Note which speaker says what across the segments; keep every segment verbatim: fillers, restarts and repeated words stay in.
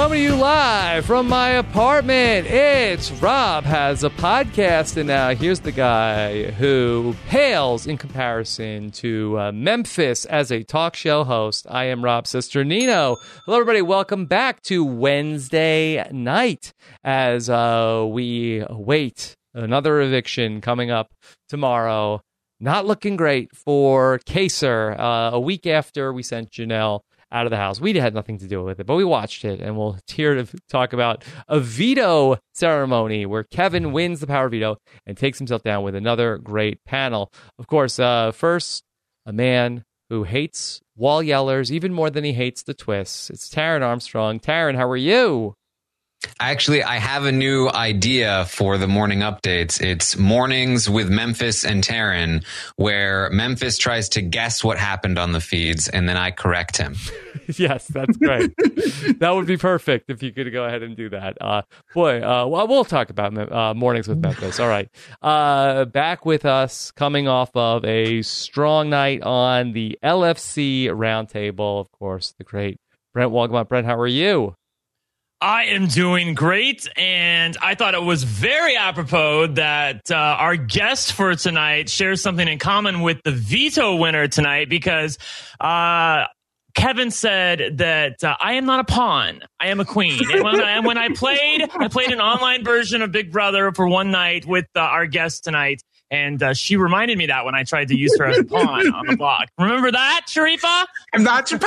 Speaker 1: Coming to you live from my apartment, it's Rob Has a Podcast, and uh, here's the guy who pales in comparison to uh, Memphis as a talk show host. I am Rob Cesternino. Hello, everybody. Welcome back to Wednesday night as uh, we await another eviction coming up tomorrow. Not looking great for Kaser. Uh, a week after we sent Janelle out of the house. We had nothing to do with it, but we watched it, and we'll here to talk about a veto ceremony where Kevin wins the power veto and takes himself down with another great panel. Of course, uh, first, a man who hates wall yellers even more than he hates the twists. It's Taran Armstrong. Taran, how are you?
Speaker 2: Actually, I have a new idea for the morning updates. It's mornings with Memphis and Taran, where Memphis tries to guess what happened on the feeds, and then I correct him.
Speaker 1: Yes, that's great. That would be perfect if you could go ahead and do that. Uh, boy, uh, well, we'll talk about uh, mornings with Memphis. All right. Uh, back with us, coming off of a strong night on the L F C roundtable, of course, the great Brent Walgamont. Brent, how are you?
Speaker 3: I am doing great, and I thought it was very apropos that uh, our guest for tonight shares something in common with the veto winner tonight, because uh, Kevin said that uh, I am not a pawn, I am a queen. And when, I, and when I played, I played an online version of Big Brother for one night with uh, our guest tonight, and uh, she reminded me that when I tried to use her as a pawn on the block. Remember that, Sharifa?
Speaker 4: I'm not your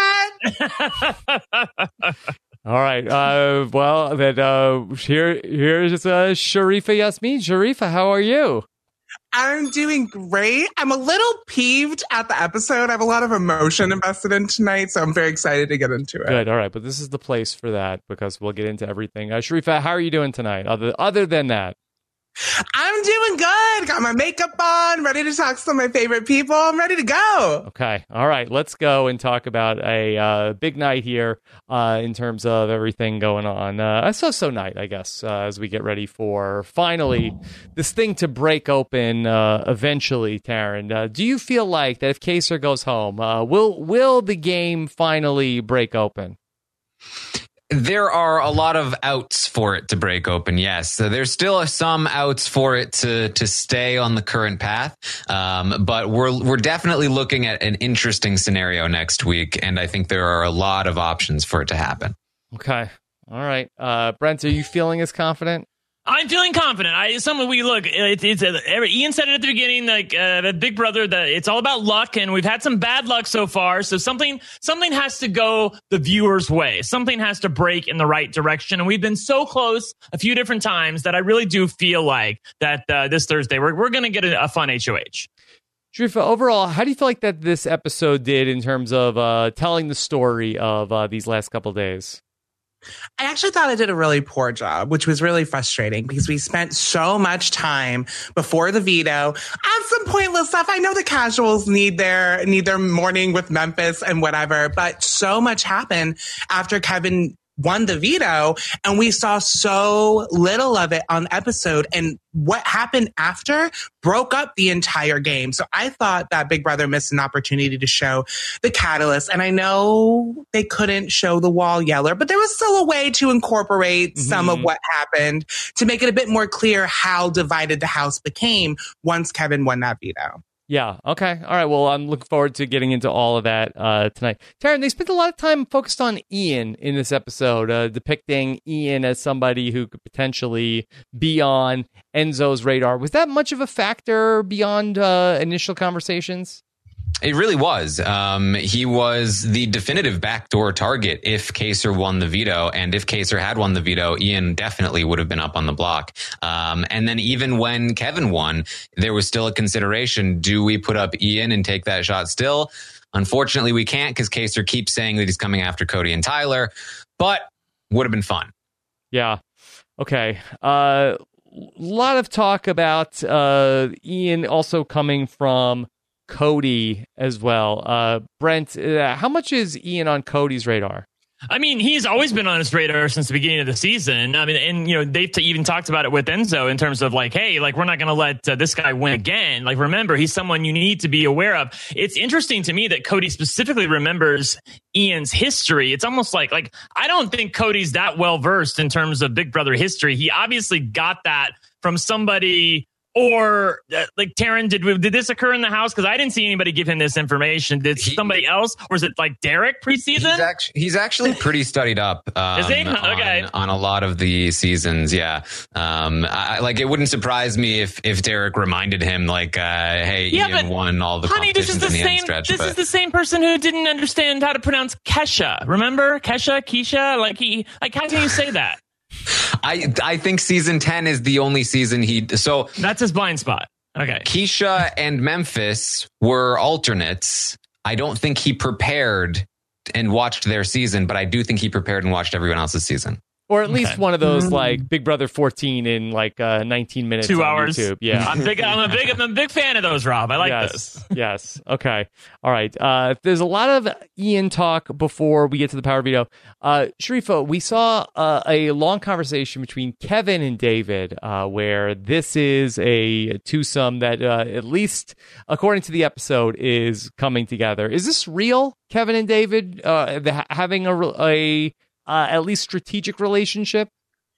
Speaker 4: pawn, Brad!
Speaker 1: All right. Uh, well, then uh, here, here's uh, Sharifa Yasmin. Sharifa, how are you?
Speaker 4: I'm doing great. I'm a little peeved at the episode. I have a lot of emotion invested in tonight, so I'm very excited to get into it.
Speaker 1: Good. All right. But this is the place for that, because we'll get into everything. Uh, Sharifa, how are you doing tonight, other, other than that?
Speaker 4: I'm doing good. Got my makeup on, ready to talk to some of my favorite people. I'm ready to go.
Speaker 1: Okay. All right. Let's go and talk about a uh, big night here uh, in terms of everything going on. Uh, a so-so night, I guess, uh, as we get ready for finally this thing to break open uh, eventually, Taran. Uh, do you feel like that if Kaser goes home, uh, will will the game finally break open?
Speaker 2: There are a lot of outs for it to break open, yes. So there's still some outs for it to to stay on the current path, um, but we're we're definitely looking at an interesting scenario next week, and I think there are a lot of options for it to happen.
Speaker 1: Okay. All right. Uh, Brent, are you feeling as confident?
Speaker 3: I'm feeling confident. I some we look. It, it's uh, Ian said it at the beginning, like uh, Big Brother, that it's all about luck, and we've had some bad luck so far. So something something has to go the viewer's way. Something has to break in the right direction, and we've been so close a few different times that I really do feel like that uh, this Thursday we're we're going to get a, a fun H O H.
Speaker 1: Sharifa, overall, how do you feel like that this episode did in terms of uh, telling the story of uh, these last couple days?
Speaker 4: I actually thought I did a really poor job, which was really frustrating because we spent so much time before the veto on some pointless stuff. I know the casuals need their need their morning with Memphis and whatever, but so much happened after Kevin won the veto, and we saw so little of it on the episode. And what happened after broke up the entire game. So I thought that Big Brother missed an opportunity to show the catalyst. And I know they couldn't show the wall yeller, but there was still a way to incorporate mm-hmm. some of what happened to make it a bit more clear how divided the house became once Kevin won that veto.
Speaker 1: Yeah. Okay. All right. Well, I'm looking forward to getting into all of that uh, tonight. Taran, they spent a lot of time focused on Ian in this episode, uh, depicting Ian as somebody who could potentially be on Enzo's radar. Was that much of a factor beyond uh, initial conversations?
Speaker 2: It really was. Um, he was the definitive backdoor target if Kaser won the veto. And if Kaser had won the veto, Ian definitely would have been up on the block. Um, and then even when Kevin won, there was still a consideration. Do we put up Ian and take that shot still? Unfortunately, we can't because Kaser keeps saying that he's coming after Cody and Tyler. But would have been fun.
Speaker 1: Yeah. Okay. Uh, a lot of talk about uh, Ian also coming from Cody as well. Uh, Brent, uh, how much is Ian on Cody's radar?
Speaker 3: I mean, he's always been on his radar since the beginning of the season. I mean, and, you know, they've t- even talked about it with Enzo in terms of like, hey, like, we're not going to let uh, this guy win again. Like, remember, he's someone you need to be aware of. It's interesting to me that Cody specifically remembers Ian's history. It's almost like, like, I don't think Cody's that well versed in terms of Big Brother history. He obviously got that from somebody. Or uh, like Taryn, did did this occur in the house? Because I didn't see anybody give him this information. Did he, somebody else, or was it like Derek preseason?
Speaker 2: He's actually, he's actually pretty studied up. Um,
Speaker 3: Is he? Okay.
Speaker 2: On, on a lot of the seasons, yeah. Um, I, like it wouldn't surprise me if if Derek reminded him, like, uh, "Hey,
Speaker 3: yeah,
Speaker 2: Ian won all the
Speaker 3: honey, this is
Speaker 2: competitions
Speaker 3: the
Speaker 2: in the
Speaker 3: same.
Speaker 2: end stretch."
Speaker 3: This
Speaker 2: but.
Speaker 3: is the same person who didn't understand how to pronounce Kesha. Remember Kesha, Keisha? Like he, like how can you say that?
Speaker 2: I I think season ten is the only season he. So
Speaker 3: that's his blind spot. Okay.
Speaker 2: Keisha and Memphis were alternates. I don't think he prepared and watched their season, but I do think he prepared and watched everyone else's season.
Speaker 1: Or at least
Speaker 3: okay.
Speaker 1: one of those like Big Brother fourteen in like uh, nineteen minutes.
Speaker 3: Two
Speaker 1: on
Speaker 3: hours.
Speaker 1: YouTube. Yeah.
Speaker 3: I'm big. I'm a big. I'm a big fan of those, Rob. I like
Speaker 1: yes.
Speaker 3: this.
Speaker 1: Yes. Okay. All right. Uh, there's a lot of Ian talk before we get to the power veto. Uh, Sharifa, we saw uh, a long conversation between Kevin and David, uh, where this is a twosome that, uh, at least according to the episode, is coming together. Is this real, Kevin and David, uh, the, having a a Uh, at least strategic relationship?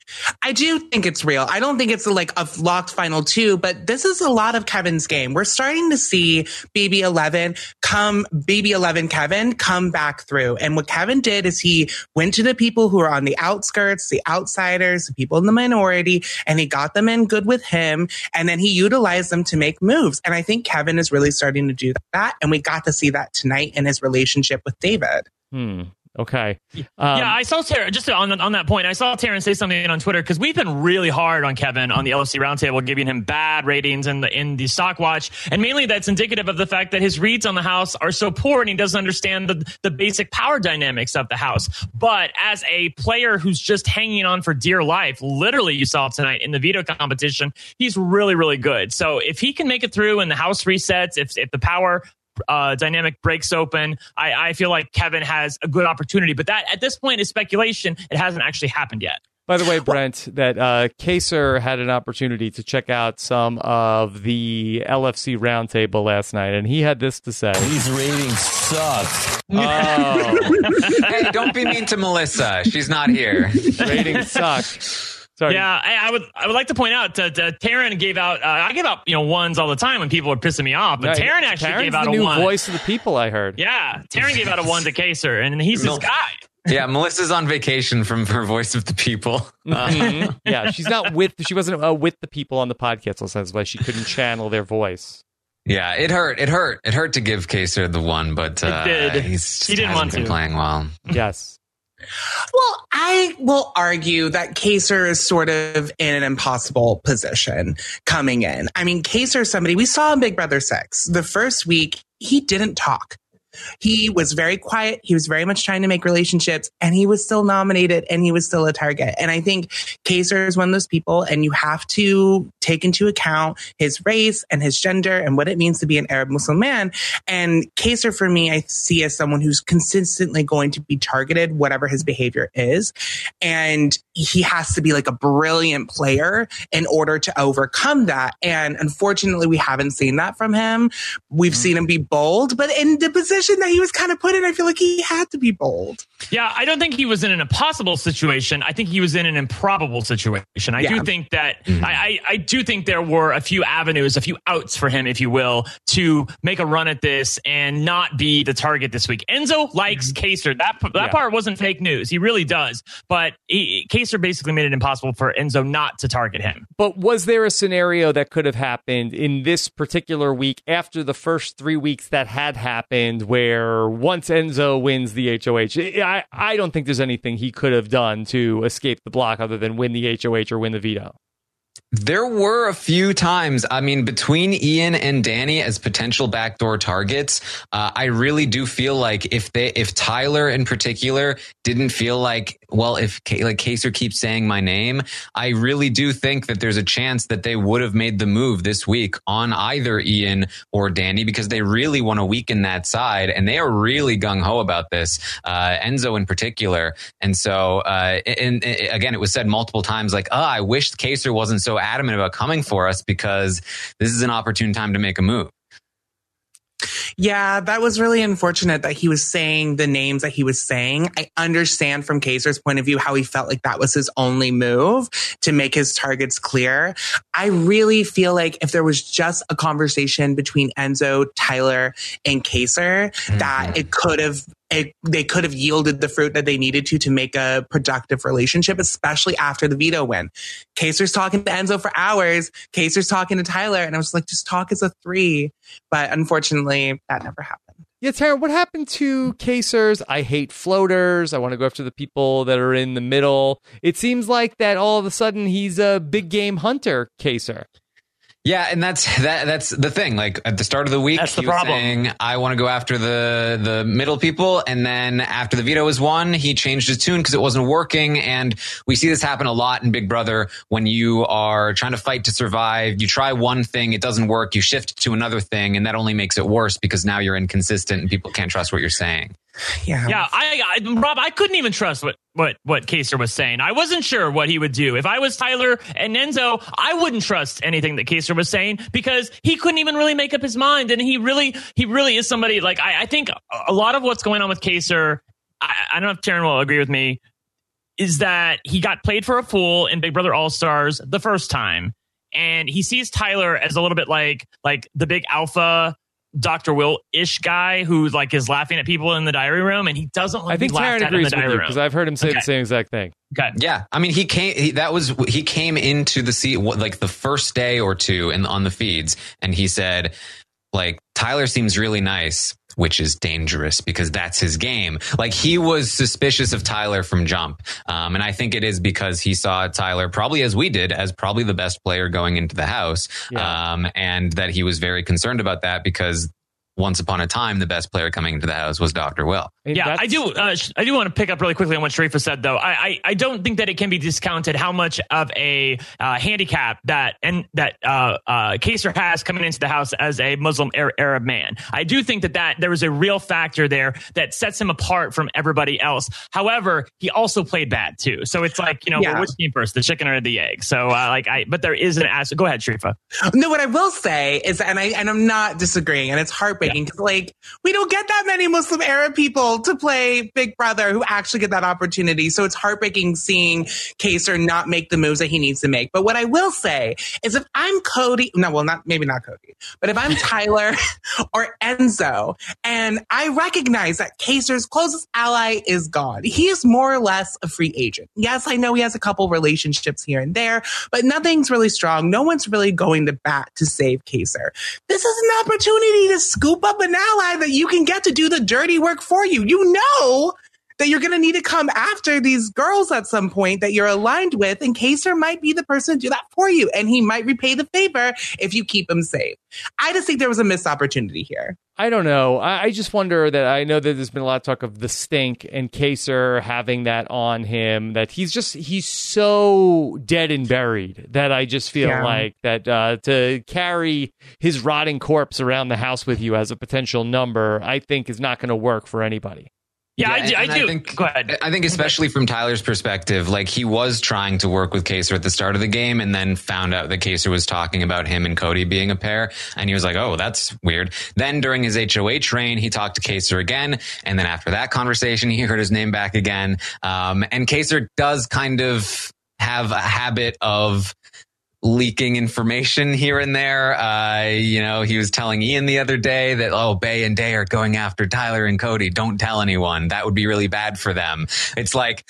Speaker 4: I do think it's real. I don't think it's like a locked final two, but this is a lot of Kevin's game. We're starting to see Baby eleven come, Baby eleven Kevin come back through. And what Kevin did is he went to the people who are on the outskirts, the outsiders, the people in the minority, and he got them in good with him. And then he utilized them to make moves. And I think Kevin is really starting to do that. And we got to see that tonight in his relationship with David.
Speaker 1: Hmm. Okay.
Speaker 3: Um, yeah, I saw Taryn, just on on that point, I saw Taryn say something on Twitter, because we've been really hard on Kevin on the L F C Roundtable, giving him bad ratings in the in the stock watch. And mainly that's indicative of the fact that his reads on the house are so poor and he doesn't understand the, the basic power dynamics of the house. But as a player who's just hanging on for dear life, literally you saw tonight in the veto competition, he's really, really good. So if he can make it through and the house resets, if if the power Uh, dynamic breaks open, I, I feel like Kevin has a good opportunity. But that at this point is speculation. It hasn't actually happened yet.
Speaker 1: By the way, Brent, that uh, Kaser had an opportunity to check out some of the L F C Roundtable last night, and he had this to say.
Speaker 5: These ratings suck.
Speaker 1: Oh.
Speaker 2: Hey, don't be mean to Melissa. She's not here.
Speaker 1: Ratings suck. Sorry.
Speaker 3: Yeah, I, I would. I would like to point out that uh, Taryn gave out. Uh, I give out, you know, ones all the time when people are pissing me off. But
Speaker 1: No,
Speaker 3: Taryn actually
Speaker 1: Taryn's
Speaker 3: gave out
Speaker 1: the
Speaker 3: a
Speaker 1: new
Speaker 3: one.
Speaker 1: voice of the people, I heard.
Speaker 3: Yeah, Taryn gave out a one to Kaser, and he's
Speaker 2: No.
Speaker 3: this guy.
Speaker 2: Yeah, Melissa's on vacation from her Voice of the People.
Speaker 1: Mm-hmm. Yeah, she's not with. She wasn't uh, with the people on the podcast, so that's why she couldn't channel their voice.
Speaker 2: Yeah, it hurt. It hurt. It hurt to give Kaser the one, but uh,
Speaker 3: it did.
Speaker 2: he's
Speaker 3: He didn't
Speaker 2: hasn't
Speaker 3: want
Speaker 2: been
Speaker 3: to.
Speaker 2: playing well.
Speaker 1: Yes.
Speaker 4: Well, I will argue that Kaser is sort of in an impossible position coming in. I mean, Kaser is somebody we saw in Big Brother six. The first week, he didn't talk. He was very quiet. He was very much trying to make relationships, and he was still nominated and he was still a target. And I think Kaser is one of those people, and you have to take into account his race and his gender and what it means to be an Arab Muslim man. And Kaser, for me, I see as someone who's consistently going to be targeted, whatever his behavior is. And he has to be like a brilliant player in order to overcome that. And unfortunately, we haven't seen that from him. We've mm-hmm. seen him be bold, but in the position that he was kind of put in, I feel like he had to be bold.
Speaker 3: Yeah, I don't think he was in an impossible situation. I think he was in an improbable situation. I yeah. do think that mm-hmm. I, I, I do think there were a few avenues, a few outs for him, if you will, to make a run at this and not be the target this week. Enzo likes mm-hmm. Kaser. That that yeah. part wasn't fake news. He really does. But he, Kaser basically made it impossible for Enzo not to target him.
Speaker 1: But was there a scenario that could have happened in this particular week after the first three weeks that had happened, where once Enzo wins the H O H, I, I don't think there's anything he could have done to escape the block other than win the H O H or win the veto?
Speaker 2: There were a few times, I mean, between Ian and Danny as potential backdoor targets, uh, I really do feel like if they, if Tyler in particular didn't feel like, well, if like Kaysar keeps saying my name, I really do think that there's a chance that they would have made the move this week on either Ian or Danny, because they really want to weaken that side, and they are really gung ho about this, uh, Enzo in particular. And so, uh, and, and again, it was said multiple times, like, oh, I wish Kaysar wasn't so adamant about coming for us, because this is an opportune time to make a move.
Speaker 4: Yeah, that was really unfortunate that he was saying the names that he was saying. I understand from Kaysar's point of view how he felt like that was his only move to make his targets clear. I really feel like if there was just a conversation between Enzo, Tyler, and Kaysar, mm-hmm. that it could have It, they could have yielded the fruit that they needed to to make a productive relationship, especially after the veto win. Kaysar's talking to Enzo for hours. Kaysar's talking to Tyler. And I was like, just talk as a three. But unfortunately, that never happened.
Speaker 1: Yeah, Tara, what happened to Kaysar's I hate floaters, I want to go after the people that are in the middle? It seems like that all of a sudden he's a big game hunter, Kaysar.
Speaker 2: Yeah, and that's that. That's the thing. Like at the start of the week,
Speaker 3: that's the
Speaker 2: he was
Speaker 3: problem.
Speaker 2: saying, "I want to go after the the middle people," and then after the veto was won, he changed his tune because it wasn't working. And we see this happen a lot in Big Brother when you are trying to fight to survive. You try one thing, it doesn't work. You shift to another thing, and that only makes it worse because now you're inconsistent and people can't trust what you're saying.
Speaker 4: Yeah,
Speaker 3: yeah. I, I, Rob, I couldn't even trust what what what Kaysar was saying. I wasn't sure what he would do. If I was Tyler and Enzo, I wouldn't trust anything that Kaysar was saying because he couldn't even really make up his mind. And he really, he really is somebody like I, I think a lot of what's going on with Kaysar. I, I don't know if Taryn will agree with me. Is that he got played for a fool in Big Brother All Stars the first time, and he sees Tyler as a little bit like like the big alpha Doctor Will-ish guy who like is laughing at people in the diary room, and he doesn't want
Speaker 1: I
Speaker 3: to be
Speaker 1: think
Speaker 3: laughed
Speaker 1: Taryn
Speaker 3: at in the
Speaker 1: agrees with
Speaker 3: diary
Speaker 1: you
Speaker 3: room.
Speaker 1: because I've heard him say
Speaker 3: Okay.
Speaker 1: the same exact thing.
Speaker 3: Okay.
Speaker 2: Yeah, I mean, he came. He, that was he came into the seat like the first day or two in on the feeds, and he said, like, Tyler seems really nice, which is dangerous because that's his game. Like, he was suspicious of Tyler from jump. Um, and I think it is because he saw Tyler, probably as we did, as probably the best player going into the house. Yeah. Um, and that he was very concerned about that because once upon a time, the best player coming into the house was Doctor Will.
Speaker 3: Yeah, That's... I do. Uh, I do want to pick up really quickly on what Sharifa said, though. I, I, I don't think that it can be discounted how much of a uh, handicap that and that uh, uh, Kaysar has coming into the house as a Muslim Arab man. I do think that that there was a real factor there that sets him apart from everybody else. However, he also played bad too. So it's like, you know, yeah. well, which came first, the chicken or the egg? So uh, like, I but there is an aspect. Go ahead, Sharifa.
Speaker 4: No, what I will say is, and I and I'm not disagreeing, and it's heartbreaking because yeah. like we don't get that many Muslim Arab people to play Big Brother who actually get that opportunity. So it's heartbreaking seeing Kaysar not make the moves that he needs to make. But what I will say is if I'm Cody, no, well, not maybe not Cody, but if I'm Tyler or Enzo, and I recognize that Kaysar's closest ally is gone, he is more or less a free agent. Yes, I know he has a couple relationships here and there, but nothing's really strong. No one's really going to bat to save Kaysar. This is an opportunity to scoop up an ally that you can get to do the dirty work for you. You know that you're going to need to come after these girls at some point that you're aligned with, and Kaysar might be the person to do that for you, and he might repay the favor if you keep him safe. I just think there was a missed opportunity here.
Speaker 1: I don't know. I, I just wonder that I know that there's been a lot of talk of the stink and Kaysar having that on him, that he's just, he's so dead and buried that I just feel yeah. like that uh, to carry his rotting corpse around the house with you as a potential number, I think is not going to work for anybody.
Speaker 3: Yeah,
Speaker 2: yeah,
Speaker 3: I do. I, do.
Speaker 2: I think,
Speaker 3: Go ahead.
Speaker 2: I think especially from Tyler's perspective, like he was trying to work with Kaysar at the start of the game and then found out that Kaysar was talking about him and Cody being a pair. And he was like, oh, that's weird. Then during his H O H reign, he talked to Kaysar again. And then after that conversation, he heard his name back again. Um, and Kaysar does kind of have a habit of leaking information here and there. Uh, you know, he was telling Ian the other day that, oh, Bay and Day are going after Tyler and Cody. Don't tell anyone. That would be really bad for them. It's like,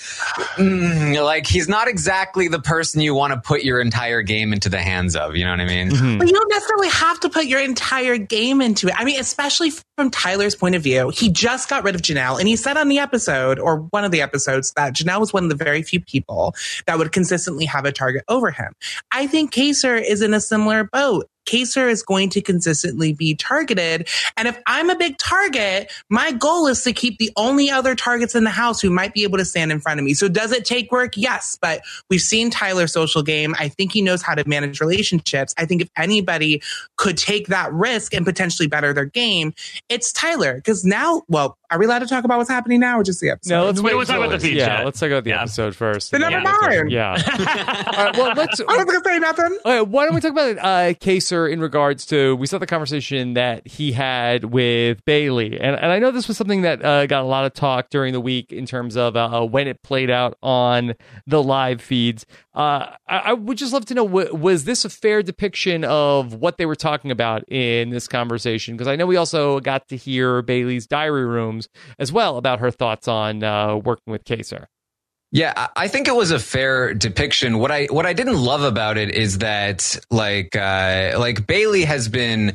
Speaker 2: mm, like he's not exactly the person you want to put your entire game into the hands of. You know what I mean?
Speaker 4: Mm-hmm. But you don't necessarily have to put your entire game into it. I mean, especially from Tyler's point of view, he just got rid of Janelle, and he said on the episode, or one of the episodes, that Janelle was one of the very few people that would consistently have a target over him. I think think Kaysar is in a similar boat. Kaysar is going to consistently be targeted. And if I'm a big target, my goal is to keep the only other targets in the house who might be able to stand in front of me. So does it take work? Yes. But we've seen Tyler's social game. I think he knows how to manage relationships. I think if anybody could take that risk and potentially better their game, it's Tyler. Because now, well, are we allowed to talk about what's happening now or just the episode?
Speaker 1: No, let's
Speaker 3: We
Speaker 1: wait
Speaker 3: don't talk about the feed
Speaker 1: Yeah,
Speaker 3: chat.
Speaker 1: let's talk about the
Speaker 3: Yeah.
Speaker 1: episode first.
Speaker 4: Then
Speaker 1: and
Speaker 4: never
Speaker 1: we'll get to-
Speaker 4: mind.
Speaker 1: Yeah. All right, well, let's.
Speaker 4: I was going to say nothing.
Speaker 1: All right, why don't we talk about uh, Kaysar in regards to, we saw the conversation that he had with Bailey. And, and I know this was something that uh, got a lot of talk during the week in terms of uh, when it played out on the live feeds. Uh, I, I would just love to know, w- was this a fair depiction of what they were talking about in this conversation? Because I know we also got to hear Bailey's diary rooms as well about her thoughts on uh, working with Kaysar.
Speaker 2: Yeah, I- I think it was a fair depiction. What I what I didn't love about it is that like uh, like Bailey has been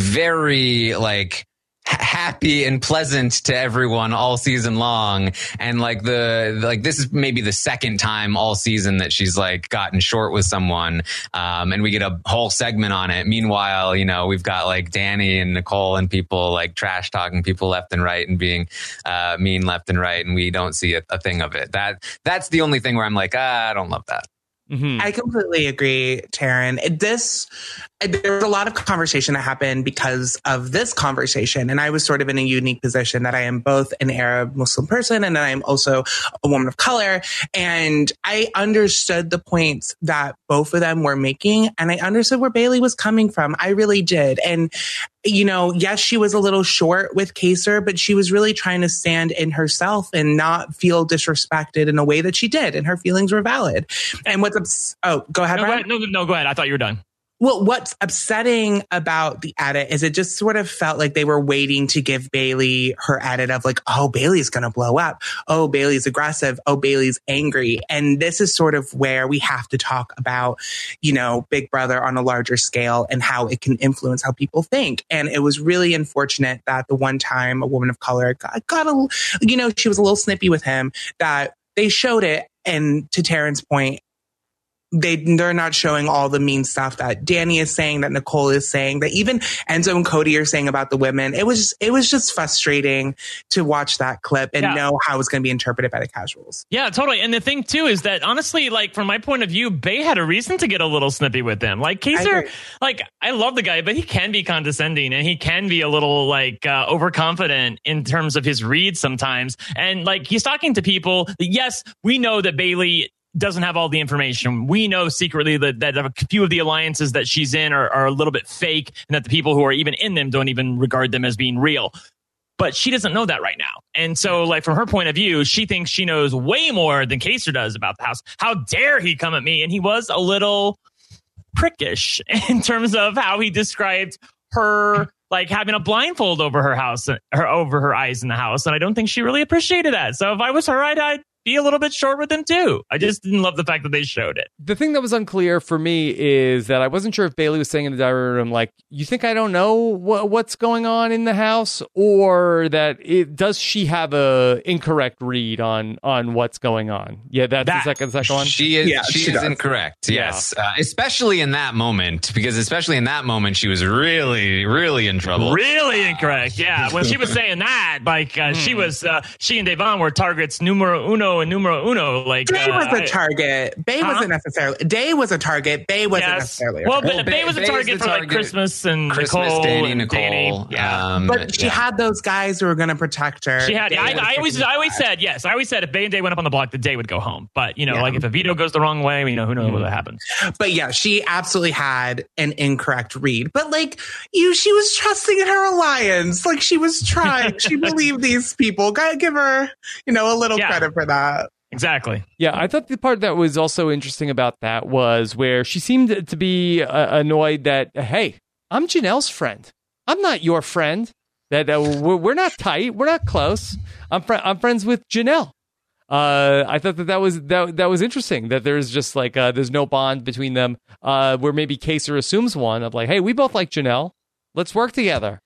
Speaker 2: very like ha- happy and pleasant to everyone all season long, and like the like this is maybe the second time all season that she's like gotten short with someone, um, and we get a whole segment on it. Meanwhile, you know, we've got like Danny and Nicole and people like trash talking people left and right and being uh, mean left and right, and we don't see a, a thing of it. That that's the only thing where I'm like, ah, I don't love that.
Speaker 1: Mm-hmm.
Speaker 4: I completely agree, Taryn. This, there was a lot of conversation that happened because of this conversation. And I was sort of in a unique position that I am both an Arab Muslim person and I'm also a woman of color. And I understood the points that both of them were making. And I understood where Bailey was coming from. I really did. And, you know, yes, she was a little short with Kaysar, but she was really trying to stand in herself and not feel disrespected in a way that she did. And her feelings were valid. And what's ups- oh, go ahead,
Speaker 3: No, go
Speaker 4: Ryan.
Speaker 3: ahead. No, no, go ahead. I thought you were done.
Speaker 4: Well, what's upsetting about the edit is it just sort of felt like they were waiting to give Bailey her edit of like, oh, Bailey's going to blow up. Oh, Bailey's aggressive. Oh, Bailey's angry. And this is sort of where we have to talk about, you know, Big Brother on a larger scale and how it can influence how people think. And it was really unfortunate that the one time a woman of color got, got a, you know, she was a little snippy with him, that they showed it. And to Taryn's point, they they're not showing all the mean stuff that Danny is saying, that Nicole is saying, that even Enzo and Cody are saying about the women. It was just, it was just frustrating to watch that clip and
Speaker 3: Yeah.
Speaker 4: know how it's going to be interpreted by the casuals.
Speaker 3: Yeah, totally. And the thing too is that honestly, like from my point of view, Bay had a reason to get a little snippy with them. Like
Speaker 4: I
Speaker 3: Kaysar,
Speaker 4: agree.
Speaker 3: like I love the guy, but he can be condescending and he can be a little like uh, overconfident in terms of his reads sometimes. And like he's talking to people. Yes, we know that Bailey doesn't have all the information. We know secretly that, that a few of the alliances that she's in are, are a little bit fake and that the people who are even in them don't even regard them as being real. But she doesn't know that right now. And so, like, from her point of view, she thinks she knows way more than Kaysar does about the house. How dare he come at me? And he was a little prickish in terms of how he described her, like, having a blindfold over her house, her over her eyes in the house. And I don't think she really appreciated that. So if I was her, I'd, I'd be a little bit short with him too. I just didn't love the fact that they showed it.
Speaker 1: The thing that was unclear for me is that I wasn't sure if Bailey was saying in the diary room, like, you think I don't know what, what's going on in the house, or that it does she have a incorrect read on on what's going on? Yeah, that's
Speaker 3: That-
Speaker 1: the second second one.
Speaker 2: She is
Speaker 4: Yeah,
Speaker 2: she,
Speaker 4: she
Speaker 2: is
Speaker 4: does.
Speaker 2: incorrect. Yes, uh, especially in that moment, because especially in that moment, she was really, really in trouble.
Speaker 3: Really incorrect. Yeah. When she was saying that, like, uh, she was, uh, she and Devon were targets numero uno and numero uno. Like,
Speaker 4: Day
Speaker 3: uh,
Speaker 4: was a
Speaker 3: I-
Speaker 4: target. Bay
Speaker 3: Huh?
Speaker 4: wasn't necessarily. Day was a target. Bay wasn't
Speaker 3: Yes.
Speaker 4: necessarily. A
Speaker 3: Well,
Speaker 4: target.
Speaker 3: but
Speaker 2: Well,
Speaker 3: Bay was a
Speaker 2: Bay is
Speaker 3: target
Speaker 2: the
Speaker 3: for like
Speaker 2: target.
Speaker 3: Christmas and
Speaker 2: Christmas,
Speaker 3: Nicole
Speaker 2: Danny,
Speaker 3: and
Speaker 2: Nicole.
Speaker 3: Danny. Yeah.
Speaker 2: Um,
Speaker 4: But she
Speaker 2: yeah.
Speaker 4: had those guys who were going to protect her.
Speaker 3: She had.
Speaker 4: Day
Speaker 3: I,
Speaker 4: was
Speaker 3: I always,
Speaker 4: taking
Speaker 3: I always
Speaker 4: that.
Speaker 3: said yes. I always said if Bay and Day went up on the block, the Day would go home. But you know,
Speaker 4: Yeah.
Speaker 3: like if a veto goes the wrong way, you know, who knows what happens.
Speaker 4: But yeah, she absolutely had an incorrect read. But like you, she was trusting in her alliance. Like she was trying. She believed these people. Gotta give her, you know, a little
Speaker 3: Yeah.
Speaker 4: credit for that.
Speaker 3: Exactly.
Speaker 1: Yeah, I thought the part that was also interesting about that was where she seemed to be uh, annoyed that, hey, I'm Janelle's friend. I'm not your friend. That uh, we're, we're not tight. We're not close. I'm fr- I'm friends with Janelle. Uh, I thought that that was that that was interesting. That there's just like uh, there's no bond between them. Uh, where maybe Kaysar assumes one of like, hey, we both like Janelle. Let's work together.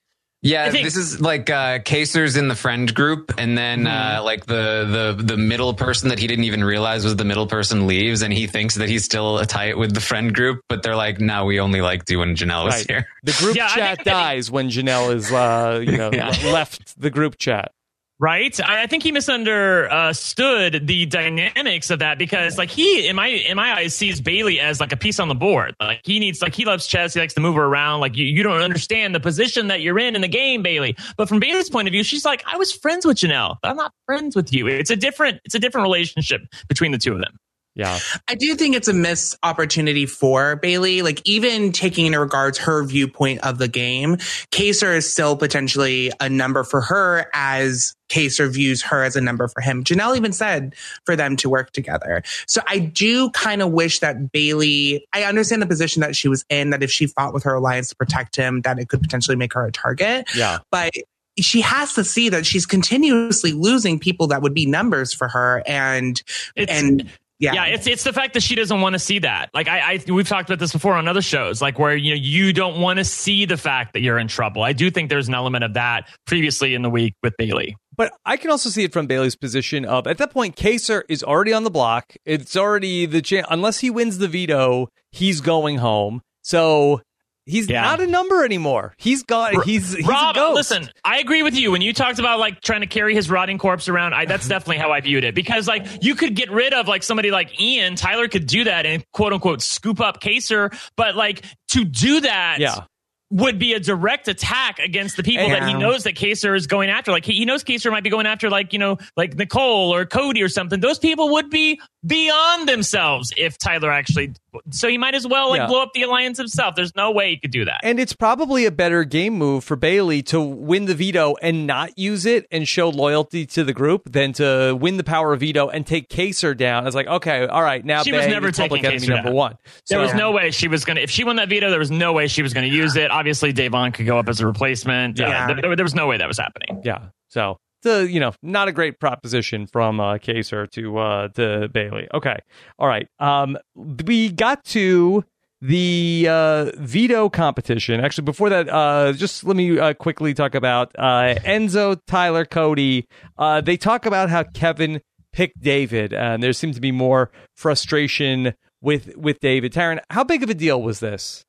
Speaker 2: Yeah,
Speaker 3: think-
Speaker 2: this is like uh, Kaser's in the friend group, and then mm-hmm. uh, like the, the the middle person that he didn't even realize was the middle person leaves, and he thinks that he's still tight with the friend group, but they're like, no, we only liked you when Janelle was
Speaker 1: right.
Speaker 2: here.
Speaker 1: The group
Speaker 3: yeah,
Speaker 1: chat
Speaker 3: think,
Speaker 1: dies when Janelle is, uh, you know,
Speaker 2: yeah.
Speaker 1: left the group chat.
Speaker 3: Right. I think he misunderstood the dynamics of that because like he, in my, in my eyes, sees Bailey as like a piece on the board. Like he needs, like he loves chess. He likes to move her around. Like you, you don't understand the position that you're in in the game, Bailey. But from Bailey's point of view, she's like, I was friends with Janelle, but I'm not friends with you. It's a different, it's a different relationship between the two of them.
Speaker 1: Yeah.
Speaker 4: I do think it's a missed opportunity for Bailey. Like, even taking into regards her viewpoint of the game, Kaser is still potentially a number for her as Kaser views her as a number for him. Janelle even said for them to work together. So I do kind of wish that Bailey, I understand the position that she was in, that if she fought with her alliance to protect him, that it could potentially make her a target.
Speaker 1: Yeah.
Speaker 4: But she has to see that she's continuously losing people that would be numbers for her. And,
Speaker 3: it's,
Speaker 4: and, Yeah.
Speaker 3: yeah, it's it's the fact that she doesn't want to see that. Like I, I, we've talked about this before on other shows, like where you know you don't want to see the fact that you're in trouble. I do think there's an element of that previously in the week with Bailey.
Speaker 1: But I can also see it from Bailey's position of at that point, Kaser is already on the block. It's already the chance, unless he wins the veto, he's going home. So he's
Speaker 3: yeah.
Speaker 1: not a number anymore. He's got. He's, he's
Speaker 3: Rob.
Speaker 1: a ghost.
Speaker 3: Listen, I agree with you when you talked about like trying to carry his rotting corpse around. I, that's definitely how I viewed it because like you could get rid of like somebody like Ian. Tyler could do that and quote unquote scoop up Kaser, but like to do that.
Speaker 1: Yeah.
Speaker 3: Would be a direct attack against the people
Speaker 4: yeah.
Speaker 3: that he knows that Kaser is going after. Like he, he knows Kaser might be going after, like you know, like Nicole or Cody or something. Those people would be beyond themselves if Tyler actually. So he might as well like
Speaker 1: yeah.
Speaker 3: blow up the alliance himself. There's no way he could do that.
Speaker 1: And it's probably a better game move for Bailey to win the veto and not use it and show loyalty to the group than to win the power of veto and take Kaser down. It's like, okay, all right, now
Speaker 3: she
Speaker 1: Bae
Speaker 3: was never
Speaker 1: is
Speaker 3: taking
Speaker 1: Public Enemy
Speaker 3: Kaser
Speaker 1: number
Speaker 3: down.
Speaker 1: one.
Speaker 3: There
Speaker 1: So,
Speaker 3: was no way she was going to. If she won that veto, there was no way she was going to use it. Obviously, Davon could go up as a replacement.
Speaker 4: Yeah.
Speaker 3: Uh, there, there was no way that was happening.
Speaker 1: Yeah. So, the you know, not a great proposition from uh, Kaser to uh, to Bailey. Okay. All right. Um, we got to the uh, veto competition. Actually, before that, uh, just let me uh, quickly talk about uh, Enzo, Tyler, Cody. Uh, they talk about how Kevin picked David, and there seemed to be more frustration with with David. Taryn, how big of a deal was this?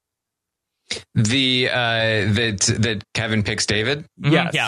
Speaker 2: The uh, that that Kevin picks David.
Speaker 1: Yes.
Speaker 3: Yeah.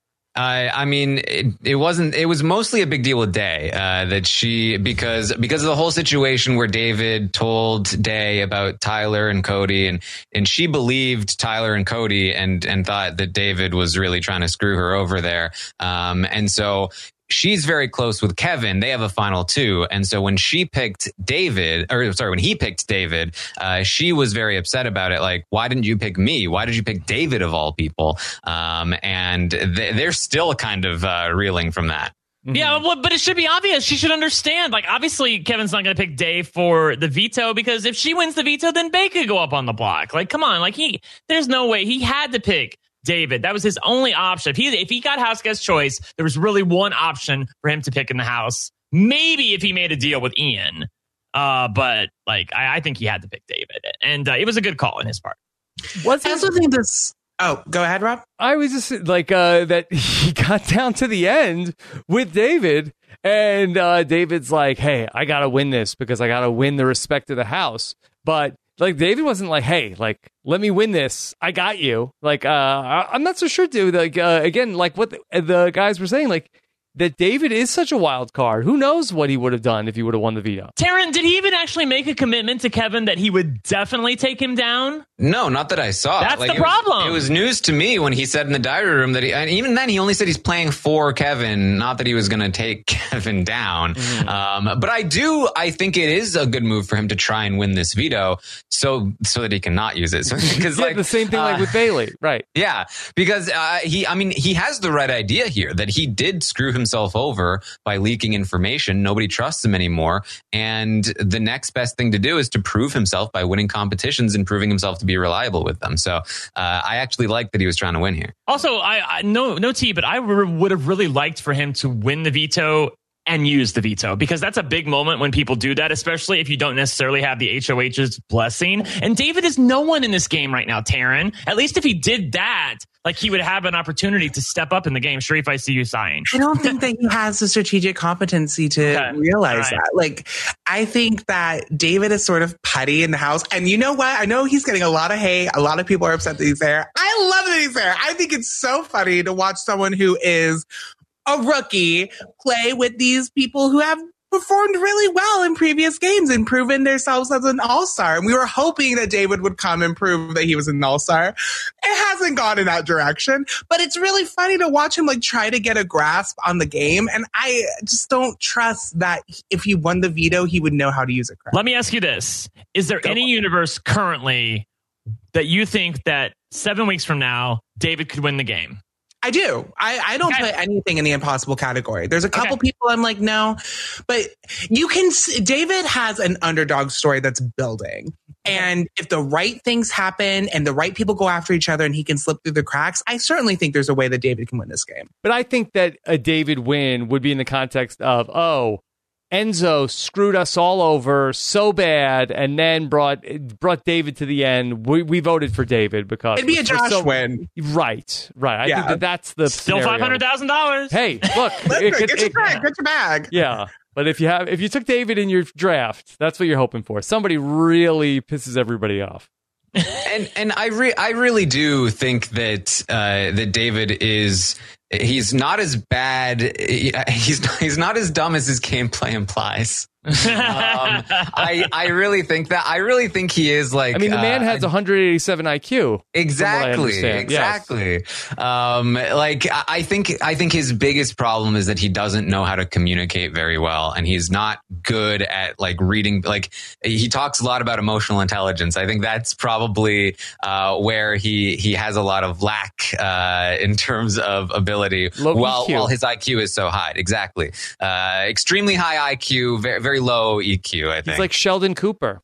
Speaker 2: Uh, I mean, it, it wasn't. It was mostly a big deal with Day uh, that she because because of the whole situation where David told Day about Tyler and Cody, and and she believed Tyler and Cody, and and thought that David was really trying to screw her over there. Um, and so. She's very close with Kevin. They have a final two. And so when she picked David, or sorry, when he picked David, uh, she was very upset about it. Like, why didn't you pick me? Why did you pick David of all people? Um, and th- they're still kind of uh, reeling from that.
Speaker 3: Mm-hmm. Yeah, well, but it should be obvious. She should understand. Like, obviously, Kevin's not going to pick Dave for the veto because if she wins the veto, then Bae could go up on the block. Like, come on. Like, he, there's no way. He had to pick David. That was his only option. If he if he got house guest choice, there was really one option for him to pick in the house. Maybe if he made a deal with Ian, uh, but like I, I think he had to pick David, and uh, it was a good call on his part.
Speaker 1: What's
Speaker 4: I also think this. Oh, go ahead, Rob.
Speaker 1: I was just like uh, that he got down to the end with David, and uh, David's like, "Hey, I gotta win this because I gotta win the respect of the house," but. Like, David wasn't like, hey, like, let me win this. I got you. Like, uh, I- I'm not so sure, dude. Like, uh, again, like what the, the guys were saying, like, that David is such a wild card. Who knows what he would have done if he would have won the veto?
Speaker 3: Taryn, did he even actually make a commitment to Kevin that he would definitely take him down?
Speaker 2: No, not that I saw.
Speaker 3: That's
Speaker 2: like,
Speaker 3: the
Speaker 2: it was,
Speaker 3: problem.
Speaker 2: It was news to me when he said in the diary room that he, and even then he only said he's playing for Kevin, not that he was going to take Kevin down. Mm. Um, but I do, I think it is a good move for him to try and win this veto so, so that he can not use it. So, because
Speaker 1: yeah,
Speaker 2: like
Speaker 1: the same thing uh, like with Bailey, right?
Speaker 2: Yeah, because uh, he, I mean, he has the right idea here that he did screw himself over by leaking information. Nobody trusts him anymore. And the next best thing to do is to prove himself by winning competitions and proving himself to be reliable with them. So uh, I actually like that he was trying to win here.
Speaker 3: Also, I, I no no tea, but I re- would have really liked for him to win the veto and use the veto, because that's a big moment when people do that, especially if you don't necessarily have the H O H's blessing. And David is no one in this game right now, Taryn. At least if he did that, like, he would have an opportunity to step up in the game. Sharif, I see you sighing.
Speaker 4: I don't think that he has the strategic competency to
Speaker 3: Okay.
Speaker 4: realize
Speaker 3: All right.
Speaker 4: that. Like, I think that David is sort of putty in the house. And you know what? I know he's getting a lot of hate. A lot of people are upset that he's there. I love that he's there. I think it's so funny to watch someone who is a rookie play with these people who have performed really well in previous games and proven themselves as an all-star. And we were hoping that David would come and prove that he was an all-star. It hasn't gone in that direction, but it's really funny to watch him like try to get a grasp on the game. And I just don't trust that if he won the veto, he would know how to use it correctly.
Speaker 3: Let me ask you this. Is there
Speaker 4: Go
Speaker 3: any
Speaker 4: on.
Speaker 3: universe currently that you think that seven weeks from now, David could win the game?
Speaker 4: I do. I, I don't
Speaker 3: Okay.
Speaker 4: put anything in the impossible category. There's a couple
Speaker 3: Okay.
Speaker 4: people I'm like, no, but you can, s- David has an underdog story that's building. And if the right things happen and the right people go after each other and he can slip through the cracks, I certainly think there's a way that David can win this game.
Speaker 1: But I think that a David win would be in the context of, oh, Enzo screwed us all over so bad and then brought brought David to the end. We, we voted for David because
Speaker 4: It'd be a
Speaker 1: we're
Speaker 4: Josh
Speaker 1: so-
Speaker 4: win.
Speaker 1: Right, right. I
Speaker 4: Yeah.
Speaker 1: think that that's the
Speaker 3: Still
Speaker 1: scenario.
Speaker 3: five hundred thousand dollars.
Speaker 1: Hey, look.
Speaker 4: Listen,
Speaker 1: it could-
Speaker 4: get your
Speaker 1: it-
Speaker 4: bag, get your bag.
Speaker 1: Yeah, but if you have if you took David in your draft, that's what you're hoping for. Somebody really pisses everybody off.
Speaker 2: and and I re- I really do think that uh, that David is he's not as bad. He's he's not as dumb as his gameplay implies. um, I I really think that I really think he is like.
Speaker 1: I mean, the man
Speaker 2: uh,
Speaker 1: has one hundred eighty-seven I Q.
Speaker 2: Exactly,
Speaker 1: understand. Yes.
Speaker 2: exactly. Um, like I I think, I think his biggest problem is that he doesn't know how to communicate very well, and he's not good at like reading. Like he talks a lot about emotional intelligence. I think that's probably uh, where he he has a lot of lack uh, in terms of ability.
Speaker 1: Low
Speaker 2: while
Speaker 1: E Q.
Speaker 2: while his I Q is so high, exactly. Uh, extremely high I Q, very very low E Q. I think.
Speaker 1: He's like Sheldon Cooper.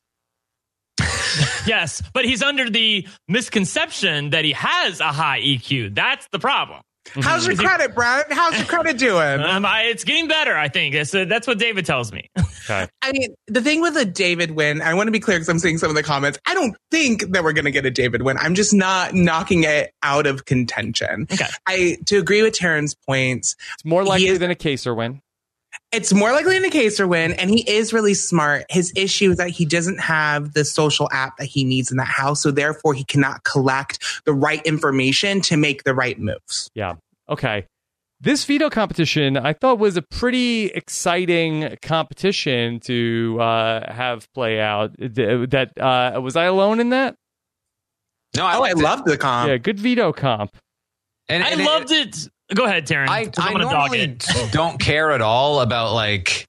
Speaker 3: Yes, but he's under the misconception that he has a high E Q. That's the problem.
Speaker 4: How's your credit, Brett? How's your credit doing?
Speaker 3: Um, I, it's getting better, I think. It's, uh, that's what David tells me.
Speaker 1: Okay.
Speaker 4: I mean, the thing with a David win, I want to be clear because I'm seeing some of the comments. I don't think that we're going to get a David win. I'm just not knocking it out of contention.
Speaker 3: Okay.
Speaker 4: I to agree with Taryn's points.
Speaker 1: It's more likely
Speaker 4: is-
Speaker 1: than a Kaser win.
Speaker 4: It's more likely than a Kaser win, and he is really smart. His issue is that he doesn't have the social app that he needs in that house, so therefore he cannot collect the right information to make the right moves.
Speaker 1: Yeah. Okay. This veto competition, I thought, was a pretty exciting competition to uh, have play out. That uh, was I alone in that?
Speaker 2: no, I,
Speaker 4: Oh, I
Speaker 2: liked it.
Speaker 4: love the comp.
Speaker 1: Yeah, good veto comp.
Speaker 2: And,
Speaker 3: I
Speaker 2: and it-
Speaker 3: loved it. Go ahead, Taryn.
Speaker 2: I,
Speaker 3: 'cause
Speaker 2: I
Speaker 3: I'm gonna dog
Speaker 2: normally
Speaker 3: it.
Speaker 2: don't care at all about like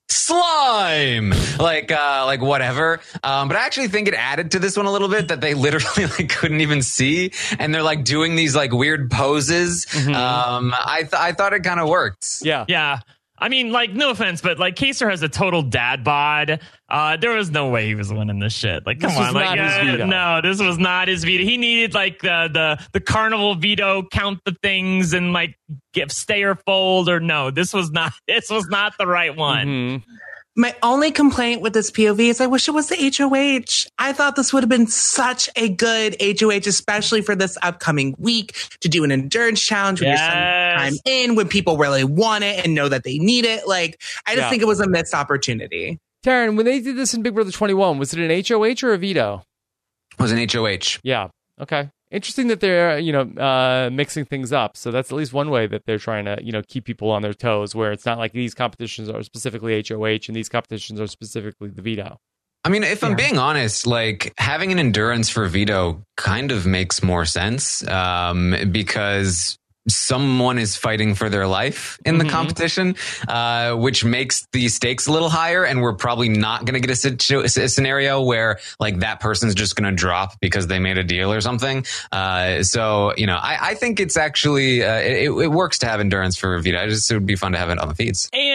Speaker 2: slime, like uh, like whatever. Um, but I actually think it added to this one a little bit that they literally like couldn't even see, and they're like doing these like weird poses.
Speaker 1: Mhm.
Speaker 2: Um, I th- I thought it kind of worked.
Speaker 1: Yeah.
Speaker 3: Yeah. I mean, like, no offense, but like Kaser has a total dad bod. Uh, there was no way he was winning this shit. Like, come
Speaker 1: This was
Speaker 3: on, like,
Speaker 1: not his
Speaker 3: uh,
Speaker 1: veto.
Speaker 3: no, this was not his veto. He needed like the the the carnival veto, count the things and like give stay or fold or no. This was not. This was not the right one.
Speaker 1: Mhm.
Speaker 4: My only complaint with this P O V is I wish it was the H O H. I thought this would have been such a good H O H, especially for this upcoming week to do an endurance challenge when
Speaker 3: Yes.
Speaker 4: you're some time in, when people really want it and know that they need it. Like, I just
Speaker 1: Yeah.
Speaker 4: think it was a missed opportunity.
Speaker 1: Taryn, when they did this in Big Brother twenty-one, was it an H O H or a veto?
Speaker 2: It was an H O H.
Speaker 1: Yeah. Okay. Interesting that they're, you know, uh, mixing things up. So that's at least one way that they're trying to, you know, keep people on their toes, where it's not like these competitions are specifically H O H and these competitions are specifically the veto.
Speaker 2: I mean, if I'm
Speaker 4: Yeah.
Speaker 2: being honest, like having an endurance for veto kind of makes more sense um, because someone is fighting for their life in the
Speaker 1: Mhm.
Speaker 2: competition, uh, which makes the stakes a little higher. And we're probably not going to get a, situ- a scenario where like that person's just going to drop because they made a deal or something. Uh, so, you know, I, I think it's actually, uh, it, it works to have endurance for veto. I just, it would be fun to have it on the feeds.
Speaker 3: And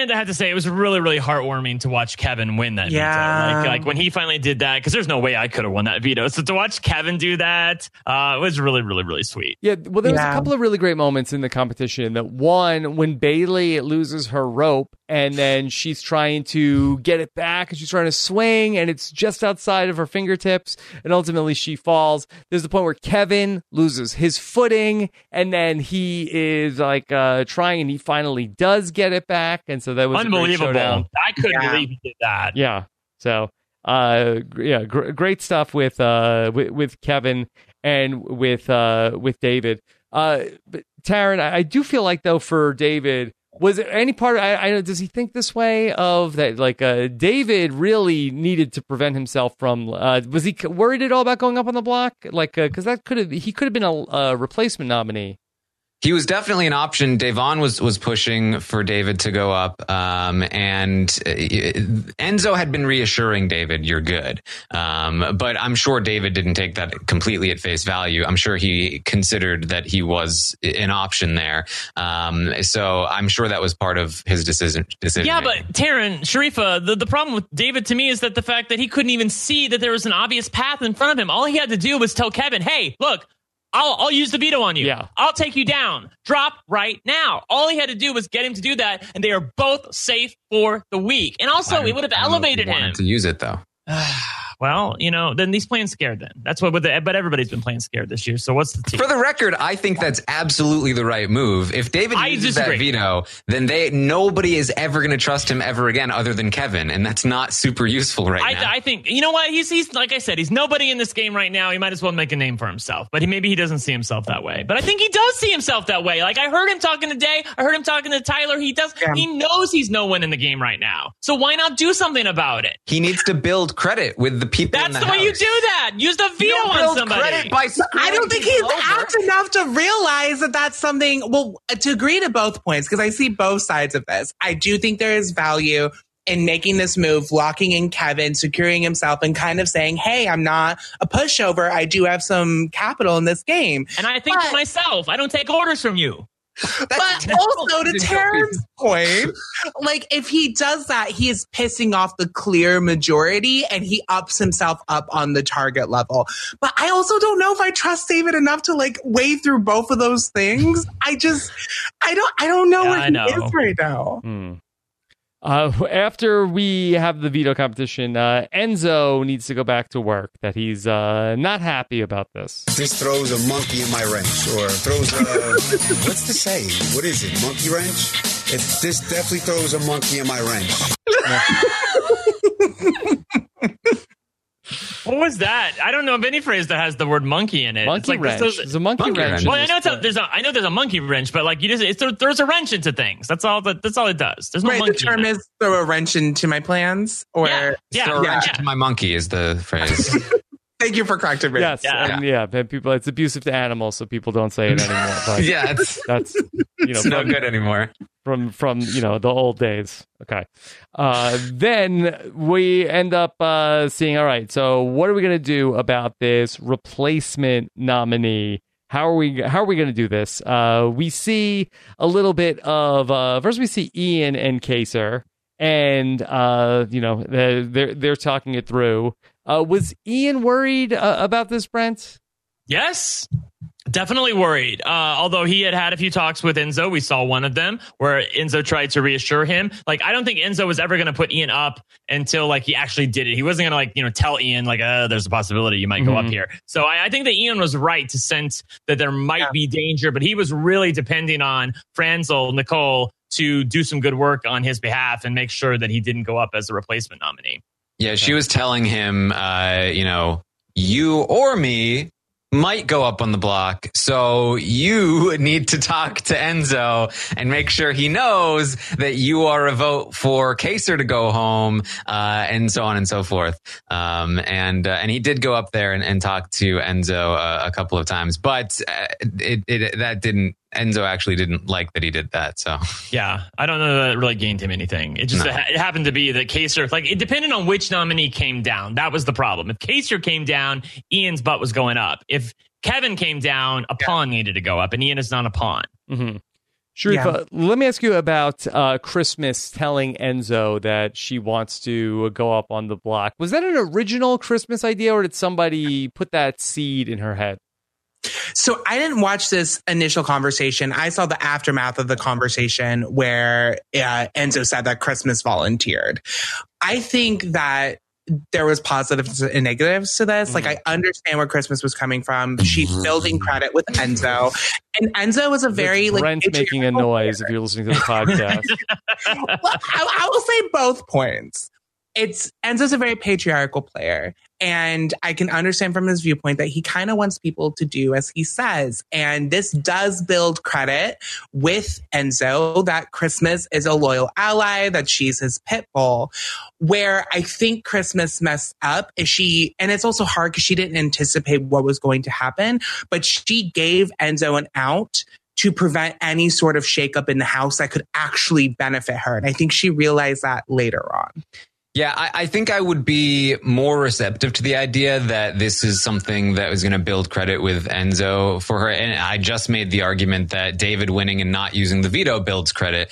Speaker 3: end, I have to say it was really, really heartwarming to watch Kevin win that
Speaker 4: Yeah.
Speaker 3: veto. Like, like when he finally did that, because there's no way I could have won that veto. So to watch Kevin do that, uh, it was really, really, really sweet.
Speaker 1: Yeah, well, there was
Speaker 4: Yeah.
Speaker 1: a couple of really great moments in the competition. That one, when Bailey loses her rope and then she's trying to get it back and she's trying to swing and it's just outside of her fingertips and ultimately she falls. There's the point where Kevin loses his footing and then he is like uh, trying and he finally does get it back. And so that was a great
Speaker 3: Unbelievable.
Speaker 1: showdown.
Speaker 3: I couldn't
Speaker 4: Yeah.
Speaker 3: believe he did that.
Speaker 1: Yeah. So, uh, gr- yeah, gr- great stuff with uh with, with Kevin and with uh with David. Uh, but Taryn, I, I do feel like though for David, was there any part? I, I know. Does he think this way of that? Like, uh, David really needed to prevent himself from. Uh, was he c- worried at all about going up on the block? Like, because that could have he could have been a, a replacement nominee.
Speaker 2: He was definitely an option. Devon was was pushing for David to go up, um, and uh, Enzo had been reassuring David, "You're good." Um, but I'm sure David didn't take that completely at face value. I'm sure he considered that he was an option there. Um, so I'm sure that was part of his decision. decision
Speaker 3: Yeah,
Speaker 2: making.
Speaker 3: but Taryn, Sharifa, the, the problem with David to me is that the fact that he couldn't even see that there was an obvious path in front of him. All he had to do was tell Kevin, hey, look, I'll, I'll use the veto on you.
Speaker 1: Yeah.
Speaker 3: I'll take you down. Drop right now. All he had to do was get him to do that, and they are both safe for the week. And also, it would have
Speaker 2: I don't know if he
Speaker 3: elevated
Speaker 2: wanted
Speaker 3: him.
Speaker 2: to use it though.
Speaker 3: Well, you know, then he's playing scared then. That's what, with the, but everybody's been playing scared this year. So what's the team?
Speaker 2: For the record, I think that's absolutely the right move. If David
Speaker 3: I
Speaker 2: uses
Speaker 3: disagree.
Speaker 2: that veto, then they nobody is ever going to trust him ever again, other than Kevin, and that's not super useful right now.
Speaker 3: I, I think, you know what? He's, he's, like I said, he's nobody in this game right now. He might as well make a name for himself, but he, maybe he doesn't see himself that way. But I think he does see himself that way. Like I heard him talking today. I heard him talking to Tyler. He does,
Speaker 4: Yeah.
Speaker 3: he knows he's no one in the game right now. So why not do something about it?
Speaker 2: He needs to build credit with the people. in
Speaker 3: That's
Speaker 2: the,
Speaker 3: the way you
Speaker 2: house.
Speaker 3: do that. Use the veto
Speaker 2: You don't
Speaker 3: on
Speaker 2: build
Speaker 3: somebody.
Speaker 2: credit by
Speaker 4: I don't think he's
Speaker 2: over.
Speaker 4: apt enough to realize that that's something. Well, to agree to both points, because I see both sides of this. I do think there is value in making this move, locking in Kevin, securing himself, and kind of saying, hey, I'm not a pushover. I do have some capital in this game.
Speaker 3: And I think
Speaker 4: But-
Speaker 3: to myself, I don't take orders from you.
Speaker 4: But also to Taryn's point, like if he does that, he is pissing off the clear majority and he ups himself up on the target level. But I also don't know if I trust David enough to like weigh through both of those things. I just, I don't, I don't know
Speaker 3: Yeah,
Speaker 4: where
Speaker 3: I
Speaker 4: he
Speaker 3: know.
Speaker 4: is right now.
Speaker 1: Hmm. Uh, after we have the veto competition, uh, Enzo needs to go back to work. That he's uh, not happy about this.
Speaker 6: This throws a monkey in my wrench, or throws a what's the saying? What is it? Monkey wrench? It, this definitely throws a monkey in my wrench.
Speaker 3: What was that? I don't know of any phrase that has the word monkey in it.
Speaker 1: Monkey
Speaker 3: It's like
Speaker 1: wrench.
Speaker 3: There's,
Speaker 1: There's a monkey,
Speaker 2: monkey
Speaker 1: wrench.
Speaker 2: wrench.
Speaker 1: in
Speaker 3: well, I
Speaker 1: this
Speaker 3: know it's a,
Speaker 1: play.
Speaker 3: there's a I know there's a monkey wrench, but like you just it throws, throws a wrench into things. That's all. That, that's all it does. There's no
Speaker 4: Right, the
Speaker 3: monkey. in
Speaker 4: term
Speaker 3: it.
Speaker 4: is throw a wrench into my plans, or
Speaker 3: Yeah, yeah,
Speaker 2: Throw a
Speaker 3: yeah.
Speaker 2: wrench into my monkey is the phrase.
Speaker 4: thank you for correcting me.
Speaker 1: Yes,
Speaker 3: Yeah.
Speaker 1: and yeah, but people. It's abusive to animals, so people don't say it anymore. But
Speaker 2: yeah, it's,
Speaker 1: that's you know
Speaker 2: it's no
Speaker 1: from,
Speaker 2: good anymore.
Speaker 1: from from you know the old days. Okay, uh, then we end up uh, seeing. All right, so what are we gonna do about this replacement nominee? How are we? How are we going to do this? Uh, we see a little bit of uh, first. We see Ian and Kaser, and uh, you know they're they're, they're talking it through. Uh, was Ian worried uh, about this, Brent?
Speaker 3: Yes, definitely worried. Uh, although he had had a few talks with Enzo, we saw one of them where Enzo tried to reassure him. Like, I don't think Enzo was ever going to put Ian up until like he actually did it. He wasn't going to like you know tell Ian like, uh, there's a possibility you might go
Speaker 1: Mhm.
Speaker 3: up here. So I, I think that Ian was right to sense that there might
Speaker 4: Yeah.
Speaker 3: be danger, but he was really depending on Franzel, Nicole, to do some good work on his behalf and make sure that he didn't go up as a replacement nominee.
Speaker 2: Yeah, she was telling him, uh, you know, you or me might go up on the block. So you need to talk to Enzo and make sure he knows that you are a vote for Kaser to go home, uh, and so on and so forth. Um, and, uh, and he did go up there and, and talk to Enzo uh, a couple of times, but uh, it, it, that didn't, Enzo actually didn't like that he did that. So
Speaker 3: Yeah, I don't know that it really gained him anything. It just
Speaker 2: No.
Speaker 3: it happened to be that Kaser, like it depended on which nominee came down. That was the problem. If Kaser came down, Ian's butt was going up. If Kevin came down, a pawn needed to go up, and Ian is not a pawn.
Speaker 1: Mm-hmm. Sharifa, yeah. let me ask you about uh, Christmas telling Enzo that she wants to go up on the block. Was that an original Christmas idea, or did somebody put that seed in her head?
Speaker 4: So I didn't watch this initial conversation. I saw the aftermath of the conversation where uh, Enzo said that Christmas volunteered. I think that there was positives and negatives to this. Mm-hmm. Like, I understand where Christmas was coming from. She's building credit with Enzo. And Enzo was a very...
Speaker 1: That's
Speaker 4: like
Speaker 1: Brent making a noise player. If you're listening to the podcast.
Speaker 4: Well, I, I will say both points. It's Enzo's a very patriarchal player. And I can understand from his viewpoint that he kind of wants people to do as he says. And this does build credit with Enzo that Christmas is a loyal ally, that she's his pit bull. Where I think Christmas messed up is she, and it's also hard because she didn't anticipate what was going to happen, but she gave Enzo an out to prevent any sort of shakeup in the house that could actually benefit her. And I think she realized that later on.
Speaker 2: Yeah, I, I think I would be more receptive to the idea that this is something that was going to build credit with Enzo for her. And I just made the argument that David winning and not using the veto builds credit.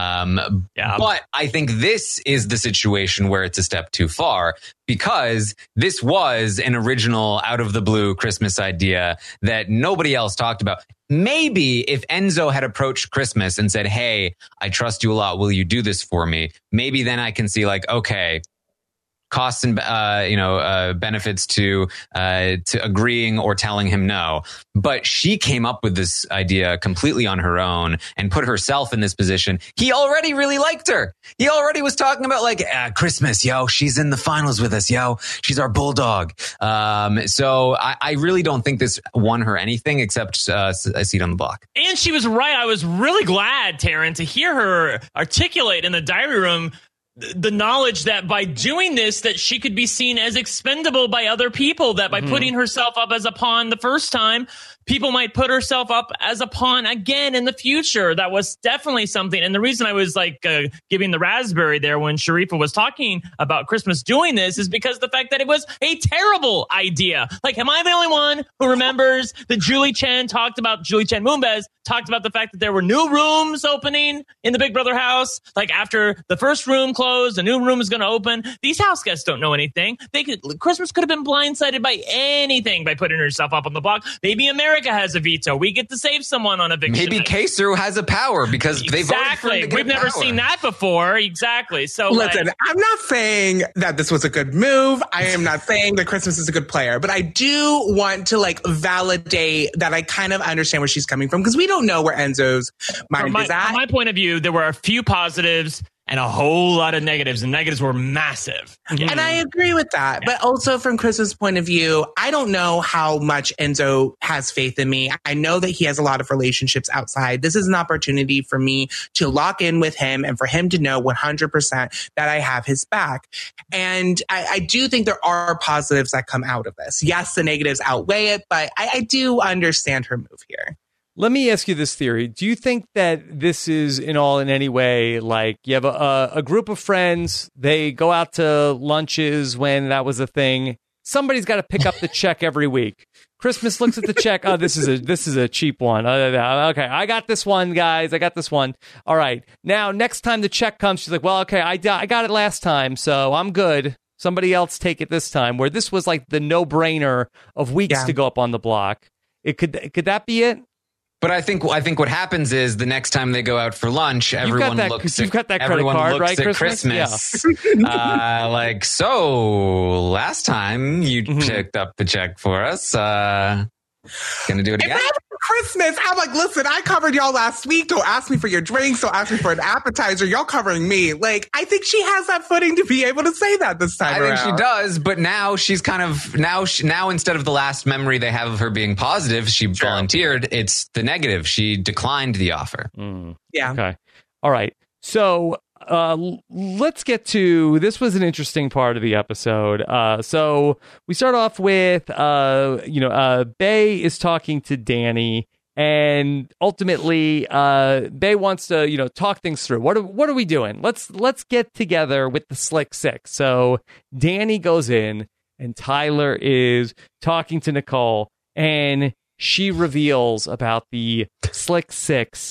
Speaker 2: Um, yeah. But I think this is the situation where it's a step too far, because this was an original out of the blue Christmas idea that nobody else talked about. Maybe if Enzo had approached Christmas and said, hey, I trust you a lot. Will you do this for me? Maybe then I can see like, okay, costs and, uh, you know, uh, benefits to, uh, to agreeing or telling him no. But she came up with this idea completely on her own and put herself in this position. He already really liked her. He already was talking about like, ah, Christmas, yo, she's in the finals with us, yo. She's our bulldog. Um, so I, I really don't think this won her anything except uh, a seat on the block.
Speaker 3: And she was right. I was really glad, Taryn, to hear her articulate in the diary room the knowledge that by doing this, that she could be seen as expendable by other people, that by mm-hmm. putting herself up as a pawn the first time, people might put herself up as a pawn again in the future. That was definitely something. And the reason I was like uh, giving the raspberry there when Sharifa was talking about Christmas doing this is because the fact that it was a terrible idea. Like, am I the only one who remembers that Julie Chen talked about, Julie Chen Moonves talked about the fact that there were new rooms opening in the Big Brother house? Like, after the first room closed, a new room is going to open. These house guests don't know anything. They could, Christmas could have been blindsided by anything by putting herself up on the block. Maybe America has a veto. We get to save someone on eviction.
Speaker 2: Maybe Kaser has a power because
Speaker 3: exactly.
Speaker 2: they voted for him to get
Speaker 3: We've never
Speaker 2: power.
Speaker 3: seen that before. Exactly. So
Speaker 4: listen,
Speaker 3: like,
Speaker 4: I'm not saying that this was a good move. I am not saying that Christmas is a good player, but I do want to like validate that I kind of understand where she's coming from, because we don't know where Enzo's mind
Speaker 3: my,
Speaker 4: is at.
Speaker 3: From my point of view, there were a few positives and a whole lot of negatives, and negatives were massive.
Speaker 4: Mm-hmm. And I agree with that. Yeah. But also from Chris's point of view, I don't know how much Enzo has faith in me. I know that he has a lot of relationships outside. This is an opportunity for me to lock in with him and for him to know one hundred percent that I have his back. And I, I do think there are positives that come out of this. Yes, the negatives outweigh it, but I, I do understand her move here.
Speaker 1: Let me ask you this theory. Do you think that this is in all in any way like you have a, a group of friends, they go out to lunches when that was a thing. Somebody's got to pick up the check every week. Christmas looks at the check. Oh, this is a this is a cheap one. Uh, okay, I got this one, guys. I got this one. All right. Now, next time the check comes, she's like, well, okay, I, I got it last time, so I'm good. Somebody else take it this time. Where this was like the no-brainer of weeks yeah. to go up on the block. It could could that be it?
Speaker 2: But I think I think what happens is the next time they go out for lunch, everyone
Speaker 1: that,
Speaker 2: looks.
Speaker 1: You've got that
Speaker 2: at,
Speaker 1: credit card,
Speaker 2: looks
Speaker 1: right?
Speaker 2: At
Speaker 1: Christmas,
Speaker 2: Christmas yeah. uh, like, so last time you mm-hmm. picked up the check for us. Uh, gonna do it again.
Speaker 4: Christmas, I'm like, listen, I covered y'all last week. Don't ask me for your drinks. Don't ask me for an appetizer. Y'all covering me. Like, I think she has that footing to be able to say that this time
Speaker 2: I
Speaker 4: around.
Speaker 2: think she does, but now she's kind of, now she, now instead of the last memory they have of her being positive, she sure. volunteered. It's the negative. She declined the offer.
Speaker 1: Mm.
Speaker 4: Yeah.
Speaker 1: Okay. All right. So uh, let's get to, this was an interesting part of the episode. Uh, so we start off with, uh, you know, uh, Bay is talking to Danny, and ultimately, uh, Bay wants to, you know, talk things through. What are, what are we doing? Let's, let's get together with the Slick Six. So Danny goes in, and Tyler is talking to Nicole, and she reveals about the Slick Six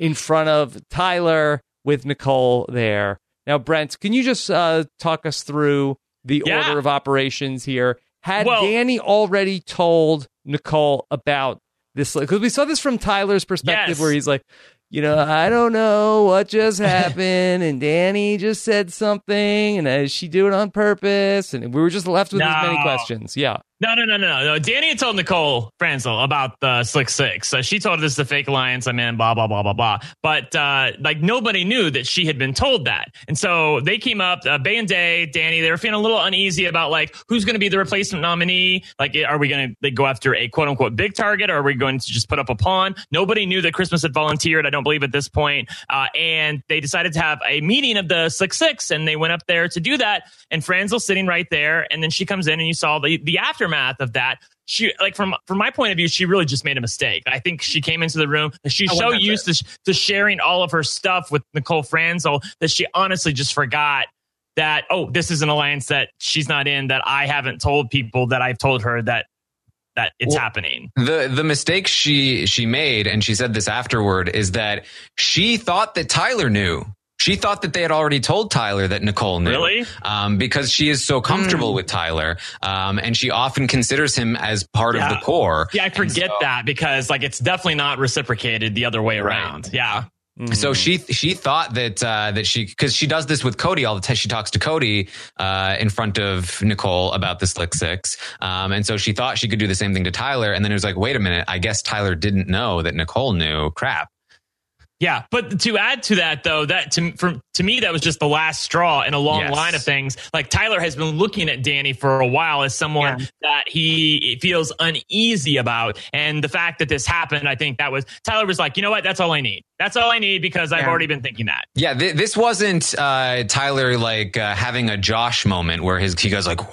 Speaker 1: in front of Tyler with Nicole there. Now, Brent, can you just uh, talk us through the
Speaker 3: Yeah.
Speaker 1: order of operations here? Had
Speaker 3: Well-
Speaker 1: Danny already told Nicole about this? Because we saw this from Tyler's perspective,
Speaker 3: Yes.
Speaker 1: where he's like, you know, I don't know what just happened, and Danny just said something, and is she do it on purpose? And we were just left with as many
Speaker 3: No.
Speaker 1: questions. Yeah.
Speaker 3: No, no, no, no, no. Danny had told Nicole Franzel about the Slick Six. Uh, she told her this is a fake alliance. I'm in, blah, blah, blah, blah, blah. But uh, like nobody knew that she had been told that. And so they came up, uh, Bay and Day, Danny, they were feeling a little uneasy about like who's going to be the replacement nominee. Like, are we going to go after a quote unquote big target, or are we going to just put up a pawn? Nobody knew that Christmas had volunteered, I don't believe, at this point. Uh, and they decided to have a meeting of the Slick Six, and they went up there to do that. And Franzel's sitting right there. And then she comes in, and you saw the, the aftermath of that. She, like, from from my point of view, she really just made a mistake. I think she came into the room. She's
Speaker 4: I
Speaker 3: so
Speaker 4: wonder.
Speaker 3: used to, to sharing all of her stuff with Nicole Franzel that she honestly just forgot that, oh, this is an alliance that she's not in, that I haven't told people, that I've told her that that it's
Speaker 2: Well,
Speaker 3: happening.
Speaker 2: The the mistake she she made, and she said this afterward, is that she thought that Tyler knew. She thought that they had already told Tyler that Nicole knew.
Speaker 3: Really?
Speaker 2: Um, because she is so comfortable with Tyler, um, and she often considers him as part
Speaker 3: Yeah.
Speaker 2: of the core.
Speaker 3: Yeah, I
Speaker 2: And
Speaker 3: forget
Speaker 2: so-
Speaker 3: that because like it's definitely not reciprocated the other way around. Yeah.
Speaker 2: So she she thought that uh, that she, because she does this with Cody all the time. She talks to Cody uh, in front of Nicole about the Slick Six, um, and so she thought she could do the same thing to Tyler. And then it was like, wait a minute, I guess Tyler didn't know that Nicole knew. Crap.
Speaker 3: Yeah, but to add to that, though, that to for, to me that was just the last straw in a long
Speaker 2: Yes.
Speaker 3: line of things. Like Tyler has been looking at Danny for a while as someone
Speaker 4: Yeah.
Speaker 3: that he feels uneasy about, and the fact that this happened, I think that was Tyler was like, you know what, that's all I need. That's all I need because I've
Speaker 4: Yeah.
Speaker 3: already been thinking that.
Speaker 2: Yeah, th- this wasn't uh, Tyler like uh, having a Josh moment where his he goes like,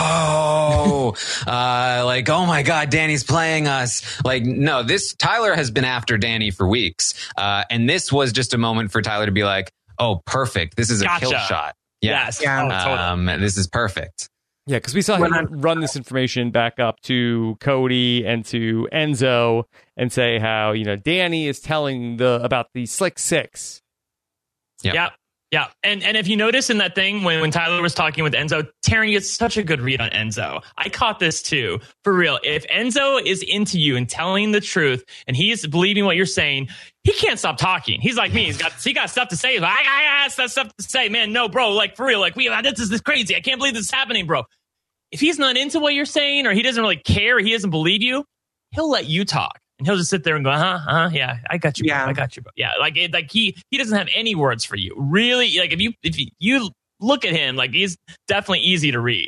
Speaker 2: "Whoa!" uh, like, "Oh my God, Danny's playing us!" Like, no, this Tyler has been after Danny for weeks, uh, and this was just a moment for Tyler to be like, "Oh, perfect! This is a kill
Speaker 3: Gotcha.
Speaker 2: shot." Yeah,
Speaker 3: Yes.
Speaker 4: Yeah.
Speaker 3: Oh, totally.
Speaker 2: um, this is perfect.
Speaker 1: Yeah, because we saw
Speaker 4: When
Speaker 1: him
Speaker 4: I'm-
Speaker 1: run this information back up to Cody and to Enzo and say how, you know, Danny is telling the about the Slick Six.
Speaker 2: Yep.
Speaker 3: Yeah. Yeah. And and if you notice in that thing when, when Tyler was talking with Enzo, Taryn gets such a good read on Enzo. I caught this too. For real. If Enzo is into you and telling the truth and he is believing what you're saying, he can't stop talking. He's like me. He's got he got stuff to say. He's like, I, I got stuff to say. Man, no, bro. Like for real. Like we this is this crazy. I can't believe this is happening, bro. If he's not into what you're saying or he doesn't really care, he doesn't believe you, he'll let you talk. And he'll just sit there and go, huh, huh, yeah, I got you, bro.
Speaker 4: Yeah.
Speaker 3: I got you, bro. Yeah, like it, like he he doesn't have any words for you. Really, like if you if you, you look at him, like he's definitely easy to read.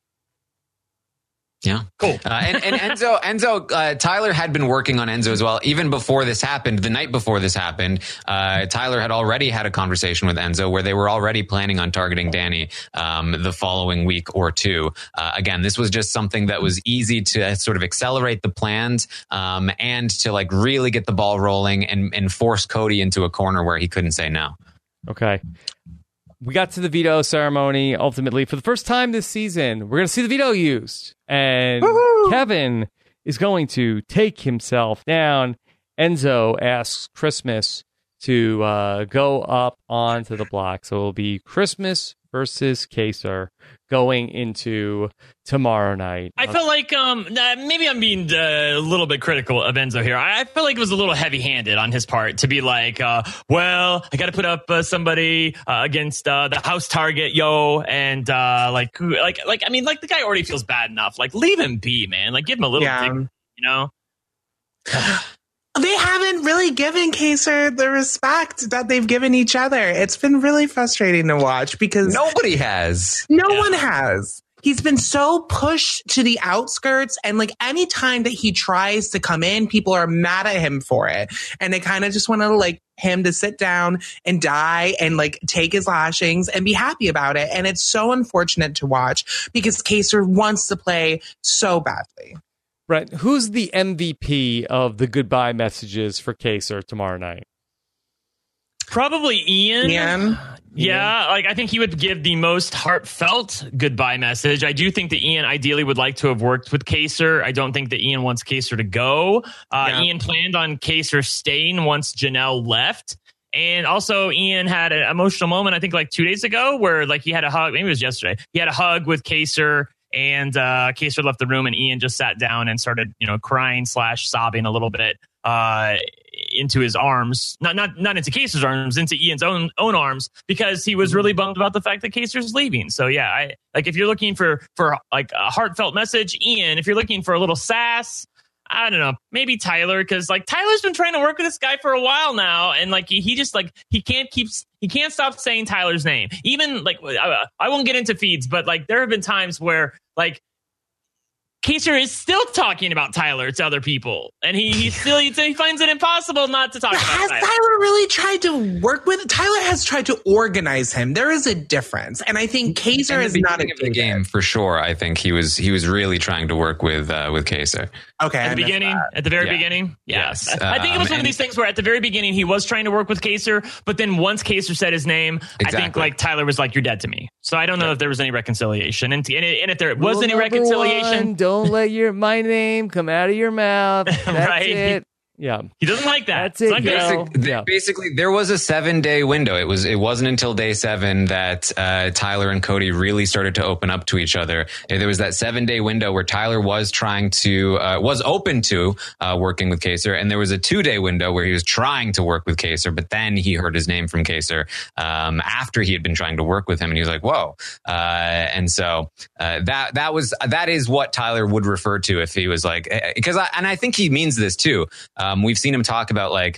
Speaker 2: Yeah.
Speaker 3: Cool.
Speaker 2: Uh, and, and Enzo, Enzo, uh, Tyler had been working on Enzo as well. Even before this happened, the night before this happened, uh, Tyler had already had a conversation with Enzo where they were already planning on targeting Danny, um, the following week or two. Uh, again, this was just something that was easy to sort of accelerate the plans, um, and to like really get the ball rolling and, and force Cody into a corner where he couldn't say no.
Speaker 1: Okay. We got to the veto ceremony ultimately for the first time this season. We're going to see the veto used. And
Speaker 4: Woohoo!
Speaker 1: Kevin is going to take himself down. Enzo asks Christmas to uh, go up onto the block. So it'll be Christmas versus Kaser going into tomorrow night.
Speaker 3: I felt like um uh, maybe I'm being uh, a little bit critical of Enzo here. I, I feel like it was a little heavy-handed on his part to be like, uh, well, I got to put up uh, somebody uh, against uh, the house target, yo, and uh, like, who- like, like, I mean, like the guy already feels bad enough. Like, leave him be, man. Like, give him a little,
Speaker 4: Yeah.
Speaker 3: dignity, you know.
Speaker 4: They haven't really given Kaser the respect that they've given each other. It's been really frustrating to watch because
Speaker 2: Nobody has.
Speaker 4: no
Speaker 3: Yeah.
Speaker 4: one has. He's been so pushed to the outskirts, and like any time that he tries to come in, people are mad at him for it. And they kind of just want to like him to sit down and die and like take his lashings and be happy about it. And it's so unfortunate to watch because Kaser wants to play so badly.
Speaker 1: Brent, who's the M V P of the goodbye messages for Kaser tomorrow night?
Speaker 3: Probably Ian.
Speaker 4: Ian?
Speaker 3: Yeah, like I think he would give the most heartfelt goodbye message. I do think that Ian ideally would like to have worked with Kaysar. I don't think that Ian wants Kaysar to go. Uh, yeah. Ian planned on Kaysar staying once Janelle left. And also Ian had an emotional moment, I think like two days ago, where like he had a hug. Maybe it was yesterday. He had a hug with Kaysar, and uh, Kaysar left the room, and Ian just sat down and started, you know, crying slash sobbing a little bit uh, into his arms. Not not not into Kaysar's arms, into Ian's own own arms, because he was really bummed about the fact that Kaysar's leaving. So yeah, I like if you're looking for for like a heartfelt message, Ian. If you're looking for a little sass, I don't know, maybe Tyler, because like Tyler's been trying to work with this guy for a while now, and like he, he just like he can't keep he can't stop saying Tyler's name. Even like I, I won't get into feeds, but like there have been times where like Kaysar is still talking about Tyler to other people, and he, he still he, he finds it impossible not to talk
Speaker 4: but
Speaker 3: about
Speaker 4: has
Speaker 3: Tyler.
Speaker 4: Tyler really tried to work with Tyler has tried to organize him. There is a difference, and I think Kaysar is not a
Speaker 2: the game for sure. I think he was he was really trying to work with uh, with Kaysar.
Speaker 4: Okay,
Speaker 3: at the beginning, at the very yeah. beginning, yes. yes. I think it was um, one of these things where at the very beginning he was trying to work with Kaysar, but then once Kaysar said his name, exactly. I think like Tyler was like, "You're dead to me." So I don't know yeah. if there was any reconciliation, and and, and if there was Rule any reconciliation,
Speaker 1: one, don't let your my name come out of your mouth. That's
Speaker 3: right.
Speaker 1: it. Yeah,
Speaker 3: he doesn't like that.
Speaker 1: That's it.
Speaker 2: Basically, yeah. basically, there was a seven day window. It was. It wasn't until day seven that uh, Tyler and Cody really started to open up to each other. There was that seven day window where Tyler was trying to uh, was open to uh, working with Kaysar, and there was a two day window where he was trying to work with Kaysar, but then he heard his name from Kaysar um, after he had been trying to work with him, and he was like, "Whoa!" Uh, and so uh, that that was that is what Tyler would refer to if he was like, because I, and I think he means this too. Um, we've seen him talk about like,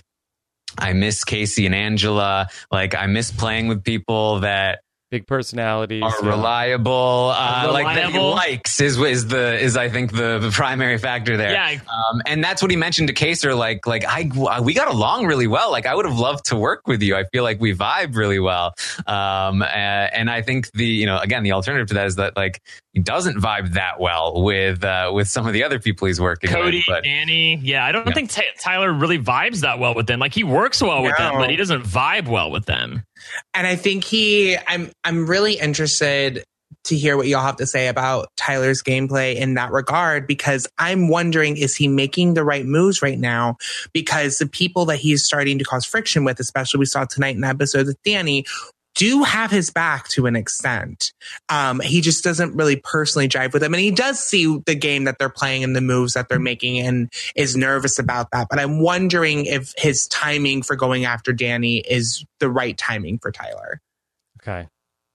Speaker 2: I miss Casey and Angela. Like, I miss playing with people that
Speaker 1: big personalities
Speaker 2: are
Speaker 1: yeah.
Speaker 2: reliable. Uh,
Speaker 3: reliable.
Speaker 2: Like that he likes is is the is I think the, the primary factor there.
Speaker 3: Yeah.
Speaker 2: Um, and that's what he mentioned to Kaysar. Like like I we got along really well. Like I would have loved to work with you. I feel like we vibe really well. Um, and, and I think the you know again the alternative to that is that like he doesn't vibe that well with uh, with some of the other people he's working
Speaker 3: Cody,
Speaker 2: with. Cody,
Speaker 3: Danny. Yeah, I don't yeah. think T- Tyler really vibes that well with them. Like he works well with no. them, but he doesn't vibe well with them.
Speaker 4: And I think he, I'm, I'm really interested to hear what y'all have to say about Tyler's gameplay in that regard, because I'm wondering, is he making the right moves right now? Because the people that he's starting to cause friction with, especially we saw tonight in the episode with Danny, do have his back to an extent. Um, he just doesn't really personally jive with them. And he does see the game that they're playing and the moves that they're making and is nervous about that. But I'm wondering if his timing for going after Danny is the right timing for Tyler.
Speaker 1: Okay.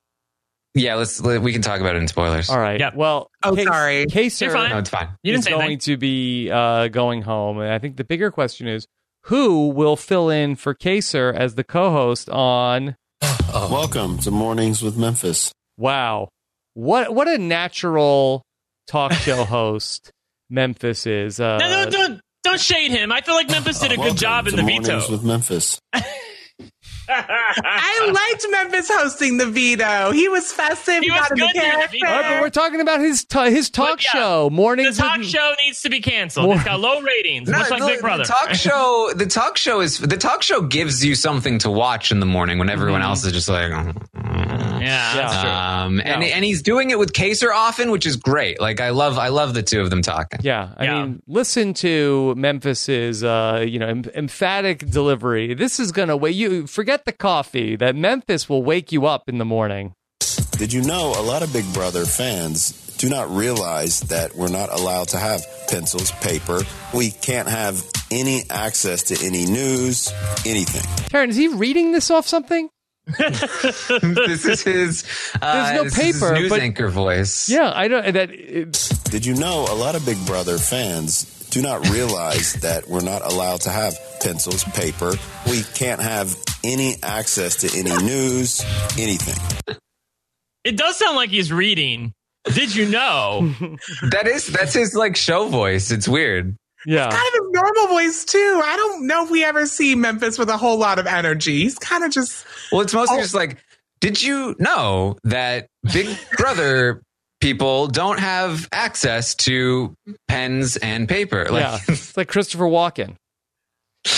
Speaker 2: Yeah, let's, let, we can talk about it in spoilers.
Speaker 1: All right.
Speaker 3: Yep.
Speaker 1: Well,
Speaker 4: oh,
Speaker 1: Kaysar,
Speaker 4: sorry.
Speaker 1: Kaysar
Speaker 2: no, it's fine.
Speaker 3: You
Speaker 1: is going to be uh, going home. And I think the bigger question is, who will fill in for Kaysar as the co-host on...
Speaker 7: Oh. Welcome to Mornings with Memphis.
Speaker 1: Wow. What what a natural talk show host Memphis is. Uh,
Speaker 3: no, no, don't, don't shade him. I feel like Memphis did a
Speaker 7: Welcome
Speaker 3: good job in
Speaker 7: to
Speaker 3: the
Speaker 7: Mornings
Speaker 3: veto.
Speaker 7: with Memphis.
Speaker 4: I liked Memphis hosting the veto. He was festive.
Speaker 3: He was
Speaker 4: got in the
Speaker 3: good during the
Speaker 4: character.
Speaker 3: veto.
Speaker 1: all right, but we're talking about his t- his talk
Speaker 3: But, yeah,
Speaker 1: show. Mornings
Speaker 3: The talk
Speaker 1: with...
Speaker 3: show needs to be canceled.
Speaker 1: More-
Speaker 3: It's got low ratings,
Speaker 2: No,
Speaker 3: much like
Speaker 2: the,
Speaker 3: Big Brother.
Speaker 2: The talk show, the talk show is the talk show gives you something to watch in the morning when everyone
Speaker 1: Mm-hmm.
Speaker 2: else is just like, oh,
Speaker 3: yeah, that's true.
Speaker 2: um, and
Speaker 1: No.
Speaker 2: and he's doing it with Kaysar often, which is great. Like I love, I love the two of them talking.
Speaker 1: Yeah, I
Speaker 3: Yeah.
Speaker 1: mean, listen to Memphis's, uh, you know, em- emphatic delivery. This is gonna wake you. Forget the coffee. That Memphis will wake you up in the morning.
Speaker 7: Did you know a lot of Big Brother fans do not realize that we're not allowed to have pencils, paper. We can't have any access to any news, anything.
Speaker 1: Taryn, is he reading this off something?
Speaker 2: This is his. Uh,
Speaker 1: There's no
Speaker 2: this is his
Speaker 1: paper,
Speaker 2: news
Speaker 1: but-
Speaker 2: anchor voice.
Speaker 1: Yeah, I don't. That it,
Speaker 7: Did you know a lot of Big Brother fans do not realize that we're not allowed to have pencils, paper. We can't have any access to any news, anything.
Speaker 3: It does sound like he's reading. Did you know?
Speaker 2: That is that's his like show voice. It's weird.
Speaker 1: yeah.
Speaker 4: Kind of his normal voice too. I don't know if we ever see Memphis with a whole lot of energy. He's kind of just.
Speaker 2: Well, it's mostly
Speaker 4: Oh.
Speaker 2: just like, did you know that Big Brother people don't have access to pens and paper? Like,
Speaker 1: yeah, it's like Christopher Walken.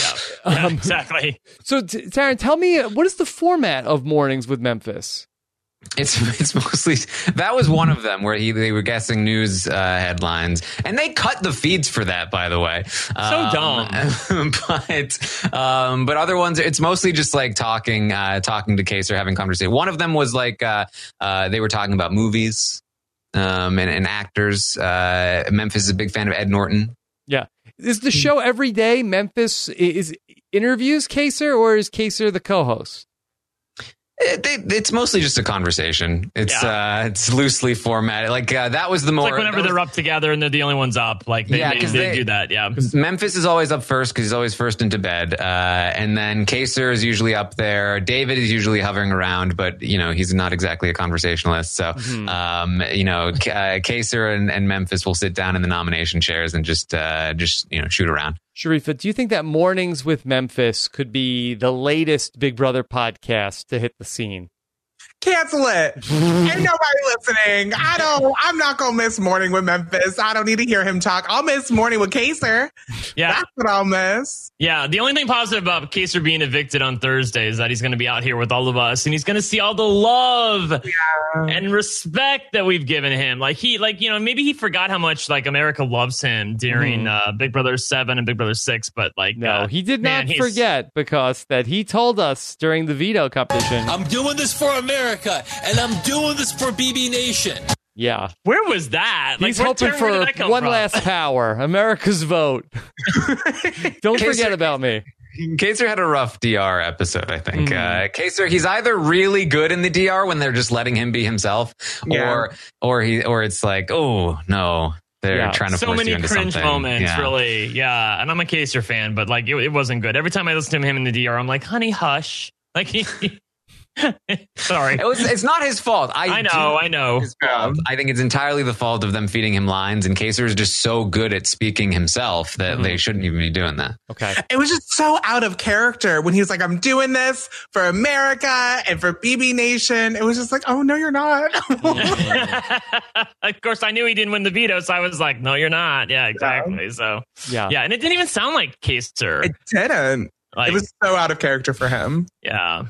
Speaker 3: Yeah,
Speaker 1: Um,
Speaker 3: exactly.
Speaker 1: So, t- Taryn, tell me, uh, what is the format of Mornings with Memphis?
Speaker 2: It's it's mostly that was one of them where he they were guessing news uh, headlines, and they cut the feeds for that, by the way.
Speaker 3: So
Speaker 2: Um, but um, but other ones, it's mostly just like talking uh, talking to Case or having conversation. One of them was like uh, uh, they were talking about movies um, and, and actors. Uh, Memphis is a big fan of Ed Norton.
Speaker 1: Yeah. Is the show every day Memphis is interviews Kaser, or is Kaser the co-host?
Speaker 2: It, it, it's mostly just a conversation. It's
Speaker 3: Yeah.
Speaker 2: uh, it's loosely formatted. Like uh, that was the more
Speaker 3: It's like whenever
Speaker 2: that was-
Speaker 3: they're up together and they're the only ones up. Like they,
Speaker 2: Yeah,
Speaker 3: they,
Speaker 2: 'cause
Speaker 3: they
Speaker 2: they-
Speaker 3: do that. Yeah.
Speaker 2: Memphis is always up first because he's always first into bed. Uh, and then Kaser is usually up there. David is usually hovering around, but, you know, he's not exactly a conversationalist. So,
Speaker 1: Mm-hmm.
Speaker 2: um, you know, K- uh, Kaser and, and Memphis will sit down in the nomination chairs and just, uh, just you know, shoot around.
Speaker 1: Sharifa, do you think that Mornings with Memphis could be the latest Big Brother podcast to hit the scene?
Speaker 4: Cancel it. Ain't nobody listening. I don't, I'm not going to miss Morning with Memphis. I don't need to hear him talk. I'll miss Morning with Kaser.
Speaker 3: Yeah.
Speaker 4: That's what I'll miss.
Speaker 3: Yeah. The only thing positive about Kaser being evicted on Thursday is that he's going to be out here with all of us and he's going to see all the love
Speaker 4: Yeah.
Speaker 3: and respect that we've given him. Like he, like, you know, maybe he forgot how much like America loves him during uh, Big Brother seven and Big Brother six, but like,
Speaker 1: No,
Speaker 3: uh,
Speaker 1: he did
Speaker 3: man,
Speaker 1: not
Speaker 3: he's-
Speaker 1: forget, because that he told us during the veto competition.
Speaker 5: I'm doing this for America, and I'm doing this for B B Nation.
Speaker 1: Yeah.
Speaker 3: Where was that?
Speaker 1: He's
Speaker 3: where-
Speaker 1: hoping
Speaker 3: where did
Speaker 1: for
Speaker 3: that come
Speaker 1: one
Speaker 3: from?
Speaker 1: last power, America's vote. Don't
Speaker 2: Kaser-
Speaker 1: forget about me.
Speaker 2: Kaser had a rough D R episode, I think.
Speaker 1: Mm.
Speaker 2: Uh, Kaser, he's either really good in the D R when they're just letting him be himself,
Speaker 4: Yeah.
Speaker 2: or or he or it's like, oh no, they're
Speaker 1: Yeah.
Speaker 2: trying to
Speaker 3: So
Speaker 2: force
Speaker 3: many
Speaker 2: you into
Speaker 3: cringe
Speaker 2: something.
Speaker 3: moments,
Speaker 2: Yeah.
Speaker 3: really. Yeah. And I'm a Kaser fan, but like it, it wasn't good. Every time I listen to him in the D R, I'm like, honey, hush. Like, he, sorry.
Speaker 2: It was, it's not his fault. I,
Speaker 3: I know,
Speaker 2: do-
Speaker 3: I know.
Speaker 2: his fault. I think it's entirely the fault of them feeding him lines, and Kaser is just so good at speaking himself that they shouldn't even be doing that.
Speaker 1: Okay.
Speaker 4: It was just so out of character when he was like, I'm doing this for America and for B B Nation. It was just like, oh, no, you're not.
Speaker 3: Of course, I knew he didn't win the veto, so I was like, no, you're not. Yeah, exactly. So,
Speaker 1: Yeah.
Speaker 3: yeah. And it didn't even sound like Kaser.
Speaker 4: It didn't.
Speaker 3: Like,
Speaker 4: It was so out of character for him.
Speaker 3: yeah.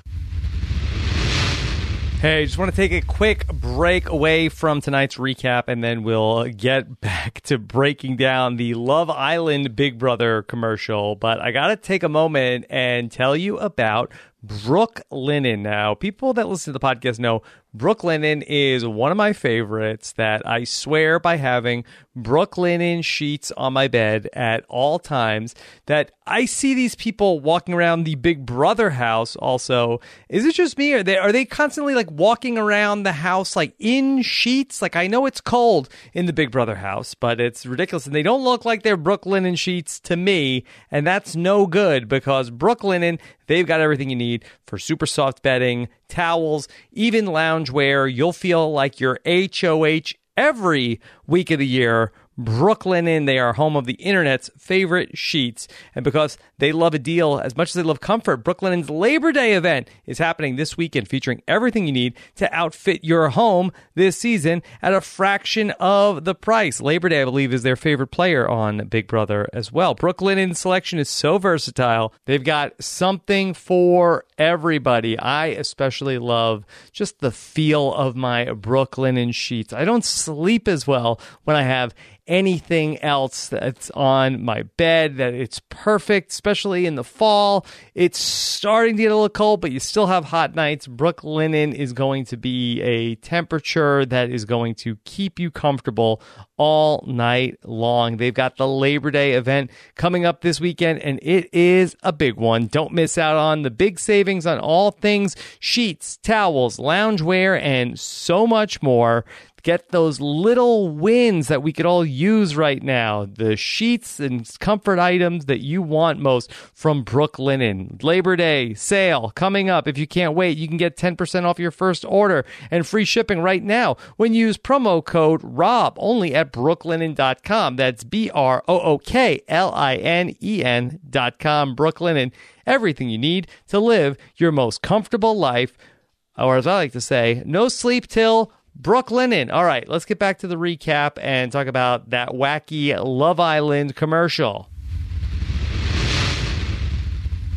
Speaker 1: Hey, just want to take a quick break away from tonight's recap, and then we'll get back to breaking down the Love Island Big Brother commercial. But I got to take a moment and tell you about Brooklinen. Now, people that listen to the podcast know Brooklinen is one of my favorites, that I swear by having Brooklinen sheets on my bed at all times, that I see these people walking around the Big Brother house also. Is it just me? Are they, are they constantly like walking around the house like in sheets? Like, I know it's cold in the Big Brother house, but it's ridiculous. And they don't look like they're Brooklinen sheets to me. And that's no good, because Brooklinen, they've got everything you need for super soft bedding, towels, even loungewear. You'll feel like you're H O H every week of the year. Brooklinen, they are home of the internet's favorite sheets. And because they love a deal as much as they love comfort, Brooklinen's Labor Day event is happening this weekend, featuring everything you need to outfit your home this season at a fraction of the price. Labor Day, I believe, is their favorite player on Big Brother as well. Brooklinen's selection is so versatile. They've got something for everybody. I especially love just the feel of my Brooklinen sheets. I don't sleep as well when I have anything else that's on my bed, that it's perfect, especially in the fall. It's starting to get a little cold, but you still have hot nights. Brooklinen is going to be a temperature that is going to keep you comfortable all night long. They've got the Labor Day event coming up this weekend, and it is a big one. Don't miss out on the big savings on all things sheets, towels, loungewear, and so much more. Get those little wins that we could all use right now. The sheets and comfort items that you want most from Brooklinen. Labor Day sale coming up. If you can't wait, you can get ten percent off your first order and free shipping right now when you use promo code ROB only at brooklinen dot com. That's B R O O K L I N E N dot com. Brooklinen, everything you need to live your most comfortable life. Or as I like to say, no sleep till Brooklinen. All right, let's get back to the recap and talk about that wacky Love Island commercial.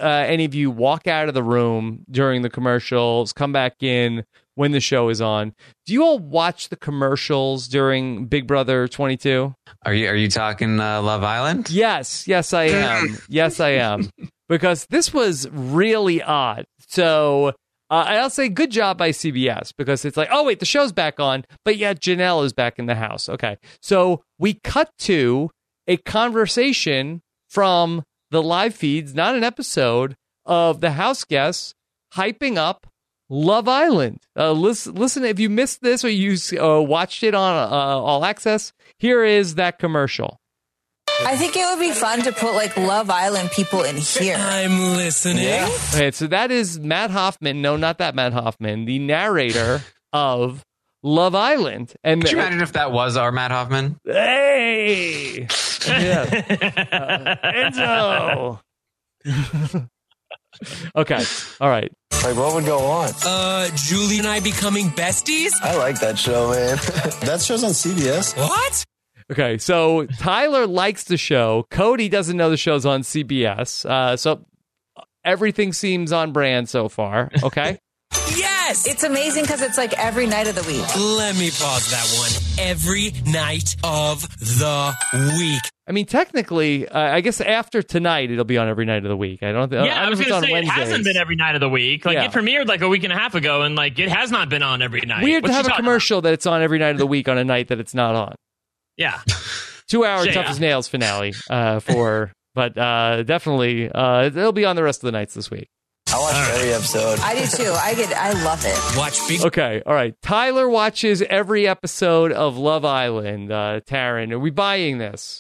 Speaker 1: any of you walk out of the room during the commercials, come back in when the show is on. Do you all watch the commercials during Big Brother twenty-two?
Speaker 2: Are you are you talking uh, Love Island?
Speaker 1: Yes, yes, I am. Yes, I am. Because this was really odd. So uh, I'll say good job by C B S, because it's like, oh, wait, the show's back on, but yet Janelle is back in the house. Okay. So we cut to a conversation from the live feeds, not an episode, of the house guests hyping up Love Island. Uh, listen, listen, if you missed this or you uh, watched it on uh, All Access, here is that commercial.
Speaker 8: I think it would be fun to put like Love Island people in here.
Speaker 5: I'm listening.
Speaker 1: Yeah. Okay, so that is Matt Hoffman. No, not that Matt Hoffman, the narrator of Love Island. And
Speaker 2: Could you imagine if that was our Matt Hoffman?
Speaker 1: Hey, yeah, uh, Enzo. Okay, all right.
Speaker 9: Like, what would go on?
Speaker 5: Uh, Julie and I becoming besties?
Speaker 9: I like that show, man.
Speaker 7: That show's on C B S.
Speaker 5: What?
Speaker 1: Okay, so Tyler likes the show. Cody doesn't know the show's on C B S. Uh, so everything seems on brand so far. Okay.
Speaker 5: Yes!
Speaker 8: It's amazing because it's like every night of the week.
Speaker 5: Let me pause that one. Every night of the week.
Speaker 1: I mean, technically, uh, I guess after tonight, it'll be on every night of the week. I don't think.
Speaker 3: Yeah, I, I was going to say, it hasn't been every night of the week. Like,
Speaker 1: Yeah.
Speaker 3: it premiered like a week and a half ago, and like it has not been on every night.
Speaker 1: Weird
Speaker 3: What
Speaker 1: to
Speaker 3: you
Speaker 1: have a
Speaker 3: talking
Speaker 1: commercial that it's on every night of the week on a night that it's not on.
Speaker 3: about? Yeah.
Speaker 1: Two hour
Speaker 3: Shit,
Speaker 1: Tough as Nails finale uh, for, but uh, definitely uh, it'll be on the rest of the nights this week.
Speaker 9: I watch every episode.
Speaker 8: I do too. I get. I love it.
Speaker 5: Watch big.
Speaker 1: Okay, all right. Tyler watches every episode of Love Island. Uh, Taryn, are we buying this?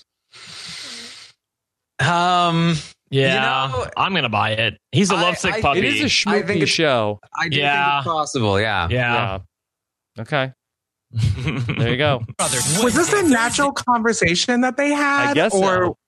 Speaker 2: Um,
Speaker 3: Yeah,
Speaker 2: You know,
Speaker 3: I'm going to buy it. He's a
Speaker 2: I-
Speaker 3: lovesick
Speaker 2: I-
Speaker 3: puppy.
Speaker 1: It is a
Speaker 2: I think
Speaker 1: schmoopy
Speaker 2: it's-
Speaker 1: show.
Speaker 2: I do
Speaker 3: Yeah.
Speaker 2: think it's possible. Yeah.
Speaker 3: yeah.
Speaker 1: Yeah. Okay. There you go.
Speaker 5: Brother.
Speaker 4: Was this a natural conversation that they had?
Speaker 1: I guess
Speaker 4: or
Speaker 1: so.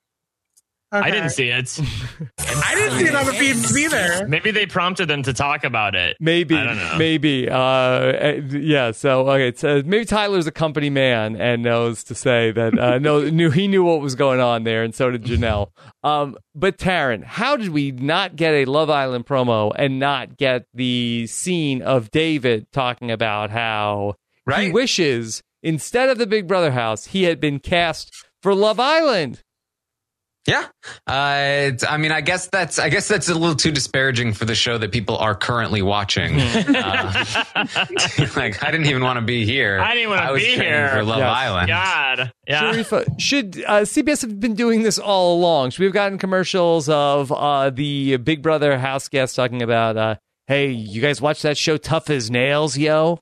Speaker 3: I
Speaker 4: Okay.
Speaker 3: didn't see it.
Speaker 4: I didn't see it on the feeds either.
Speaker 3: Maybe they prompted them to talk about it.
Speaker 1: Maybe,
Speaker 3: I don't know.
Speaker 1: maybe. Uh, uh, yeah. So okay, so maybe Tyler's a company man and knows to say that. Uh, no, knew he knew what was going on there, and so did Janelle. Um, but Taryn, how did we not get a Love Island promo and not get the scene of David talking about how he
Speaker 2: Right.
Speaker 1: wishes instead of the Big Brother house he had been cast for Love Island?
Speaker 2: Yeah. Uh, it's, I mean, I guess that's I guess that's a little too disparaging for the show that people are currently watching. uh, like, I didn't even want to be here.
Speaker 3: I didn't want to
Speaker 2: was
Speaker 3: be
Speaker 2: training
Speaker 3: here.
Speaker 2: for Love
Speaker 1: Yes.
Speaker 2: Island.
Speaker 3: God. Yeah.
Speaker 1: Sharifa, should uh, C B S have been doing this all along? Should we have gotten commercials of uh, the Big Brother house guests talking about, uh, hey, you guys watch that show Tough as Nails, yo?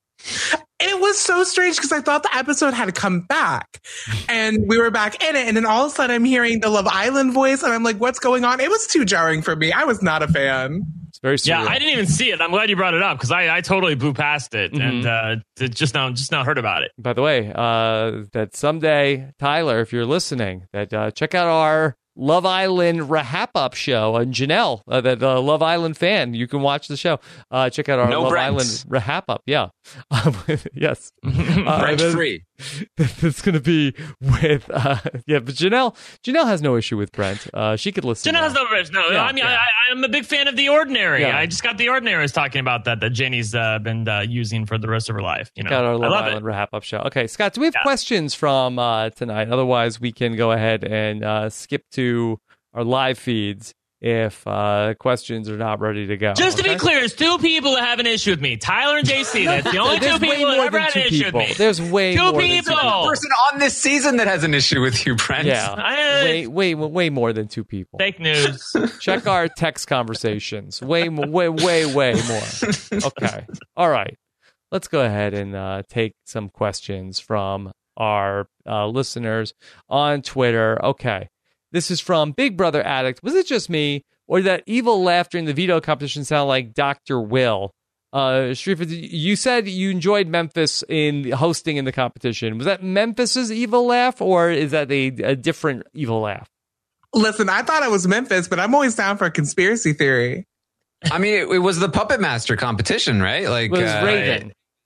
Speaker 4: It was so strange because I thought the episode had come back and we were back in it. And then all of a sudden I'm hearing the Love Island voice and I'm like, what's going on? It was too jarring for me. I was not a fan.
Speaker 1: It's very surreal.
Speaker 3: Yeah, I didn't even see it. I'm glad you brought it up because I, I totally blew past it and uh, t- just now just now heard about it.
Speaker 1: By the way, uh, that someday, Tyler, if you're listening, that uh, check out our Love Island Wrap Up show on Janelle, uh, that uh, Love Island fan. You can watch the show. Uh, check out our
Speaker 2: No
Speaker 1: Love
Speaker 2: Brent.
Speaker 1: Island Wrap Up. Yeah. Um, yes. Uh,
Speaker 2: Rent
Speaker 1: then-
Speaker 2: free.
Speaker 1: It's going to be with, uh, yeah, but Janelle, Janelle has no issue with Brent. Uh, she could listen.
Speaker 3: Jenna
Speaker 1: now.
Speaker 3: has no risk. No,
Speaker 1: Yeah,
Speaker 3: I mean,
Speaker 1: yeah.
Speaker 3: I, I'm a big fan of The Ordinary.
Speaker 1: Yeah.
Speaker 3: I just got The Ordinary is talking about that that Jenny's uh, been uh, using for the rest of her life. You know,
Speaker 1: Got our
Speaker 3: I
Speaker 1: Love
Speaker 3: love
Speaker 1: Island
Speaker 3: it.
Speaker 1: Wrap Up show. Okay, Scott, do we have
Speaker 3: Yeah.
Speaker 1: questions from uh, tonight? Otherwise, we can go ahead and uh, skip to our live feeds if uh, questions are not ready to go.
Speaker 3: Just to
Speaker 1: okay?
Speaker 3: be clear, there's two people that have an issue with me: Tyler and J C. That's the only
Speaker 1: There's
Speaker 3: two
Speaker 1: way
Speaker 3: people that
Speaker 1: more
Speaker 3: ever
Speaker 1: than
Speaker 3: had
Speaker 1: two
Speaker 3: an issue
Speaker 1: people.
Speaker 3: with me.
Speaker 1: There's way
Speaker 3: Two
Speaker 1: more than two
Speaker 3: people.
Speaker 1: people.
Speaker 2: Person on this season that has an issue with you, Brent.
Speaker 1: Yeah,
Speaker 3: I-
Speaker 1: way, way, way more than two people.
Speaker 3: Fake news.
Speaker 1: Check our text conversations. Way, mo- way, way, way more. Okay. All right. Let's go ahead and uh, take some questions from our uh, listeners on Twitter. Okay. This is from Big Brother Addict. Was it just me, or did that evil laugh during the veto competition sound like Doctor Will? Uh, Sharifa, you said you enjoyed Memphis in hosting in the competition. Was that Memphis's evil laugh, or is that a, a different evil laugh?
Speaker 4: Listen, I thought it was Memphis, but I'm always down for a conspiracy theory.
Speaker 2: I mean, it, it was the Puppet Master competition, right? Like,
Speaker 1: It was
Speaker 2: uh,
Speaker 1: Raven.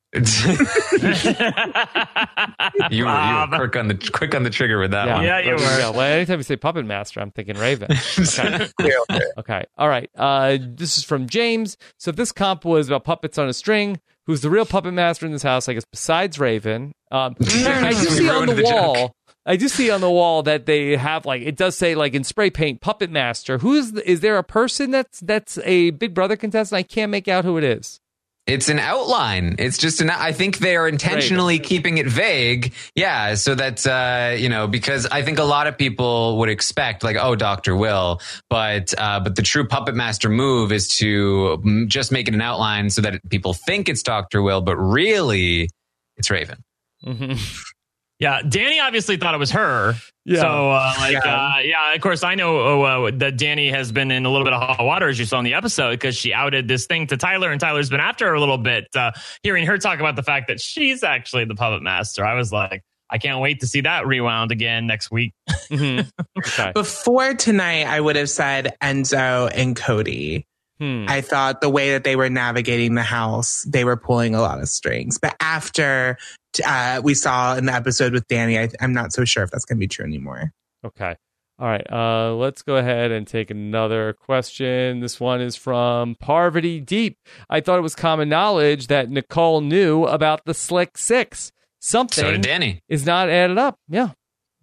Speaker 2: you, were, you were quick on the quick on the trigger with that
Speaker 1: Yeah,
Speaker 2: one.
Speaker 3: Yeah, you were.
Speaker 1: Yeah, well, anytime you say puppet master, I'm thinking Raven. Okay. Okay. All right. Uh, this is from James. So if this comp was about puppets on a string, who's the real puppet master in this house? I guess besides Raven. Um, Karen, I do see on the,
Speaker 2: the
Speaker 1: wall.
Speaker 2: joke.
Speaker 1: I do see on the wall that they have like it does say like in spray paint puppet master. Who's the, is there a person that's that's a Big Brother contestant? I can't make out who it is.
Speaker 2: It's an outline. It's just an. I think they are intentionally
Speaker 1: Raven.
Speaker 2: keeping it vague. Yeah, so that uh, you know, because I think a lot of people would expect like, oh, Doctor Will, but uh, but the true puppet master move is to mm, just make it an outline so that people think it's Doctor Will, but really it's Raven.
Speaker 1: Mm-hmm.
Speaker 3: Yeah, Danny obviously thought it was her.
Speaker 1: Yeah.
Speaker 3: So, uh, like,
Speaker 4: Yeah.
Speaker 3: Uh, yeah, of course, I know uh, that Danny has been in a little bit of hot water, as you saw in the episode, because she outed this thing to Tyler, and Tyler's been after her a little bit. Uh, hearing her talk about the fact that she's actually the puppet master, I was like, I can't wait to see that rewound again next week.
Speaker 1: Mm-hmm. Okay.
Speaker 4: Before tonight, I would have said Enzo and Cody.
Speaker 1: Hmm.
Speaker 4: I thought the way that they were navigating the house, they were pulling a lot of strings. But after uh, we saw in the episode with Danny, I, I'm not so sure if that's going to be true anymore.
Speaker 1: Okay. All right. Uh, let's go ahead and take another question. This one is from Parvati Deep. I thought it was common knowledge that Nicole knew about the Slick Six. Something
Speaker 2: So did Danny.
Speaker 1: is not added up. Yeah.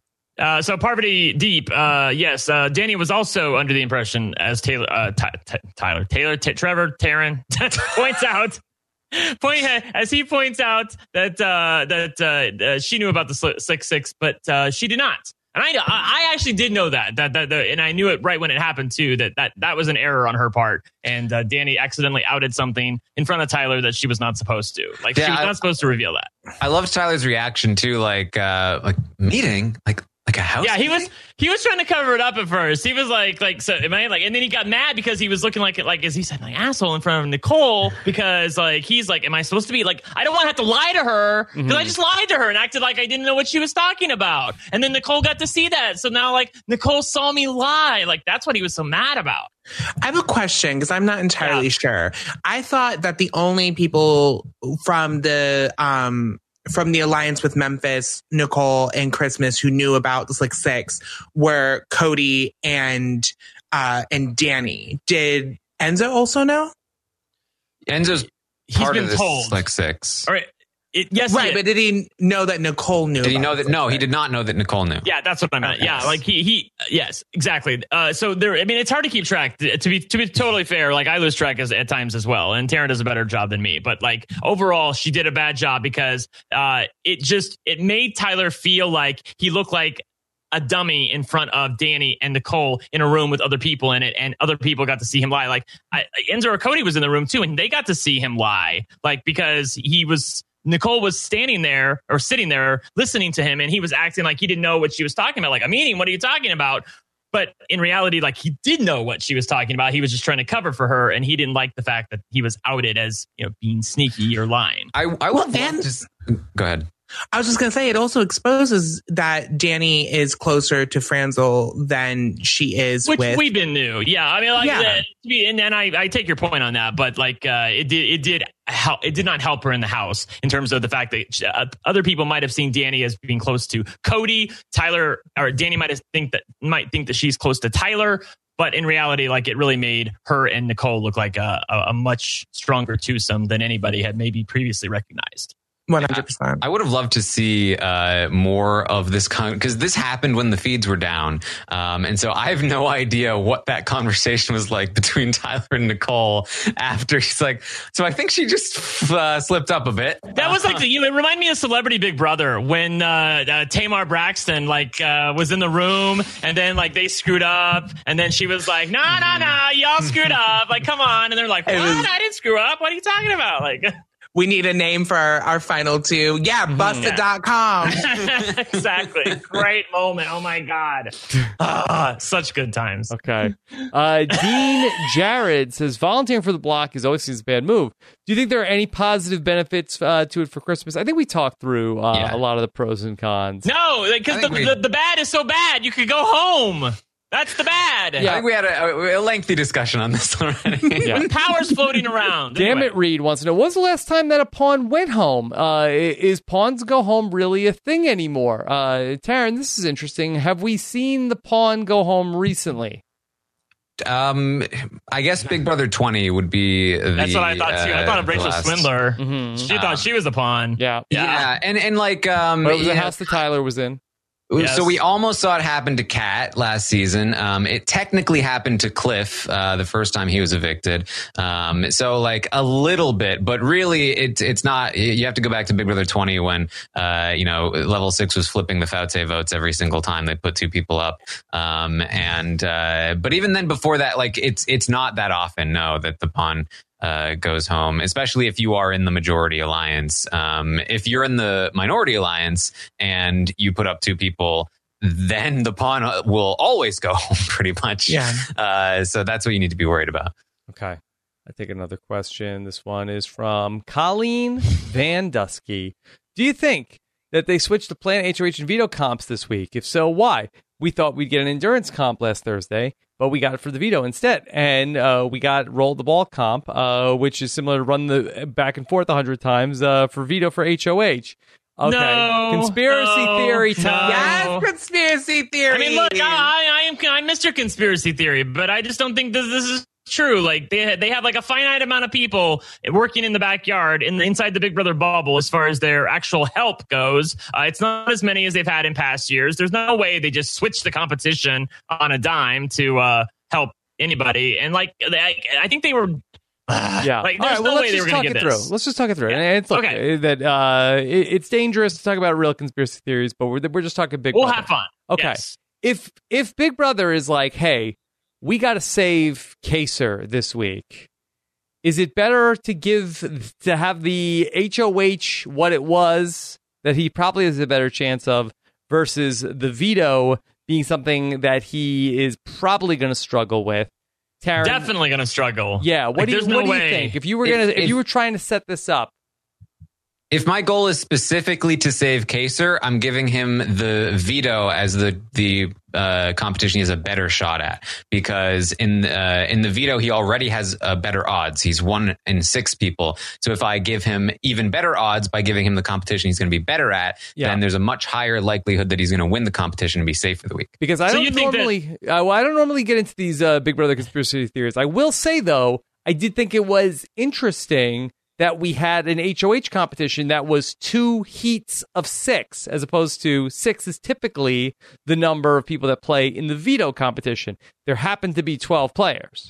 Speaker 3: Uh, so Parvati Deep, uh, yes, uh, Danny was also under the impression, as Taylor, uh, Ty- Ty- Tyler, Taylor, T- Trevor, Taryn points out, point as he points out that uh, that uh, uh, she knew about the sl- six six, but uh, she did not. And I, I actually did know that, that, that, that, and I knew it right when it happened too. That that that was an error on her part, and uh, Danny accidentally outed something in front of Tyler that she was not supposed to. Like
Speaker 2: Yeah,
Speaker 3: she was
Speaker 2: I-
Speaker 3: not supposed to reveal that.
Speaker 2: I loved Tyler's reaction too, like uh, like meeting, like like a house.
Speaker 3: Yeah, he was he was trying to cover it up at first. He was like like so am I like and then he got mad because he was looking like like as he said like asshole in front of Nicole because like he's like, am I supposed to be like I don't want to have to lie to her because
Speaker 1: Mm-hmm.
Speaker 3: I just lied to her and acted like I didn't know what she was talking about. And then Nicole got to see that. So now like Nicole saw me lie. Like that's what he was so mad about.
Speaker 4: I have a question because I'm not entirely
Speaker 3: Yeah.
Speaker 4: sure. I thought that the only people from the um from the alliance with Memphis, Nicole, and Christmas who knew about the Slick Six were Cody and uh and Danny. Did Enzo also know?
Speaker 2: Enzo's
Speaker 3: He's
Speaker 2: part
Speaker 3: been
Speaker 2: of this
Speaker 3: told.
Speaker 2: like six.
Speaker 3: All right. It, yes,
Speaker 4: Right,
Speaker 3: he-
Speaker 4: but did he know that Nicole knew?
Speaker 2: Did he
Speaker 4: about
Speaker 2: know
Speaker 4: the
Speaker 2: that? No,
Speaker 4: Slick
Speaker 2: he
Speaker 4: Six?
Speaker 2: did not know that Nicole knew.
Speaker 3: Yeah, that's what I meant.
Speaker 4: Okay.
Speaker 3: Yeah, like he he yes, exactly. Uh, so there, I mean, it's hard to keep track. To be to be totally fair, like I lose track as, at times as well, and Taryn does a better job than me. But like overall, she did a bad job because uh, it just it made Tyler feel like he looked like a dummy in front of Danny and Nicole in a room with other people in it, and other people got to see him lie. Like I, Enzo or Cody was in the room too, and they got to see him lie, like because he was. Nicole was standing there or sitting there listening to him, and he was acting like he didn't know what she was talking about. Like, a meeting, what are you talking about? But in reality, like he did know what she was talking about. He was just trying to cover for her, and he didn't like the fact that he was outed as, you know, being sneaky or lying.
Speaker 2: I I
Speaker 4: Well,
Speaker 2: would
Speaker 4: then-
Speaker 2: love to s- go ahead.
Speaker 4: I was just going to say, it also exposes that Danny is closer to Franzel than she is
Speaker 3: Which
Speaker 4: with...
Speaker 3: we've been new. Yeah. I mean, like,
Speaker 4: Yeah.
Speaker 3: uh, to be- and, and I, I take your point on that, but like, uh, it did, it did help. It did not help her in the house in terms of the fact that uh, other people might have seen Danny as being close to Cody, Tyler, or Danny might have think that might think that she's close to Tyler. But in reality, like it really made her and Nicole look like a, a, a much stronger twosome than anybody had maybe previously recognized.
Speaker 4: one hundred percent.
Speaker 2: I would have loved to see uh, more of this con because this happened when the feeds were down, um, and so I have no idea what that conversation was like between Tyler and Nicole after. He's like, so I think she just uh, slipped up a bit.
Speaker 3: That was like, the, you know, it reminded me of Celebrity Big Brother when uh, uh, Tamar Braxton like uh, was in the room and then like they screwed up and then she was like, no, no, no, y'all screwed up. Like, come on. And they're like, what?
Speaker 4: It was-
Speaker 3: I didn't screw up. What are you talking about? Like,
Speaker 4: We need a name for our, our final two. Yeah, busted dot com.
Speaker 3: exactly. Great moment. Oh my God. Ah, such good times.
Speaker 1: Okay. Uh, Dean Jared says volunteering for the block is always seems a bad move. Do you think there are any positive benefits uh, to it for Christmas? I think we talked through uh,
Speaker 2: Yeah.
Speaker 1: a lot of the pros and cons.
Speaker 3: No, because
Speaker 2: I
Speaker 3: the,
Speaker 2: think we-
Speaker 3: the, the bad is so bad. You could go home. That's the bad.
Speaker 2: I think we had a, a lengthy discussion on this already.
Speaker 3: Yeah. Power's floating around.
Speaker 1: Damn
Speaker 3: Anyway.
Speaker 1: it, Reed wants to know, when's the last time that a pawn went home? Uh, is pawns go home really a thing anymore? Uh, Taryn, this is interesting. Have we seen the pawn go home recently?
Speaker 2: Um, I guess Big Brother twenty would be the,
Speaker 3: That's what I thought too. I thought of
Speaker 2: uh,
Speaker 3: Rachel
Speaker 2: last-
Speaker 3: Swindler.
Speaker 1: Mm-hmm.
Speaker 3: She uh, thought she was a pawn.
Speaker 1: Yeah.
Speaker 3: Yeah.
Speaker 2: Yeah, and, and like... um,
Speaker 1: But it was
Speaker 2: yeah.
Speaker 1: the house that Tyler was in.
Speaker 3: Yes.
Speaker 2: So we almost saw it happen to Kat last season. Um, it technically happened to Cliff uh, the first time he was evicted. Um, so like a little bit, but really it, it's not. You have to go back to Big Brother twenty when uh, you know level six was flipping the Faute votes every single time they put two people up. Um, and uh, but even then, before that, like it's it's not that often. No, that the pawn uh, goes home, especially if you are in the majority alliance. Um, if you're in the minority alliance and you put up two people, then the pawn will always go home pretty much.
Speaker 4: Yeah.
Speaker 2: Uh, so that's what you need to be worried about.
Speaker 1: Okay. I take another question. This one is from Colleen Van Dusky. Do you think that they switched to plan H O H and veto comps this week? If so, why? We thought we'd get an endurance comp last Thursday, but we got it for the veto instead. And uh, we got roll the ball comp, uh, which is similar to run the back and forth a hundred times uh, for veto for H O H. Okay.
Speaker 3: No,
Speaker 1: Conspiracy
Speaker 3: no,
Speaker 1: theory
Speaker 3: no.
Speaker 1: time.
Speaker 4: Yes, conspiracy theory.
Speaker 3: I mean, look, I, I am I'm Mister Conspiracy Theory, but I just don't think this, this is true. Like they they have like a finite amount of people working in the backyard in the, inside the Big Brother bubble as far as their actual help goes. Uh, it's not as many as they've had in past years. There's no way they just switch the competition on a dime to uh, help anybody. And like I, I think they were.
Speaker 1: Yeah.
Speaker 3: Like,
Speaker 1: All
Speaker 3: there's
Speaker 1: right,
Speaker 3: no
Speaker 1: well,
Speaker 3: way
Speaker 1: let's
Speaker 3: they
Speaker 1: just
Speaker 3: were
Speaker 1: talk
Speaker 3: going to
Speaker 1: it
Speaker 3: get
Speaker 1: through.
Speaker 3: this.
Speaker 1: Let's just talk it through.
Speaker 3: Yeah.
Speaker 1: And it's look,
Speaker 3: Okay.
Speaker 1: uh, that uh, it, it's dangerous to talk about real conspiracy theories, but we're we're just talking Big
Speaker 3: We'll
Speaker 1: Brother.
Speaker 3: have fun.
Speaker 1: Okay.
Speaker 3: Yes.
Speaker 1: If if Big Brother is like, hey, we got to save Kaser this week, is it better to give to have the H O H what it was that he probably has a better chance of versus the veto being something that he is probably going to struggle with? Taryn,
Speaker 3: Definitely going to struggle.
Speaker 1: yeah. What
Speaker 3: Like,
Speaker 1: do you,
Speaker 3: there's no
Speaker 1: what do you
Speaker 3: way.
Speaker 1: think? If you were
Speaker 2: If-
Speaker 1: gonna, if,
Speaker 2: if-
Speaker 1: you were trying to set this up,
Speaker 2: If my goal is specifically to save Kaser, I'm giving him the veto as the the uh, competition he has a better shot at, because in uh, in the veto he already has uh, better odds. He's one in six people. So if I give him even better odds by giving him the competition he's going to be better at,
Speaker 1: Yeah.
Speaker 2: then there's a much higher likelihood that he's going to win the competition and be safe for the week.
Speaker 1: because I
Speaker 3: So you
Speaker 1: don't
Speaker 3: think that-
Speaker 1: normally, uh, well, I don't normally get into these uh, Big Brother conspiracy theories. I will say though, I did think it was interesting that we had an H O H competition that was two heats of six, as opposed to six is typically the number of people that play in the veto competition. There happened to be twelve players.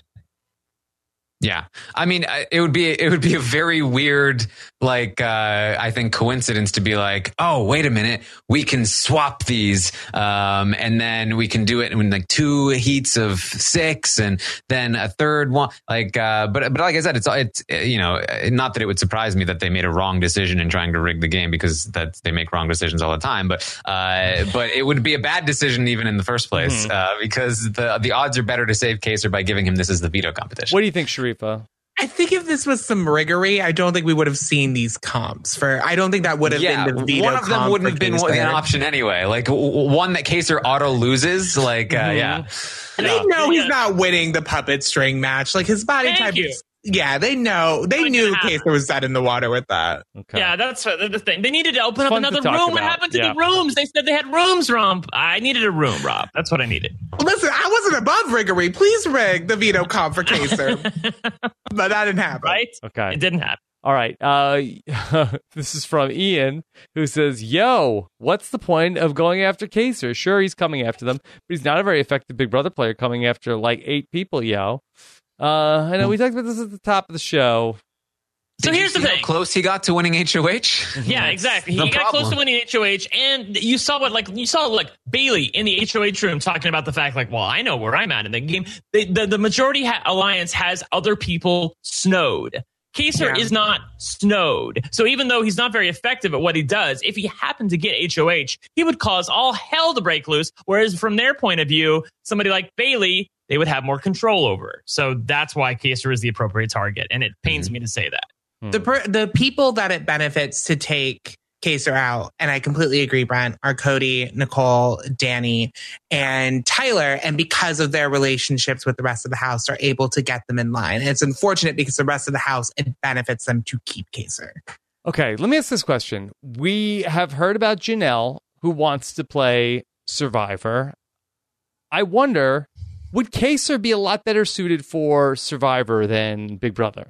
Speaker 2: Yeah, I mean, I- it would be it would be a very weird, like uh, I think, coincidence to be like, oh, wait a minute, we can swap these, um, and then we can do it in like two heats of six, and then a third one. Like, uh, but but like I said, it's it's you know, not that it would surprise me that they made a wrong decision in trying to rig the game, because that they make wrong decisions all the time. But uh, but it would be a bad decision even in the first place,
Speaker 1: Mm-hmm.
Speaker 2: uh, because the the odds are better to save Kaser by giving him this as the veto competition.
Speaker 1: What do you think, Sharifa?
Speaker 4: I think if this was some riggery, I don't think we would have seen these comps. For I don't think that would have
Speaker 2: Yeah,
Speaker 4: been the veto
Speaker 2: one of them
Speaker 4: comp
Speaker 2: wouldn't
Speaker 4: for
Speaker 2: have been
Speaker 4: Kaser.
Speaker 2: an option anyway. Like w- w- one that Kaser auto loses. Like, uh, yeah.
Speaker 4: They know
Speaker 3: Yeah.
Speaker 4: he's not winning the puppet string match. Like his body
Speaker 3: Thank
Speaker 4: type.
Speaker 3: you.
Speaker 4: Is, yeah, they know. They
Speaker 3: Not
Speaker 4: knew
Speaker 3: gonna happen.
Speaker 4: Kaser was dead in the water with that.
Speaker 1: Okay.
Speaker 3: Yeah, that's what- the thing. They needed to open up
Speaker 1: Fun to
Speaker 3: another
Speaker 1: talk
Speaker 3: room. What
Speaker 1: about.
Speaker 3: happened to
Speaker 1: Yeah.
Speaker 3: the rooms? They said they had rooms, Rob. I needed a room, Rob. That's what I needed.
Speaker 4: Listen, I wasn't above riggery. Please rig the veto comp for Kaser, but that didn't happen.
Speaker 3: Right?
Speaker 1: Okay.
Speaker 3: It didn't happen.
Speaker 1: All right. Uh, this is from Ian, who says, yo, what's the point of going after Kaser? Sure, he's coming after them, but he's not a very effective Big Brother player coming after like eight people, yo. Uh, I know we talked about this at the top of the show.
Speaker 3: So
Speaker 2: Did you
Speaker 3: here's the
Speaker 2: see
Speaker 3: thing.
Speaker 2: How close he got to winning H O H.
Speaker 3: Yeah, exactly. He
Speaker 2: No
Speaker 3: got
Speaker 2: problem.
Speaker 3: close to winning H O H, and you saw what, like, you saw like Bailey in the H O H room talking about the fact, like, well, I know where I'm at in the game. The the, the majority ha- alliance has other people snowed. Kaser
Speaker 4: Yeah.
Speaker 3: is not snowed. So even though he's not very effective at what he does, if he happened to get H O H, he would cause all hell to break loose. Whereas from their point of view, somebody like Bailey, they would have more control over. So that's why Kaser is the appropriate target. And it pains me to say that.
Speaker 4: The per- the people that it benefits to take Kaser out. And I completely agree, Brent, are Cody, Nicole, Danny, and Tyler. And because of their relationships with the rest of the house, are able to get them in line. And it's unfortunate because the rest of the house, it benefits them to keep Kaser.
Speaker 1: Okay, let me ask this question. We have heard about Janelle, who wants to play Survivor. I wonder, would Kaser be a lot better suited for Survivor than Big Brother?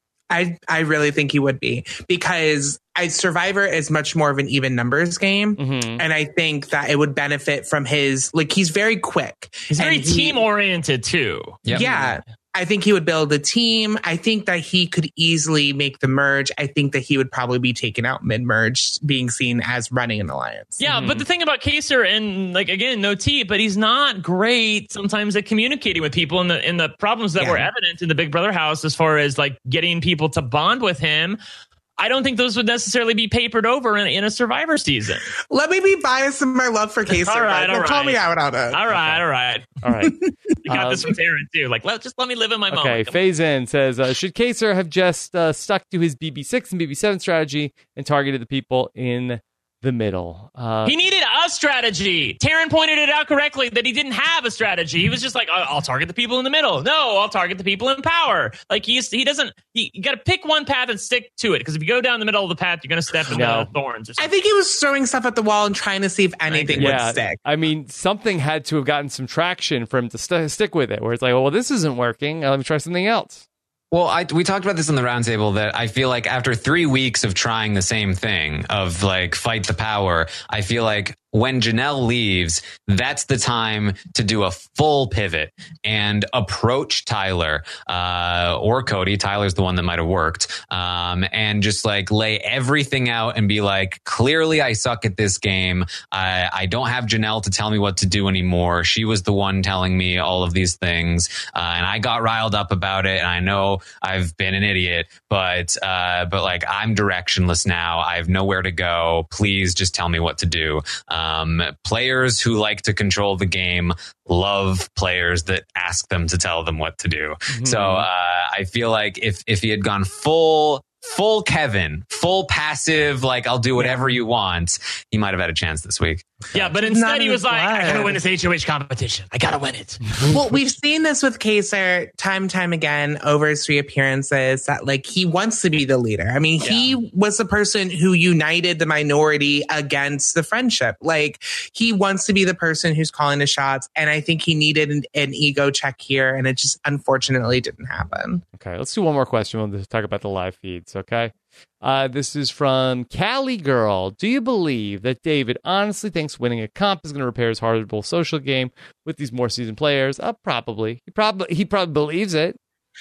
Speaker 4: I I really think he would be, because I, Survivor is much more of an even numbers game. Mm-hmm. And I think that it would benefit from his, like, he's very quick.
Speaker 3: He's very he, team oriented too.
Speaker 4: Yep. Yeah. I think he would build a team. I think that he could easily make the merge. I think that he would probably be taken out mid-merge, being seen as running an alliance.
Speaker 3: Yeah, mm-hmm. But the thing about Kaser, and like, again, no tea, but he's not great sometimes at communicating with people. And the, and the problems that yeah. were evident in the Big Brother house as far as like getting people to bond with him, I don't think those would necessarily be papered over in, in a Survivor season.
Speaker 4: Let me be biased in my love for Kaser.
Speaker 3: all right, all right.
Speaker 4: Call me out on it.
Speaker 3: All right, all right.
Speaker 1: All right.
Speaker 3: You got
Speaker 1: um,
Speaker 3: this from Taryn, too. Like, let, just let me live in my
Speaker 1: okay,
Speaker 3: moment.
Speaker 1: Okay, Faison says, uh, should Kaser have just uh, stuck to his B B six and B B seven strategy and targeted the people in the middle? Uh,
Speaker 3: he needed a strategy. Taryn pointed it out correctly that he didn't have a strategy. He was just like, I'll, I'll target the people in the middle. No, I'll target the people in power. Like, he's, he doesn't, he, you got to pick one path and stick to it. Because if you go down the middle of the path, you're going to step into no. thorns. Or
Speaker 4: I think he was throwing stuff at the wall and trying to see if anything
Speaker 1: yeah,
Speaker 4: would stick.
Speaker 1: I mean, something had to have gotten some traction for him to st- stick with it, where it's like, well, this isn't working. Uh, let me try something else.
Speaker 2: Well, I, we talked about this on the roundtable that I feel like after three weeks of trying the same thing of like fight the power, I feel like when Janelle leaves, that's the time to do a full pivot and approach Tyler uh, or Cody. Tyler's the one that might have worked. Um, and just like lay everything out and be like, clearly I suck at this game. I, I don't have Janelle to tell me what to do anymore. She was the one telling me all of these things. Uh, and I got riled up about it. And I know I've been an idiot, but, uh, but like I'm directionless now. I have nowhere to go. Please just tell me what to do. Um, Um, players who like to control the game love players that ask them to tell them what to do. Mm-hmm. So uh, I feel like if if he had gone full full Kevin, full passive, like I'll do whatever you want, he might have had a chance this week.
Speaker 3: Yeah, but instead he was like, I gotta win this H O H competition. I gotta win it.
Speaker 4: Well, we've seen this with Kaser time and time again over his three appearances, that like he wants to be the leader. I mean, yeah. he was the person who united the minority against the friendship. Like, he wants to be the person who's calling the shots. And I think he needed an, an ego check here. And it just unfortunately didn't happen.
Speaker 1: Okay, let's do one more question. We'll talk about the live feeds, okay? Uh, this is from Cali Girl. Do you believe that David honestly thinks winning a comp is going to repair his horrible social game with these more seasoned players? Uh, probably. He probably he probably believes it.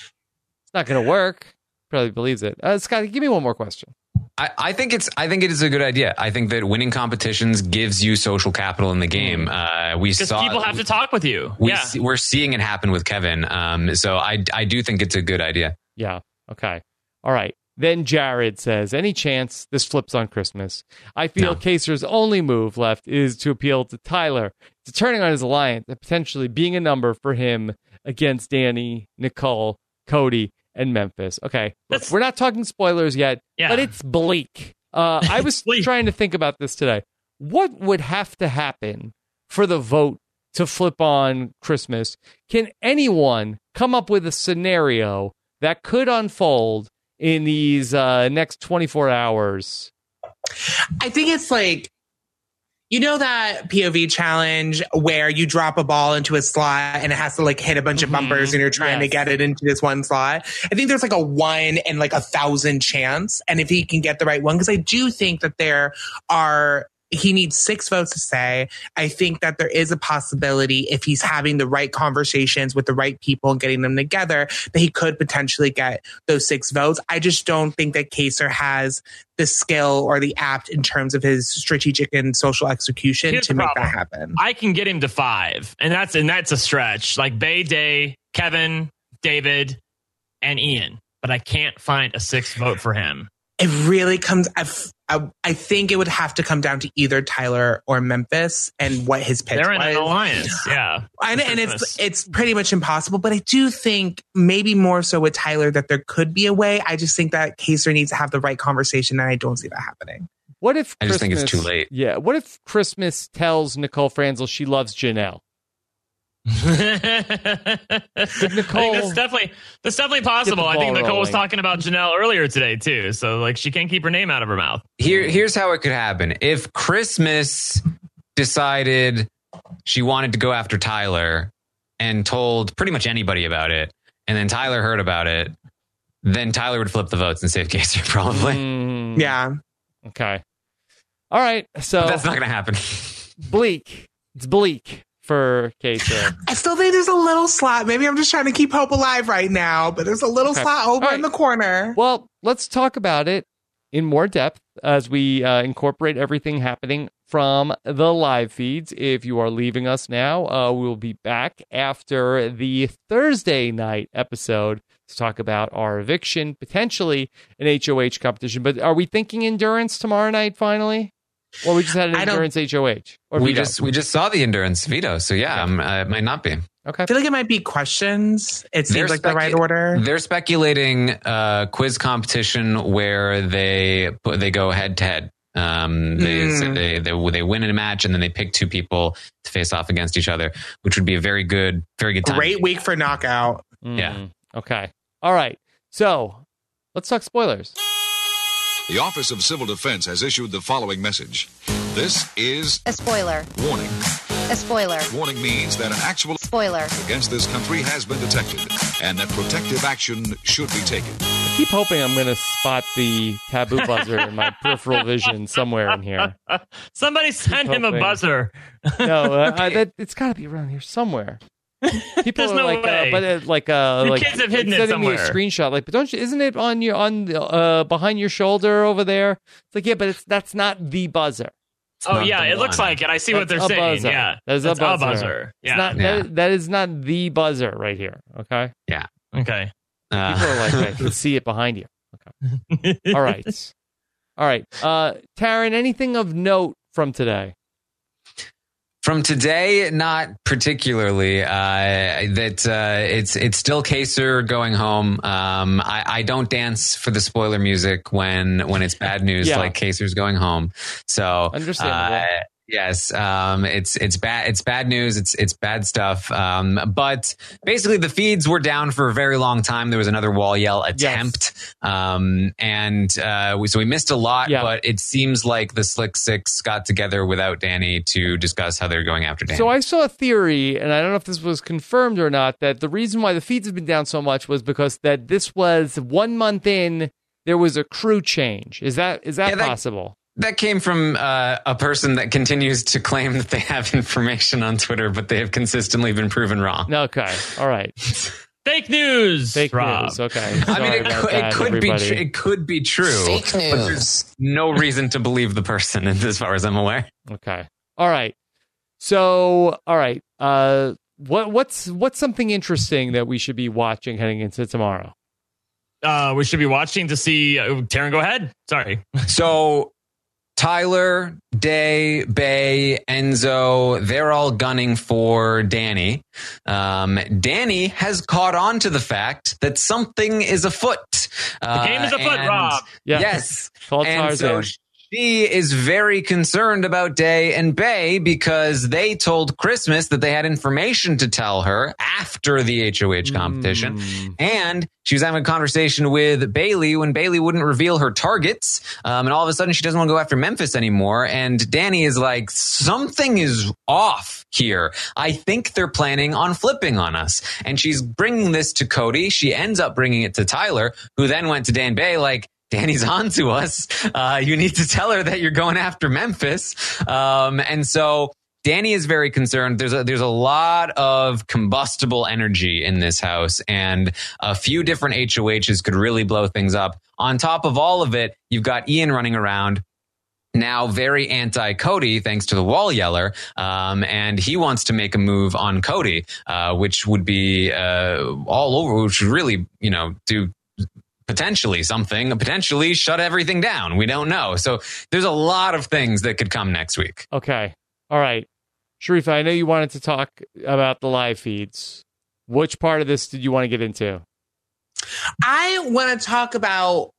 Speaker 1: It's not going to work. Probably believes it. Uh, Scott, give me one more question.
Speaker 2: I, I think it's. I think it is a good idea. I think that winning competitions gives you social capital in the game. Uh, we
Speaker 3: because
Speaker 2: saw
Speaker 3: people have to talk with you.
Speaker 2: We
Speaker 3: yeah.
Speaker 2: see, we're seeing it happen with Kevin. Um, so I I do think it's a good idea.
Speaker 1: Yeah. Okay. All right. Then Jared says, any chance this flips on Christmas? I feel no. Kaser's only move left is to appeal to Tyler, to turning on his alliance and potentially being a number for him against Danny, Nicole, Cody, and Memphis. Okay, look, we're not talking spoilers yet, yeah. but it's bleak. Uh, I was trying to think about this today. What would have to happen for the vote to flip on Christmas? Can anyone come up with a scenario that could unfold in these uh, next twenty-four hours?
Speaker 4: I think it's like, you know that P O V challenge where you drop a ball into a slot and it has to like hit a bunch mm-hmm. of bumpers and you're trying yes. to get it into this one slot? I think there's like a one in like a thousand chance. And if he can get the right one, because I do think that there are, he needs six votes to stay. I think that there is a possibility, if he's having the right conversations with the right people and getting them together, that he could potentially get those six votes. I just don't think that Kaser has the skill or the apt in terms of his strategic and social execution Here's to make problem. that happen.
Speaker 3: I can get him to five, and that's and that's a stretch. Like Bay Day, Kevin, David, and Ian, but I can't find a sixth vote for him.
Speaker 4: It really comes, I, I, I think it would have to come down to either Tyler or Memphis and what his pitch was.
Speaker 3: They're in an alliance, yeah.
Speaker 4: And, and it's it's pretty much impossible, but I do think maybe more so with Tyler that there could be a way. I just think that Kaser needs to have the right conversation, and I don't see that happening.
Speaker 1: What if
Speaker 2: I just
Speaker 1: Christmas,
Speaker 2: think it's too late.
Speaker 1: Yeah. What if Christmas tells Nicole Franzel she loves Janelle? Could Nicole
Speaker 3: I think that's definitely that's definitely possible. I think
Speaker 1: ball
Speaker 3: Nicole was
Speaker 1: rolling.
Speaker 3: talking about Janelle earlier today too. So like she can't keep her name out of her mouth.
Speaker 2: Here, here's how it could happen. If Christmas decided she wanted to go after Tyler and told pretty much anybody about it, and then Tyler heard about it, then Tyler would flip the votes and save Casey, probably.
Speaker 1: Mm,
Speaker 4: Yeah.
Speaker 1: okay. All right. So
Speaker 2: But that's not going to happen.
Speaker 1: bleak. It's bleak for Kaser.
Speaker 4: I still think there's a little slot. Maybe I'm just trying to keep hope alive right now, but there's a little
Speaker 1: Okay.
Speaker 4: slot over
Speaker 1: All right.
Speaker 4: in the corner.
Speaker 1: Well, let's talk about it in more depth as we uh, incorporate everything happening from the live feeds. If you are leaving us now, uh, we'll be back after the Thursday night episode to talk about our eviction, potentially an H O H competition. But are we thinking endurance tomorrow night finally? Or we just had an
Speaker 4: I don't-
Speaker 1: endurance H O H? Or
Speaker 2: We
Speaker 1: veto?
Speaker 2: just we just saw the endurance veto, so yeah, um, uh, it might not be.
Speaker 1: Okay.
Speaker 4: I feel like it might be questions. It
Speaker 2: They're
Speaker 4: seems like the
Speaker 2: specu-
Speaker 4: right order.
Speaker 2: They're speculating uh, quiz competition where they put- they go head to head. Um, they,
Speaker 4: Hmm.
Speaker 2: they they they win in a match and then they pick two people to face off against each other, which would be a very good very good time.
Speaker 4: Great week for knockout.
Speaker 2: Yeah.
Speaker 1: Mm, okay. All right. So let's talk spoilers.
Speaker 10: The Office of Civil Defense has issued the following message. This is
Speaker 11: A spoiler.
Speaker 10: warning.
Speaker 11: A spoiler.
Speaker 10: Warning means that an actual
Speaker 11: Spoiler.
Speaker 10: against this country has been detected and that protective action should be taken.
Speaker 1: I keep hoping I'm going to spot the taboo buzzer in my peripheral vision somewhere in here.
Speaker 3: Somebody send him a
Speaker 1: hoping.
Speaker 3: buzzer.
Speaker 1: No, uh, uh, that, it's got to be around here somewhere. People
Speaker 3: There's
Speaker 1: are
Speaker 3: no
Speaker 1: like,
Speaker 3: way.
Speaker 1: uh, but uh, like, uh,
Speaker 3: Your
Speaker 1: like
Speaker 3: kids have hidden it
Speaker 1: sending me a
Speaker 3: somewhere.
Speaker 1: screenshot. Like, but don't you? Isn't it on your on the, uh behind your shoulder over there? It's like, yeah, but it's that's not the buzzer.
Speaker 3: Oh
Speaker 2: not
Speaker 3: yeah,
Speaker 2: the
Speaker 3: it looks
Speaker 2: one.
Speaker 3: like it. I see what
Speaker 1: That's
Speaker 3: they're
Speaker 1: a
Speaker 3: saying.
Speaker 1: buzzer.
Speaker 3: Yeah,
Speaker 1: That is
Speaker 3: That's
Speaker 1: a buzzer.
Speaker 3: Yeah.
Speaker 1: It's not,
Speaker 2: Yeah.
Speaker 1: that, that is not the buzzer right here. Okay.
Speaker 3: Okay.
Speaker 2: Uh,
Speaker 1: People are like, I can see it behind you. Okay. All right. All right. Uh, Taryn, anything of note from today?
Speaker 2: From today, not particularly. Uh, that uh, it's it's still Kaser going home. Um, I, I don't dance for the spoiler music when when it's bad news
Speaker 1: Yeah.
Speaker 2: like Kaser's going home. So
Speaker 1: Understandable.
Speaker 2: uh, yes, um, it's it's bad it's bad news. It's it's bad stuff. Um, but basically, the feeds were down for a very long time. There was another wall yell attempt, um, and uh, we, so we missed a lot.
Speaker 1: Yeah.
Speaker 2: But it seems like the Slick Six got together without Danny to discuss how they're going after Danny.
Speaker 1: So I saw a theory, and I don't know if this was confirmed or not, that the reason why the feeds have been down so much was because that this was one month in, there was a crew change. Is that is that
Speaker 2: Yeah, that-
Speaker 1: possible?
Speaker 2: That came from uh, a person that continues to claim that they have information on Twitter, but they have consistently been proven wrong.
Speaker 1: Okay. All right.
Speaker 3: Fake news.
Speaker 1: Fake
Speaker 3: Rob.
Speaker 1: news. Okay.
Speaker 2: I mean,
Speaker 1: Sorry
Speaker 2: it,
Speaker 1: about
Speaker 2: could,
Speaker 1: that,
Speaker 2: it could be
Speaker 1: everybody.
Speaker 2: tr- it could be true,
Speaker 9: Fake
Speaker 2: but there's no reason to believe the person, as far as I'm aware.
Speaker 1: Okay. All right. So, all right. Uh, what what's what's something interesting that we should be watching heading into tomorrow?
Speaker 3: Uh, we should be watching to see. Uh, Taryn, go ahead. Sorry.
Speaker 2: So Tyler, Day, Bay, Enzo, they're all gunning for Danny. Um, Danny has caught on to the fact that something is afoot. Uh,
Speaker 3: The game is afoot,
Speaker 2: and-
Speaker 3: Rob.
Speaker 1: Yeah.
Speaker 2: Yes.
Speaker 1: Called
Speaker 2: And so
Speaker 1: Tarzan.
Speaker 2: she is very concerned about Day and Bay because they told Christmas that they had information to tell her after the H O H competition.
Speaker 1: Mm.
Speaker 2: And she was having a conversation with Bailey when Bailey wouldn't reveal her targets. Um, and all of a sudden she doesn't want to go after Memphis anymore. And Danny is like, something is off here. I think they're planning on flipping on us. And she's bringing this to Cody. She ends up bringing it to Tyler, who then went to Dan Bay like, Danny's on to us. Uh, you need to tell her that you're going after Memphis. Um, and so Danny is very concerned. There's a, there's a lot of combustible energy in this house, and a few different H O Hs could really blow things up. On top of all of it, you've got Ian running around now very anti-Cody thanks to the wall yeller, um, and he wants to make a move on Cody, uh, which would be uh, all over, which would really, you know, do potentially something, potentially shut everything down. We don't know. So there's a lot of things that could come next week.
Speaker 1: Okay. All right. Sharifa, I know you wanted to talk about the live feeds. Which part of this did you want to get into?
Speaker 4: I want to talk about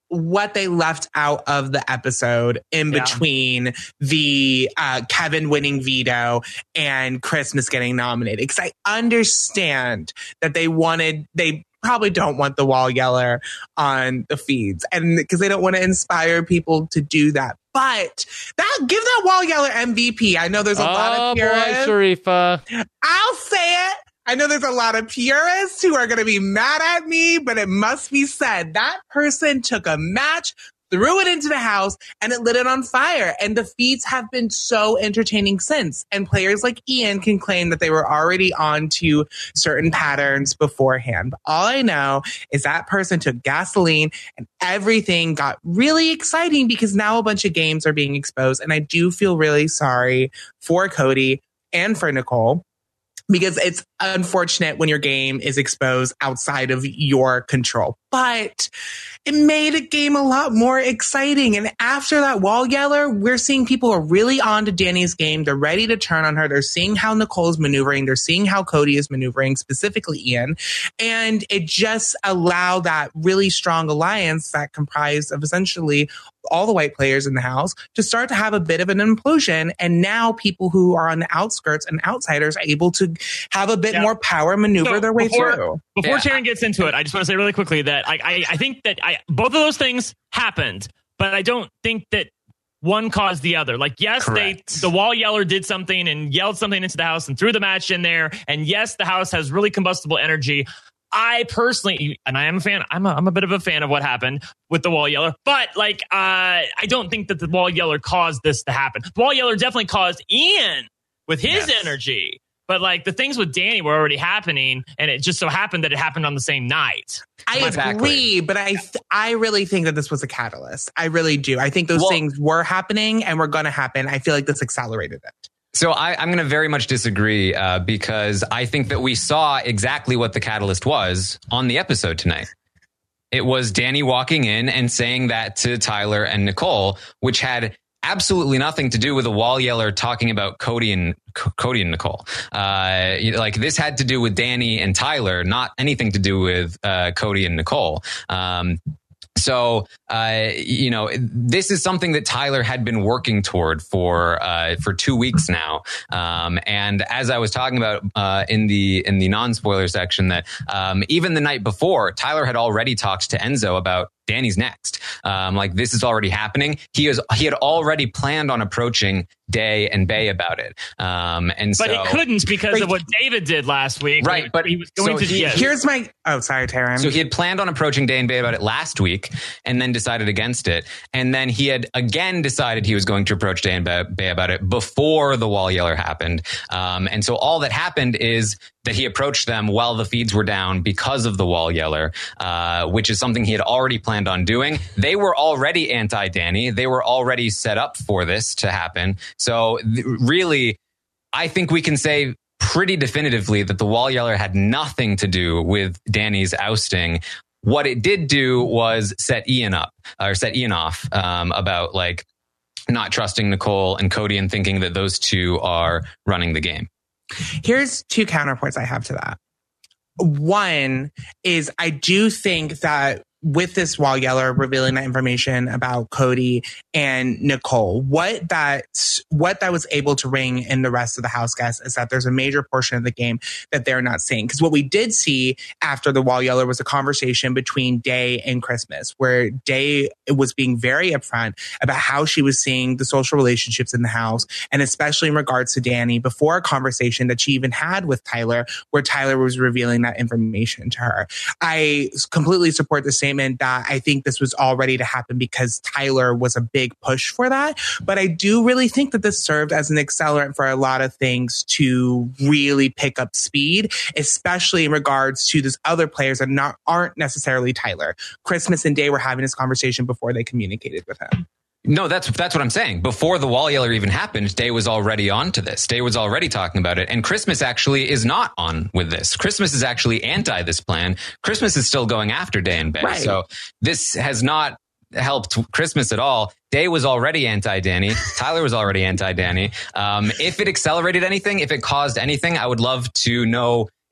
Speaker 4: what they left out of the episode in
Speaker 3: Yeah.
Speaker 4: between the uh, Kevin winning veto and Christmas getting nominated. Because I understand that they wanted, they probably don't want the wall yeller on the feeds, and because they don't want to inspire people to do that. But that give that wall yeller M V P. I know there's a
Speaker 1: oh,
Speaker 4: lot of
Speaker 1: boy,
Speaker 4: purists.
Speaker 1: Sharifa.
Speaker 4: I'll say it. I know there's a lot of purists who are going to be mad at me, but it must be said. That person took a match, threw it into the house, and it lit it on fire. And the feeds have been so entertaining since. And players like Ian can claim that they were already on to certain patterns beforehand. But all I know is that person took gasoline and everything got really exciting because now a bunch of games are being exposed. And I do feel really sorry for Cody and for Nicole, because it's unfortunate when your game is exposed outside of your control. But it made a game a lot more exciting. And after that wall yeller, we're seeing people are really on to Danny's game. They're ready to turn on her. They're seeing how Nicole's maneuvering. They're seeing how Cody is maneuvering, specifically Ian. And it just allowed that really strong alliance that comprised of essentially all the white players in the house to start to have a bit of an implosion. And now people who are on the outskirts and outsiders are able to have a bit
Speaker 3: Yeah.
Speaker 4: more power, maneuver
Speaker 3: So
Speaker 4: their way
Speaker 3: before,
Speaker 4: through.
Speaker 3: Before
Speaker 2: Yeah.
Speaker 3: Taryn gets into it, I just want to say really quickly that I, I, I think that I, both of those things happened, but I don't think that one caused the other. Like, yes,
Speaker 2: Correct.
Speaker 3: they the wall yeller did something and yelled something into the house and threw the match in there. And yes, the house has really combustible energy. I personally, and I am a fan, I'm a, I'm a bit of a fan of what happened with the wall yeller, but like, uh, I don't think that the wall yeller caused this to happen. The wall yeller definitely caused Ian with his
Speaker 2: Yes.
Speaker 3: energy. But like the things with Danny were already happening, and it just so happened that it happened on the same night.
Speaker 4: I
Speaker 2: Exactly.
Speaker 4: agree, but I th- I really think that this was a catalyst. I really do. I think those
Speaker 2: Well-
Speaker 4: things were happening and were going to happen. I feel like this accelerated it.
Speaker 2: So I, I'm going to very much disagree uh, because I think that we saw exactly what the catalyst was on the episode tonight. It was Danny walking in and saying that to Tyler and Nicole, which had absolutely nothing to do with a wall yeller talking about Cody and C- Cody and Nicole. Uh, you know, like this had to do with Danny and Tyler, not anything to do with uh, Cody and Nicole. Um, So, uh, you know, this is something that Tyler had been working toward for uh, for two weeks now. Um, and as I was talking about uh, in the in the non-spoiler section, that um, even the night before, Tyler had already talked to Enzo about Danny's next. Um, like this is already happening. He is he had already planned on approaching Day and Bay about it. Um, and
Speaker 3: But
Speaker 2: so,
Speaker 3: he couldn't because
Speaker 4: Like-
Speaker 3: of what David did last week.
Speaker 2: Right, but-
Speaker 3: he was going
Speaker 2: so
Speaker 3: to.
Speaker 2: he-
Speaker 3: yes.
Speaker 4: Here's my oh sorry, Taryn.
Speaker 2: So he had planned on approaching Day and Bay about it last week and then decided against it. And then he had again decided he was going to approach Day and Ba- Bay about it before the wall yeller happened. Um, and so all that happened is that he approached them while the feeds were down because of the wall yeller, uh, which is something he had already planned on doing. They were already anti-Danny. They were already set up for this to happen. So th- really, I think we can say pretty definitively that the wall yeller had nothing to do with Danny's ousting. What it did do was set Ian up or set Ian off um, about like not trusting Nicole and Cody and thinking that those two are running the game.
Speaker 4: Here's two counterpoints I have to that. One is I do think that with this wall yeller revealing that information about Cody and Nicole, what that what that was able to ring in the rest of the house guests is that there's a major portion of the game that they're not seeing. Because what we did see after the wall yeller was a conversation between Day and Christmas, where Day was being very upfront about how she was seeing the social relationships in the house, and especially in regards to Danny, before a conversation that she even had with Tyler, where Tyler was revealing that information to her. I completely support the statement that I think this was all ready to happen because Tyler was a big push for that. But I do really think that this served as an accelerant for a lot of things to really pick up speed, especially in regards to those other players that not aren't necessarily Tyler. Christmas and Day were having this conversation before they communicated with him.
Speaker 2: No, that's that's what I'm saying. Before the wall yeller even happened, Day was already on to this. Day was already talking about it. And Christmas actually is not on with this. Christmas is actually anti this plan. Christmas is still going after Day and Bay.
Speaker 4: Right.
Speaker 2: So this has not helped Christmas at all. Day was already anti-Danny. Tyler was already anti-Danny. Um, if it accelerated anything, if it caused anything, I would love to know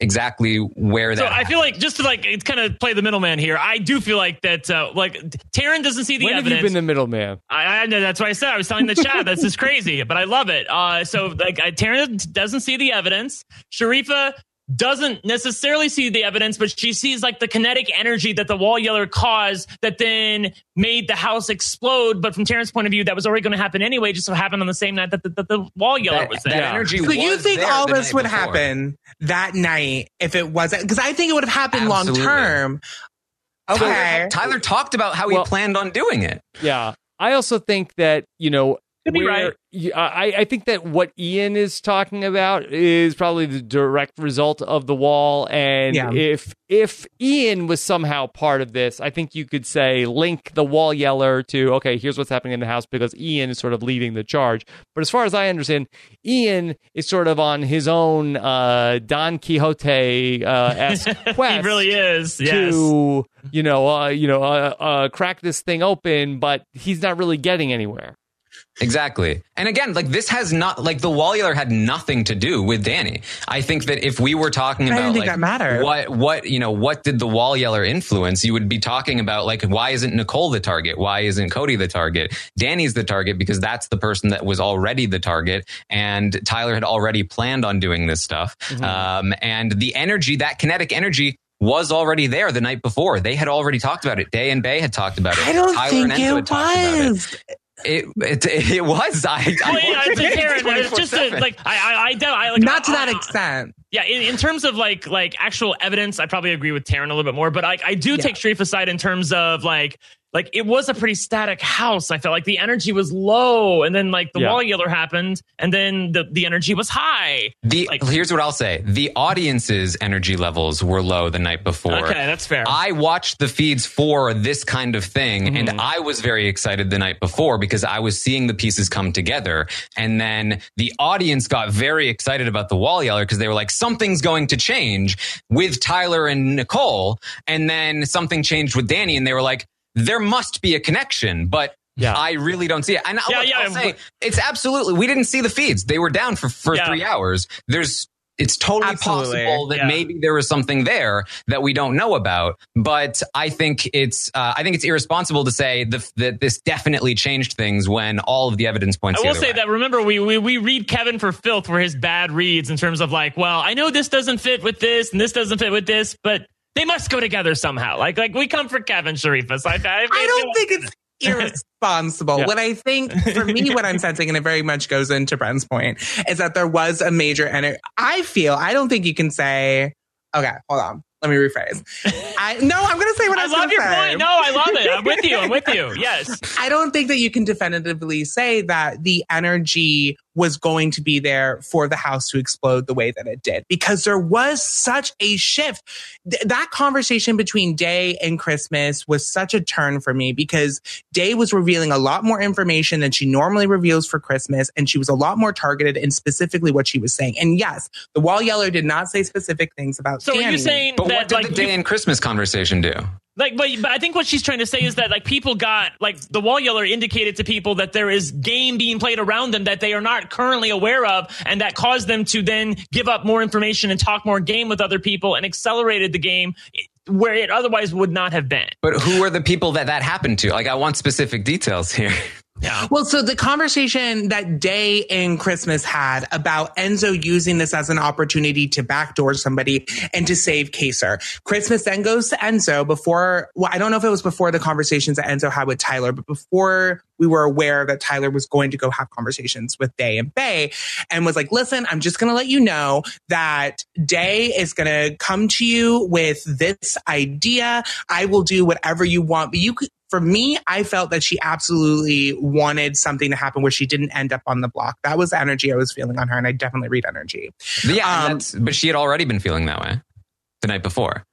Speaker 2: exactly where that.
Speaker 3: So I feel like just to like it's kind of play the middleman here. I do feel like that uh, like Taryn doesn't see the
Speaker 1: when
Speaker 3: evidence.
Speaker 1: Have you been the middleman?
Speaker 3: I, I know that's what I said. I was telling the chat this is crazy, but I love it. Uh, so like uh, Taryn doesn't see the evidence. Sharifa doesn't necessarily see the evidence, but she sees like the kinetic energy that the wall yeller caused that then made the house explode. But from Taryn's point of view, that was already going to happen anyway, just so happened on the same night that the, that the wall yeller
Speaker 2: that,
Speaker 3: was there.
Speaker 2: That energy
Speaker 4: so
Speaker 2: was
Speaker 4: you think
Speaker 2: there
Speaker 4: all
Speaker 2: the
Speaker 4: this would
Speaker 2: night before.
Speaker 4: happen that night if it wasn't? Because I think it would have happened
Speaker 2: Absolutely.
Speaker 4: long term. Okay.
Speaker 2: Tyler, Tyler talked about how
Speaker 1: Well-
Speaker 2: he planned on doing it.
Speaker 1: Yeah. I also think that, you know,
Speaker 3: Could be
Speaker 1: where-
Speaker 3: right.
Speaker 1: yeah, I, I think that what Ian is talking about is probably the direct result of the wall. And
Speaker 4: Yeah.
Speaker 1: if if Ian was somehow part of this, I think you could say link the wall yeller to, okay, here's what's happening in the house because Ian is sort of leading the charge. But as far as I understand, Ian is sort of on his own uh, Don Quixote uh, esque quest.
Speaker 3: He really is. Yes.
Speaker 1: To you know, uh, you know, uh, uh, crack this thing open, but he's not really getting anywhere.
Speaker 2: Exactly. And again, like this has not like the wall yeller had nothing to do with Danny. I think that if we were talking
Speaker 4: I
Speaker 2: about
Speaker 4: didn't think
Speaker 2: like
Speaker 4: that mattered.
Speaker 2: what what you know, what did the wall yeller influence, you would be talking about like why isn't Nicole the target? Why isn't Cody the target? Danny's the target because that's the person that was already the target, and Tyler had already planned on doing this stuff.
Speaker 1: Mm-hmm.
Speaker 2: Um, and the energy, that kinetic energy was already there the night before. They had already talked about it. Day and Bay had talked about it.
Speaker 4: I don't
Speaker 2: Tyler
Speaker 4: think
Speaker 2: and Enzo
Speaker 4: it
Speaker 2: had talked about it.
Speaker 4: was.
Speaker 2: It, it it was. I, I
Speaker 3: Well, yeah,
Speaker 2: watched
Speaker 3: to
Speaker 2: it
Speaker 3: Taryn, uh,
Speaker 2: twenty-four
Speaker 3: just to,
Speaker 2: seven.
Speaker 3: like I, I, I, don't- I like
Speaker 4: Not to
Speaker 3: I-
Speaker 4: that
Speaker 3: I-
Speaker 4: extent.
Speaker 3: Yeah, in, in terms of like like actual evidence, I probably agree with Taryn a little bit more. But I, I do take Sharif aside in terms of like like it was a pretty static house. I felt like the energy was low, and then like the
Speaker 1: Yeah.
Speaker 3: wall yeller happened, and then the, the energy was high.
Speaker 2: The
Speaker 3: Like-
Speaker 2: here's what I'll say: the audience's energy levels were low the night before.
Speaker 3: Okay, that's fair.
Speaker 2: I watched the feeds for this kind of thing,
Speaker 3: Mm-hmm.
Speaker 2: and I was very excited the night before because I was seeing the pieces come together. And then the audience got very excited about the wall yeller because they were like, something's going to change with Tyler and Nicole. And then something changed with Danny, and they were like, there must be a connection, but
Speaker 1: Yeah.
Speaker 2: I really don't see it. And
Speaker 3: Yeah,
Speaker 2: I'll,
Speaker 3: yeah,
Speaker 2: I'll say,
Speaker 3: but-
Speaker 2: it's absolutely, we didn't see the feeds. They were down for, for
Speaker 3: Yeah.
Speaker 2: three hours. There's, it's totally
Speaker 4: Absolutely.
Speaker 2: possible that
Speaker 3: Yeah.
Speaker 2: maybe there was something there that we don't know about. But I think it's, uh, I think it's irresponsible to say the, that this definitely changed things when all of the evidence points.
Speaker 3: I
Speaker 2: the
Speaker 3: will
Speaker 2: other
Speaker 3: say
Speaker 2: way.
Speaker 3: that, remember, we, we we read Kevin for filth for his bad reads in terms of like, well, I know this doesn't fit with this and this doesn't fit with this, but they must go together somehow. Like like we come for Kevin, Sharifa. So I, I,
Speaker 4: I don't think it's irresponsible.
Speaker 1: Yeah.
Speaker 4: What I think, for me, what I'm sensing, and it very much goes into Bren's point, is that there was a major energy. I feel, I don't think you can say, okay, hold on. Let me rephrase. I no, I'm going to say what I,
Speaker 3: I
Speaker 4: was
Speaker 3: love
Speaker 4: gonna
Speaker 3: your
Speaker 4: say.
Speaker 3: point. No, I love it. I'm with you. I'm with you. Yes.
Speaker 4: I don't think that you can definitively say that the energy was going to be there for the house to explode the way that it did, because there was such a shift. Th- that conversation between Day and Christmas was such a turn for me, because Day was revealing a lot more information than she normally reveals for Christmas, and she was a lot more targeted in specifically what she was saying. And yes, the wall yeller did not say specific things about
Speaker 3: So are
Speaker 4: Danny.
Speaker 3: you saying
Speaker 2: But
Speaker 3: that
Speaker 2: what did
Speaker 3: like
Speaker 2: the day
Speaker 3: you-
Speaker 2: and Christmas conversation do?
Speaker 3: Like, but, but I think what she's trying to say is that, like, people got, like, the wall yeller indicated to people that there is game being played around them that they are not currently aware of, and that caused them to then give up more information and talk more game with other people and accelerated the game where it otherwise would not have been.
Speaker 2: But who are the people that that happened to? Like, I want specific details here.
Speaker 3: Yeah.
Speaker 4: Well, so the conversation that Day and Christmas had about Enzo using this as an opportunity to backdoor somebody and to save Kaser. Christmas then goes to Enzo before, well, I don't know if it was before the conversations that Enzo had with Tyler, but before we were aware that Tyler was going to go have conversations with Day and Bay, and was like, listen, I'm just going to let you know that Day is going to come to you with this idea. I will do whatever you want, but you could, for me, I felt that she absolutely wanted something to happen where she didn't end up on the block. That was the energy I was feeling on her, and I definitely read energy.
Speaker 2: Yeah,
Speaker 4: Um,
Speaker 2: that's, but she had already been feeling that way the night before.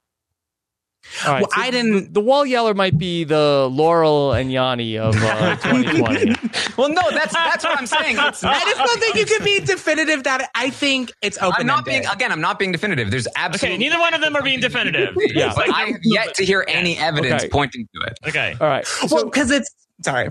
Speaker 1: All right,
Speaker 4: Well,
Speaker 1: so
Speaker 4: I didn't-
Speaker 1: The, the wall yeller might be the Laurel and Yanni of uh, twenty twenty.
Speaker 2: Well, no, that's that's what I'm saying. It's not,
Speaker 4: I just don't think you can be definitive that I think it's open.
Speaker 2: I'm not being again. I'm not being definitive. There's absolutely
Speaker 3: Okay, neither one of them are being definitive.
Speaker 1: Yeah.
Speaker 2: but I have yet to hear any evidence
Speaker 1: Okay.
Speaker 2: pointing to it.
Speaker 3: Okay.
Speaker 1: All right.
Speaker 4: Well, because it's sorry.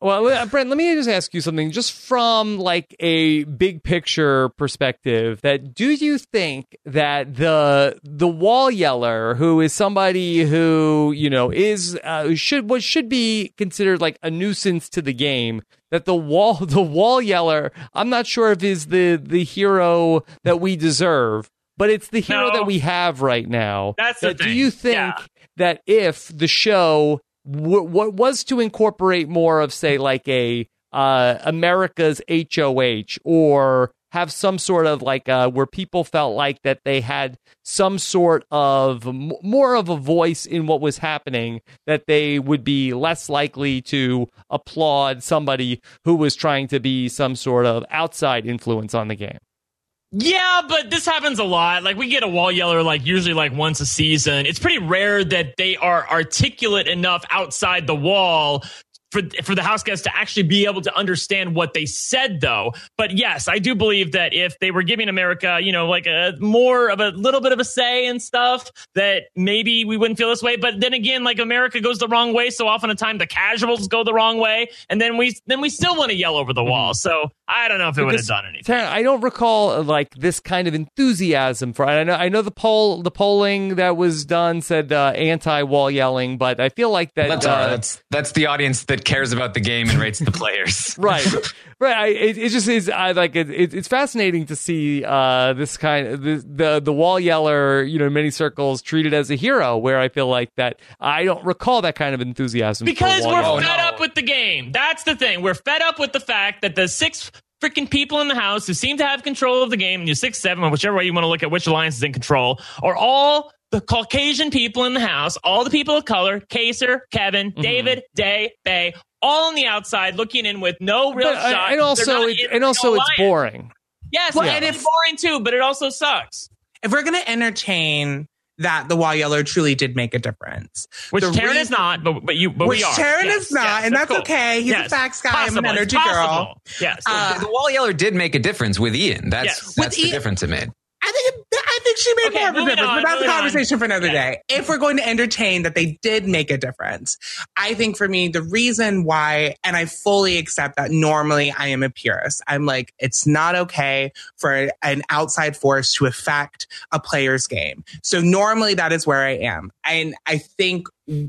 Speaker 1: Well, Brent, let me just ask you something, just from like a big picture perspective. That do you think that the the wall yeller, who is somebody who you know is uh, should what should be considered like a nuisance to the game, that the wall the wall yeller, I'm not sure if is the the hero that we deserve, but it's the hero
Speaker 3: No.
Speaker 1: that we have right now.
Speaker 3: That's the
Speaker 1: That do
Speaker 3: thing.
Speaker 1: you think
Speaker 3: Yeah.
Speaker 1: that if the show w- what was to incorporate more of, say, like a uh, America's H O H, or have some sort of like uh, where people felt like that they had some sort of m- more of a voice in what was happening, that they would be less likely to applaud somebody who was trying to be some sort of outside influence on the game?
Speaker 3: Yeah, but this happens a lot. Like, we get a wall yeller like usually like once a season. It's pretty rare that they are articulate enough outside the wall for for the house guests to actually be able to understand what they said, though. But yes, I do believe that if they were giving America, you know, like a more of a little bit of a say and stuff, that maybe we wouldn't feel this way. But then again, like, America goes the wrong way so often. A time the casuals go the wrong way, and then we then we still want to yell over the wall. So I don't know if it would have
Speaker 1: Because,
Speaker 3: done anything.
Speaker 1: Taryn, I don't recall uh, like this kind of enthusiasm for. I know I know the poll the polling that was done said uh, anti wall yelling, but I feel like that
Speaker 2: That's,
Speaker 1: uh,
Speaker 2: all right. that's that's the audience that cares about the game and rates the players.
Speaker 1: right, right. I, it, it just is. I like it, it. It's fascinating to see uh, this kind of the, the the wall yeller, you know, in many circles treated as a hero. Where I feel like that I don't recall that kind of enthusiasm for
Speaker 3: Because
Speaker 1: wall
Speaker 3: we're
Speaker 1: yelling.
Speaker 3: fed up with the game. That's the thing. We're fed up with the fact that the six freaking people in the house who seem to have control of the game, you six, seven, or whichever way you want to look at which alliance is in control, are all the Caucasian people in the house, all the people of color, Kaser, Kevin,
Speaker 1: Mm-hmm.
Speaker 3: David, Day, Bay, all on the outside looking in with no real
Speaker 1: But, uh,
Speaker 3: shot.
Speaker 1: and
Speaker 3: They're
Speaker 1: also
Speaker 3: not
Speaker 1: it,
Speaker 3: in
Speaker 1: and
Speaker 3: the
Speaker 1: also it's
Speaker 3: alliance.
Speaker 1: boring.
Speaker 3: Yes,
Speaker 4: Well,
Speaker 3: and
Speaker 4: and
Speaker 3: it's
Speaker 4: if-
Speaker 3: boring too, but it also sucks.
Speaker 4: If we're going to entertain that the wall yeller truly did make a difference,
Speaker 3: Which
Speaker 4: the
Speaker 3: Taryn
Speaker 4: reason-
Speaker 3: is not, but but you but
Speaker 4: which
Speaker 3: we are.
Speaker 4: Taryn
Speaker 3: Yes,
Speaker 4: is not,
Speaker 3: yes,
Speaker 4: and that's
Speaker 3: cool.
Speaker 4: okay. He's
Speaker 3: Yes.
Speaker 4: a facts guy.
Speaker 3: Possible.
Speaker 4: I'm an energy
Speaker 3: It's
Speaker 4: girl.
Speaker 3: possible. Yes.
Speaker 4: Uh,
Speaker 2: the wall yeller did make a difference with Ian. That's
Speaker 3: Yes.
Speaker 2: that's
Speaker 4: With
Speaker 2: the
Speaker 4: Ian-
Speaker 2: difference it made.
Speaker 4: I think it, I think she made
Speaker 3: Okay,
Speaker 4: more of a
Speaker 3: moving
Speaker 4: difference,
Speaker 3: on,
Speaker 4: but that's a
Speaker 3: moving on.
Speaker 4: conversation for another
Speaker 3: Yeah.
Speaker 4: day. If we're going to entertain that they did make a difference, I think for me, the reason why, and I fully accept that normally I am a purist. I'm like, it's not okay for an outside force to affect a player's game. So normally that is where I am. And I think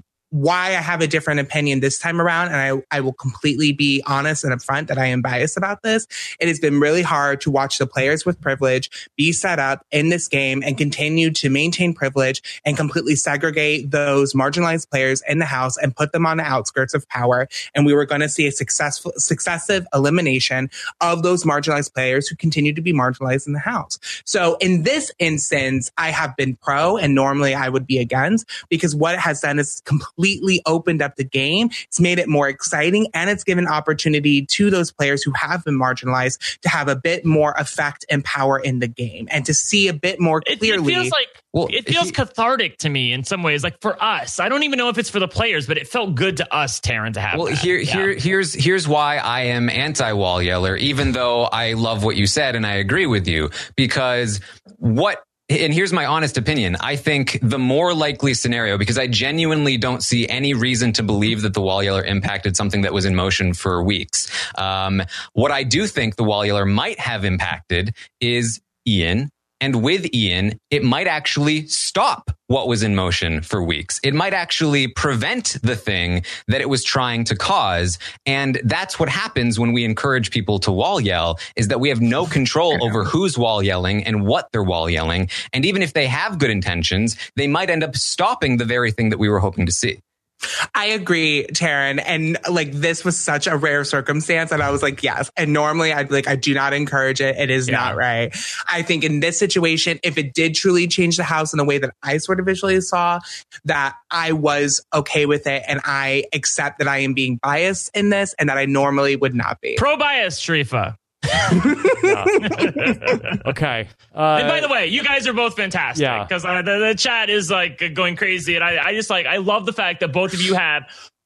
Speaker 4: why I have a different opinion this time around, and I, I will completely be honest and upfront that I am biased about this. It has been really hard to watch the players with privilege be set up in this game and continue to maintain privilege and completely segregate those marginalized players in the house and put them on the outskirts of power. And we were going to see a successful, successive elimination of those marginalized players who continue to be marginalized in the house. So in this instance, I have been pro, and normally I would be against, because what it has done is completely completely opened up the game. It's made it more exciting, and it's given opportunity to those players who have been marginalized to have a bit more effect and power in the game, and to see a bit more
Speaker 3: It,
Speaker 4: clearly.
Speaker 3: it feels like
Speaker 2: Well,
Speaker 3: it feels
Speaker 2: he-
Speaker 3: cathartic to me in some ways. Like, for us, I don't even know if it's for the players, but it felt good to us, Taryn, to have.
Speaker 2: Well,
Speaker 3: that.
Speaker 2: here,
Speaker 3: Yeah.
Speaker 2: here, here's here's why I am anti-wall yeller, even though I love what you said and I agree with you, because what. And here's my honest opinion. I think the more likely scenario, because I genuinely don't see any reason to believe that the wall yeller impacted something that was in motion for weeks. Um, what I do think the wall yeller might have impacted is Ian. And with Ian, it might actually stop what was in motion for weeks. It might actually prevent the thing that it was trying to cause. And that's what happens when we encourage people to wall yell, is that we have no control over who's wall yelling and what they're wall yelling. And even if they have good intentions, they might end up stopping the very thing that we were hoping to see.
Speaker 4: I agree, Taryn. And like, this was such a rare circumstance. And I was like, yes. And normally I'd be like, I do not encourage it. It is
Speaker 3: Yeah.
Speaker 4: not right. I think in this situation, if it did truly change the house in the way that I sort of visually saw, that I was okay with it. And I accept that I am being biased in this, and that I normally would not be.
Speaker 3: Pro bias, Sharifa.
Speaker 1: Okay. Uh,
Speaker 3: And by the way, you guys are both fantastic.
Speaker 1: Yeah.
Speaker 3: Because uh, the, the chat is like going crazy. And I, I just like, I love the fact that both of you have,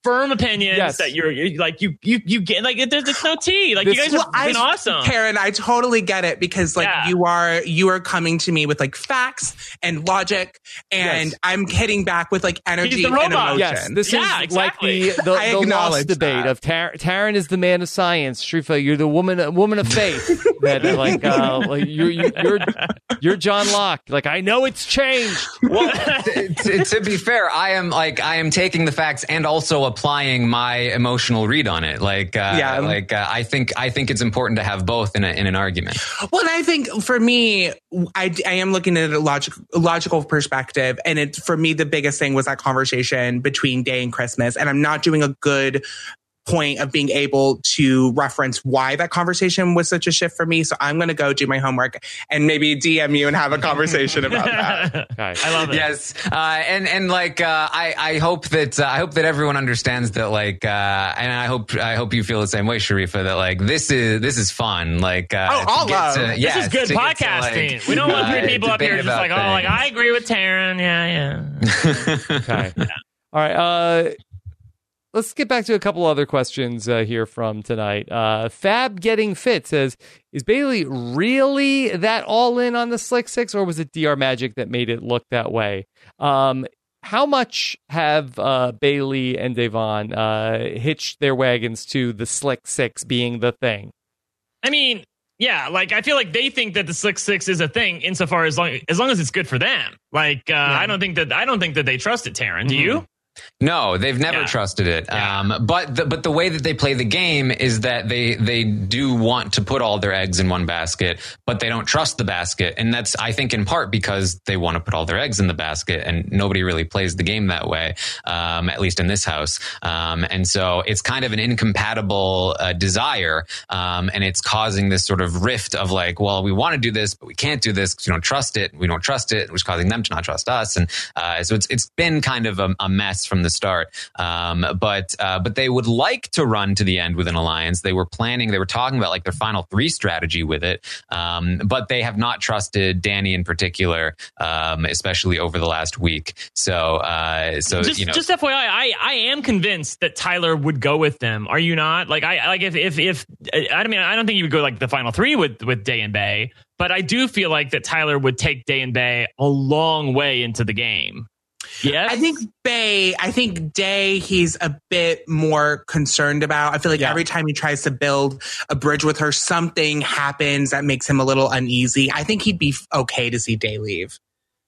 Speaker 3: firm opinions
Speaker 1: Yes.
Speaker 3: that you're, you're like you you you get like there's, there's no tea. Like
Speaker 1: This-
Speaker 3: you guys
Speaker 4: Well,
Speaker 3: have been
Speaker 4: I,
Speaker 3: awesome.
Speaker 4: Karen, I totally get it because like
Speaker 3: Yeah.
Speaker 4: you are you are coming to me with like facts and logic, and
Speaker 1: Yes.
Speaker 4: I'm hitting back with like energy
Speaker 3: He's the
Speaker 4: and
Speaker 3: robot.
Speaker 4: emotion.
Speaker 1: Yes, this
Speaker 3: Yeah,
Speaker 1: is
Speaker 3: exactly.
Speaker 1: like the the,
Speaker 4: I
Speaker 1: the
Speaker 4: acknowledge
Speaker 1: lost debate
Speaker 4: that.
Speaker 1: of Tar- Taryn is the man of science. Shrifa, you're the woman woman of faith. that uh, like uh, like you're you- you're you're John Locke. Like I know it's changed.
Speaker 2: Well, to, to, to be fair, I am like I am taking the facts and also applying my emotional read on it. Like, uh,
Speaker 4: Yeah.
Speaker 2: like uh, I think I think it's important to have both in a, in an argument.
Speaker 4: Well, and I think for me, I, I am looking at a logic, logical perspective. And it, for me, the biggest thing was that conversation between Day and Christmas. And I'm not doing a good point of being able to reference why that conversation was such a shift for me. So I'm going to go do my homework and maybe D M you and have a conversation about that.
Speaker 1: Okay.
Speaker 3: I love it.
Speaker 2: Yes, uh, and and like uh, I I hope that uh, I hope that everyone understands that like uh, and I hope I hope you feel the same way, Sharifa. That like this is this is fun. Like uh,
Speaker 4: Oh,
Speaker 2: to
Speaker 4: all
Speaker 2: get
Speaker 4: love.
Speaker 2: to-
Speaker 4: This
Speaker 3: This
Speaker 2: yes,
Speaker 3: is good
Speaker 2: to get to,
Speaker 3: podcasting.
Speaker 2: like,
Speaker 3: we don't want three
Speaker 2: uh,
Speaker 3: people up here
Speaker 2: debate
Speaker 3: just like, oh,
Speaker 2: about
Speaker 3: like I
Speaker 2: things.
Speaker 3: agree with Taryn. Yeah, yeah.
Speaker 1: Okay. All right. Uh, let's get back to a couple other questions uh, here from tonight. Uh, Fab Getting Fit says, is Bailey really that all in on the Slick Six, or was it D R Magic that made it look that way? Um, how much have uh, Bailey and Devon uh, hitched their wagons to the Slick Six being the thing?
Speaker 3: I mean, yeah, like I feel like they think that the Slick Six is a thing insofar as long as long as it's good for them. Like uh, I don't think that I don't think that they trust it, Taryn. Do you?
Speaker 2: No, they've never
Speaker 3: Yeah.
Speaker 2: trusted it.
Speaker 3: Yeah.
Speaker 2: Um, but the, but the way that they play the game is that they they do want to put all their eggs in one basket, but they don't trust the basket, and that's I think in part because they want to put all their eggs in the basket, and nobody really plays the game that way, um, at least in this house. Um, and so it's kind of an incompatible uh, desire, um, and it's causing this sort of rift of like, well, we want to do this, but we can't do this because we don't trust it. We don't trust it, which is causing them to not trust us, and uh, so it's it's been kind of a, a mess from the start. Um, but uh, but they would like to run to the end with an alliance. They were planning, they were talking about like their final three strategy with it. Um, but they have not trusted Danny in particular, um, especially over the last week. So uh, so
Speaker 3: just,
Speaker 2: you know,
Speaker 3: just F Y I, I, I am convinced that Tyler would go with them. Are you not? Like I like if if if I mean I don't think he would go like the final three with with Day and Bay, but I do feel like that Tyler would take Day and Bay a long way into the game. Yes.
Speaker 4: I think Bay, I think Day, he's a bit more concerned about. I feel like
Speaker 3: Yeah.
Speaker 4: every time he tries to build a bridge with her, something happens that makes him a little uneasy. I think he'd be f- okay to see Day leave.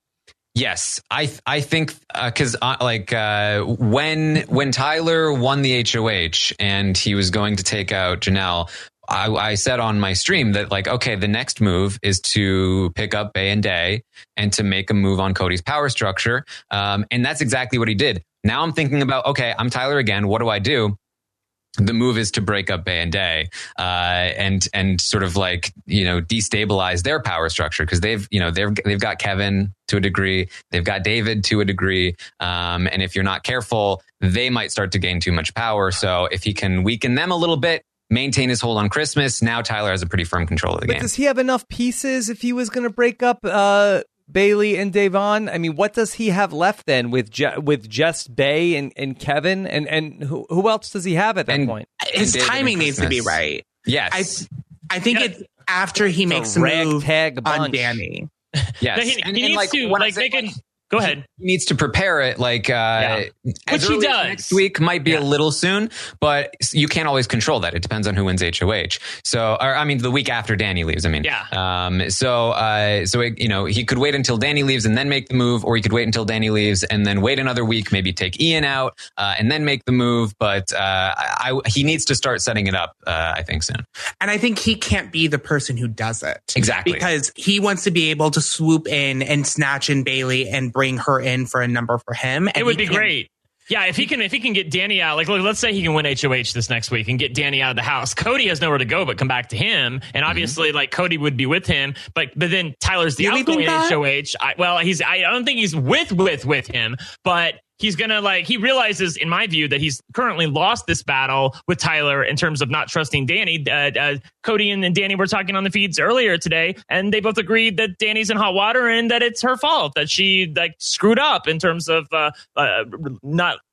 Speaker 2: yes, I th- I think because uh, uh, like uh, when when Tyler won the H O H and he was going to take out Janelle, I, I said on my stream that like, okay, the next move is to pick up Bay and Day and to make a move on Cody's power structure. Um, and that's exactly what he did. Now I'm thinking about, okay, I'm Tyler again. What do I do? The move is to break up Bay and Day, uh, and and sort of like you know destabilize their power structure because they've you know they've they've got Kevin to a degree, they've got David to a degree, um, and if you're not careful, they might start to gain too much power. So if he can weaken them a little bit, maintain his hold on Christmas, now Tyler has a pretty firm control of the
Speaker 1: But
Speaker 2: game.
Speaker 1: does he have enough pieces if he was going to break up uh, Bailey and Devon? I mean, what does he have left then with Je- with just Bay and, and Kevin? And, and who, who else does he have at that
Speaker 2: And-
Speaker 1: point?
Speaker 4: His
Speaker 2: David
Speaker 4: timing
Speaker 2: and
Speaker 4: needs to be
Speaker 2: Christmas.
Speaker 4: right.
Speaker 2: Yes,
Speaker 4: I I think
Speaker 3: Yeah.
Speaker 4: it's after he makes
Speaker 1: a
Speaker 4: a move
Speaker 1: ragtag
Speaker 4: on
Speaker 1: bunch.
Speaker 4: Danny.
Speaker 2: yes.
Speaker 3: No, he,
Speaker 2: And-
Speaker 3: he
Speaker 2: and,
Speaker 3: needs
Speaker 2: like,
Speaker 3: to
Speaker 2: when I
Speaker 3: like
Speaker 2: say,
Speaker 3: make
Speaker 2: like,
Speaker 3: an. Go ahead.
Speaker 2: He needs to prepare it like uh, as
Speaker 3: Which he
Speaker 2: early as
Speaker 3: does.
Speaker 2: next week might be
Speaker 3: Yeah.
Speaker 2: a little soon, but you can't always control that. It depends on who wins H O H. So, or I mean, the week after Danny leaves. I mean,
Speaker 3: Yeah.
Speaker 2: Um. So, uh, so it, you know, he could wait until Danny leaves and then make the move, or he could wait until Danny leaves and then wait another week, maybe take Ian out uh, and then make the move. But uh, I, I, he needs to start setting it up. Uh, I think soon.
Speaker 4: And I think he can't be the person who does it.
Speaker 2: Exactly.
Speaker 4: Because he wants to be able to swoop in and snatch in Bailey and bring her in for a number for him. And
Speaker 3: It would
Speaker 4: he
Speaker 3: be
Speaker 4: can't-
Speaker 3: great. Yeah, if he can, if he can get Danny out, like look, let's say he can win H O H this next week and get Danny out of the house. Cody has nowhere to go but come back to him, and obviously, like Cody would be with him, but but then Tyler's the
Speaker 4: You really
Speaker 3: outgoing
Speaker 4: think that?
Speaker 3: H O H. I, well, he's I don't think he's with with with him, but he's gonna like he realizes, in my view, that he's currently lost this battle with Tyler in terms of not trusting Danny. Uh, uh, Cody and, and Danny were talking on the feeds earlier today, and they both agreed that Danny's in hot water and that it's her fault that she like screwed up in terms of uh, uh, not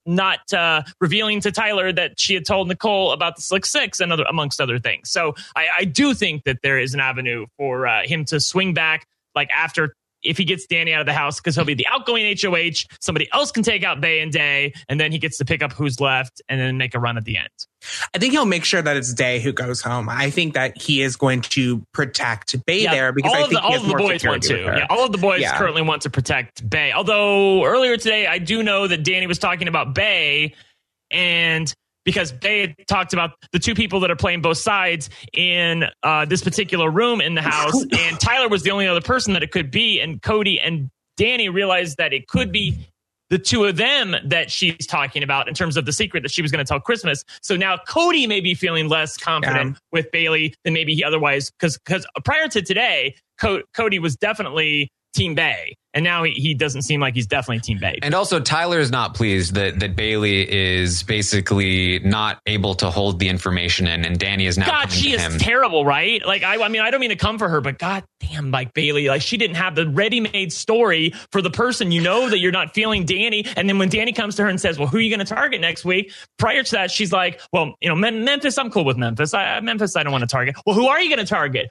Speaker 3: not uh, revealing to Tyler that she had told Nicole about the Slick Six and other, amongst other things. So I, I do think that there is an avenue for uh, him to swing back, like after, if he gets Danny out of the house, because he'll be the outgoing H O H. Somebody else can take out Bay and Day, and then he gets to pick up who's left and then make a run at the end.
Speaker 4: I think he'll make sure that it's Day who goes home. I think that he is going to protect Bay
Speaker 3: yeah,
Speaker 4: there because
Speaker 3: all
Speaker 4: I
Speaker 3: of
Speaker 4: think
Speaker 3: the, all
Speaker 4: he
Speaker 3: of
Speaker 4: has
Speaker 3: the
Speaker 4: more
Speaker 3: boys want to.
Speaker 4: security with her.
Speaker 3: Yeah, all of the boys
Speaker 4: Yeah.
Speaker 3: currently want to protect Bay. Although earlier today, I do know that Danny was talking about Bay, and because Bay had talked about the two people that are playing both sides in uh, this particular room in the house, and Tyler was the only other person that it could be, and Cody and Danny realized that it could be the two of them that she's talking about in terms of the secret that she was going to tell Christmas. So now Cody may be feeling less confident
Speaker 4: Yeah.
Speaker 3: with Bailey than maybe he otherwise, because because prior to today, Co- Cody was definitely Team Bay. And now he, he doesn't seem like he's definitely Team Bay.
Speaker 2: And also, Tyler is not pleased that, that Bailey is basically not able to hold the information in, and Danny is now
Speaker 3: God,
Speaker 2: coming
Speaker 3: she
Speaker 2: to
Speaker 3: is
Speaker 2: him.
Speaker 3: terrible, right? Like, I, I mean, I don't mean to come for her, but God damn, like Bailey, like she didn't have the ready-made story for the person you know that you're not feeling Danny. And then when Danny comes to her and says, "Well, who are you going to target next week?" Prior to that, she's like, "Well, you know, Mem- Memphis, I'm cool with Memphis. I, Memphis, I don't want to target." Well, who are you going to target?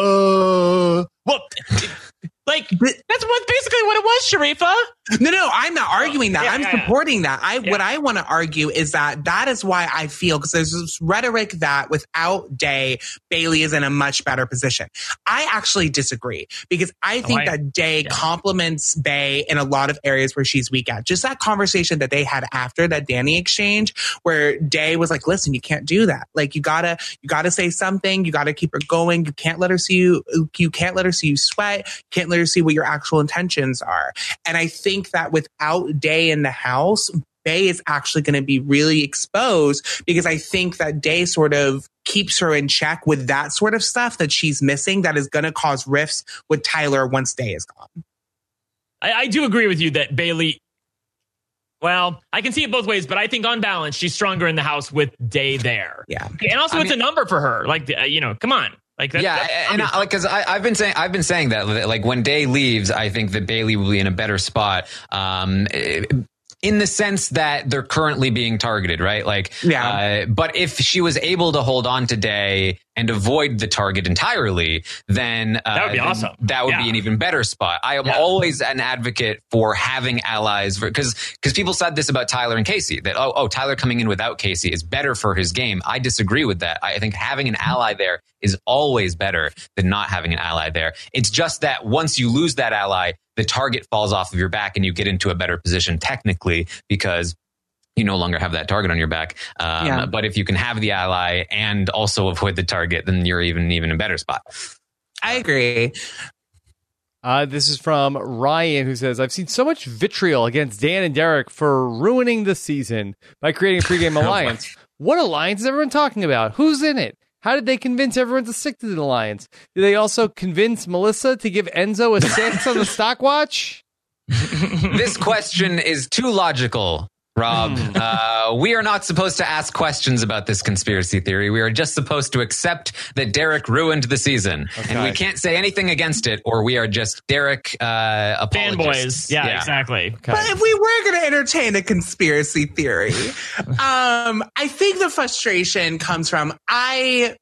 Speaker 3: Uh, well. Like, that's what basically what it was, Sharifa.
Speaker 4: No, no, I'm not arguing that.
Speaker 3: Yeah,
Speaker 4: I'm
Speaker 3: yeah, yeah.
Speaker 4: supporting that. I
Speaker 3: Yeah.
Speaker 4: What I want to argue is that that is why I feel, because there's this rhetoric that without Day, Bailey is in a much better position. I actually disagree, because I think
Speaker 3: I-
Speaker 4: that Day
Speaker 3: yeah.
Speaker 4: complements Bay in a lot of areas where she's weak at. Just that conversation that they had after that Danny exchange, where Day was like, "Listen, you can't do that. Like, you gotta, you gotta say something. You gotta keep her going. You can't let her see you. You can't let her see you sweat. You can't let her see what your actual intentions are." And I think that without Day in the house, Bay is actually going to be really exposed, because I think that Day sort of keeps her in check with that sort of stuff that she's missing, that is going to cause rifts with Tyler once Day is gone.
Speaker 3: I, I do agree with you that Bailey, well, I can see it both ways, but I think on balance, she's stronger in the house with Day there.
Speaker 4: Yeah.
Speaker 3: And also,
Speaker 2: I
Speaker 3: it's
Speaker 2: mean-
Speaker 3: a number for her. Like, uh, you know, come on. Like that,
Speaker 2: yeah,
Speaker 3: that's
Speaker 2: and
Speaker 3: obvious.
Speaker 2: I, like because I've been saying I've been saying that like when Day leaves, I think that Bailey will be in a better spot. Um, in the sense that they're currently being targeted, right? Like,
Speaker 4: Yeah.
Speaker 2: Uh, but if she was able to hold on to Day and avoid the target entirely, then uh,
Speaker 3: That would be
Speaker 2: then
Speaker 3: awesome.
Speaker 2: That would
Speaker 3: Yeah.
Speaker 2: be an even better spot. I am
Speaker 3: Yeah.
Speaker 2: always an advocate for having allies, because because people said this about Tyler and Casey, that oh oh Tyler coming in without Casey is better for his game. I disagree with that. I think having an ally there is always better than not having an ally there. It's just that once you lose that ally, the target falls off of your back and you get into a better position technically, because you no longer have that target on your back. Um,
Speaker 4: Yeah.
Speaker 2: But if you can have the ally and also avoid the target, then you're even even in a better spot.
Speaker 4: I agree.
Speaker 1: Uh, this is from Ryan, who says, "I've seen so much vitriol against Dan and Derek for ruining the season by creating a pregame alliance. What alliance is everyone talking about? Who's in it? How did they convince everyone to stick to the alliance? Did they also convince Melissa to give Enzo a six on the stock watch?"
Speaker 2: This question is too logical, Rob. uh, we are not supposed to ask questions about this conspiracy theory. We are just supposed to accept that Derek ruined the season.
Speaker 1: Okay.
Speaker 2: And we can't say anything against it, or we are just Derek uh, apologists.
Speaker 3: Fanboys. Yeah, exactly.
Speaker 1: Okay.
Speaker 4: But if we were going to entertain a conspiracy theory, um, I think the frustration comes from, I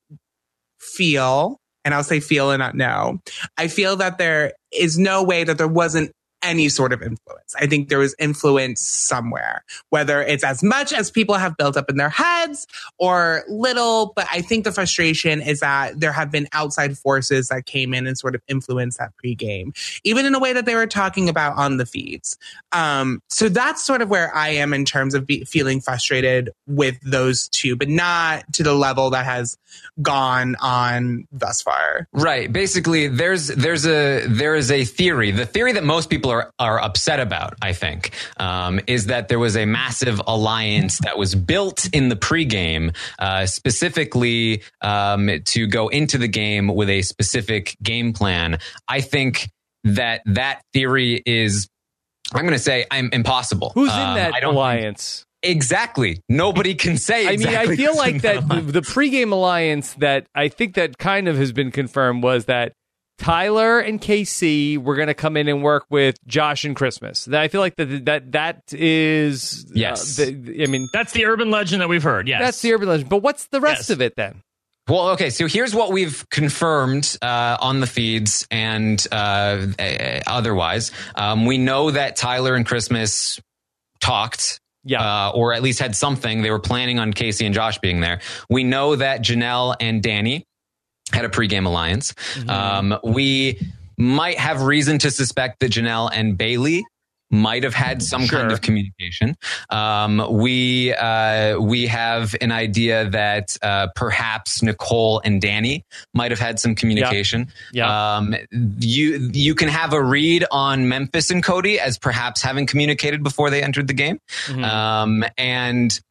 Speaker 4: feel, and I'll say feel and not know, I feel that there is no way that there wasn't any sort of influence. I think there was influence somewhere, whether it's as much as people have built up in their heads or little. But I think the frustration is that there have been outside forces that came in and sort of influenced that pregame, even in a way that they were talking about on the feeds. Um, so that's sort of where I am in terms of be- feeling frustrated with those two, but not to the level that has gone on thus far.
Speaker 2: Right. Basically, there's there's a there is a theory. The theory that most people are are upset about, I think, um, is that there was a massive alliance that was built in the pregame, uh, specifically um, to go into the game with a specific game plan. I think that that theory is, I'm going to say, I'm impossible.
Speaker 1: Who's in
Speaker 2: Um,
Speaker 1: that
Speaker 2: I don't
Speaker 1: alliance?
Speaker 2: Exactly. Nobody can say.
Speaker 1: I mean,
Speaker 2: exactly
Speaker 1: I feel
Speaker 2: who's
Speaker 1: like
Speaker 2: in
Speaker 1: that the, the pregame alliance that I think that kind of has been confirmed was that Tyler and K C were going to come in and work with Josh and Christmas. I feel like that that that is
Speaker 2: yes.
Speaker 1: Uh, the, I mean,
Speaker 3: that's the urban legend that we've heard. Yes,
Speaker 1: that's the urban legend. But what's the rest
Speaker 3: yes.
Speaker 1: of it then?
Speaker 2: Well, okay, so here's what we've confirmed uh, on the feeds and uh, otherwise. Um, we know that Tyler and Christmas talked,
Speaker 1: yeah,
Speaker 2: uh, or at least had something. They were planning on Casey and Josh being there. We know that Janelle and Danny had a pregame alliance. Mm-hmm. Um, we might have reason to suspect that Janelle and Bailey might have had some sure. kind of communication. Um, we uh, we have an idea that uh, perhaps Nicole and Danny might have had some communication.
Speaker 1: Yeah. Yeah.
Speaker 2: Um, you you can have a read on Memphis and Cody as perhaps having communicated before they entered the game. Mm-hmm. Um, and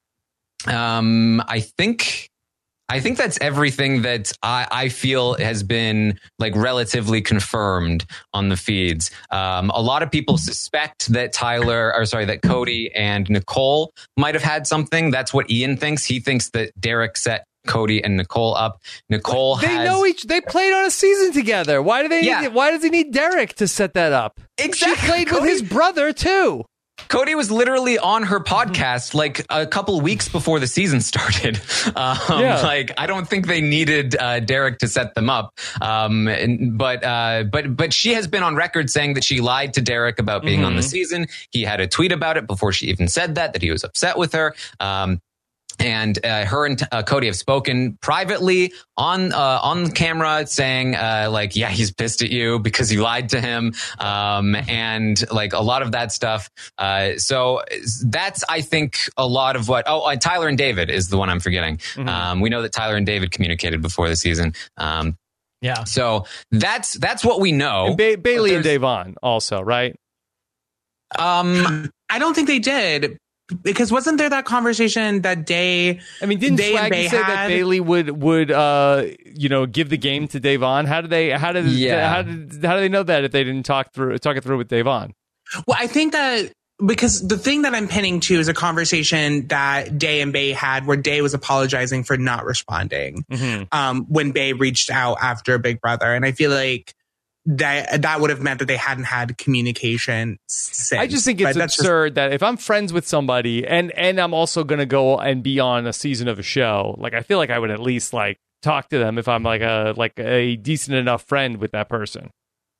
Speaker 2: um, I think. I think that's everything that I, I feel has been like relatively confirmed on the feeds. Um, a lot of people suspect that Tyler, or sorry, that Cody and Nicole might have had something. That's what Ian thinks. He thinks that Derek set Cody and Nicole up. Nicole
Speaker 1: they
Speaker 2: has,
Speaker 1: know each. They played on a season together. Why do they?
Speaker 2: Yeah.
Speaker 1: Need, why does he need Derek to set that up?
Speaker 2: Exactly.
Speaker 1: She played
Speaker 2: Cody,
Speaker 1: with his brother too.
Speaker 2: Cody was literally on her podcast like a couple weeks before the season started. Um, yeah. Like, I don't think they needed uh, Derek to set them up. Um, and, but uh, but but she has been on record saying that she lied to Derek about being mm-hmm. on the season. He had a tweet about it before she even said that, that he was upset with her. Um, And uh, her and uh, Cody have spoken privately on uh, on camera, saying uh, like, yeah, he's pissed at you because you lied to him, um, and like a lot of that stuff. Uh, so that's, I think, a lot of what. Oh, uh, Tyler and David is the one I'm forgetting. Mm-hmm. Um, we know that Tyler and David communicated before the season. Um,
Speaker 3: yeah.
Speaker 2: So that's that's what we know.
Speaker 1: And ba- Bailey and Davon also, right?
Speaker 2: Um,
Speaker 4: I don't think they did. Because wasn't there that conversation that Day?
Speaker 1: I mean, didn't
Speaker 4: Day
Speaker 1: Swaggy say
Speaker 4: had?
Speaker 1: that Bailey would would uh you know give the game to Davon? How did they? How did?
Speaker 2: Yeah.
Speaker 1: How did? How do they know that if they didn't talk through talk it through with Davon?
Speaker 4: Well, I think that because the thing that I'm pinning to is a conversation that Day and Bay had, where Day was apologizing for not responding mm-hmm. um, when Bay reached out after Big Brother, and I feel like that that would have meant that they hadn't had communication since.
Speaker 1: I just think it's absurd just, that if I'm friends with somebody and and I'm also going to go and be on a season of a show, like I feel like I would at least like talk to them if I'm like a like a decent enough friend with that person.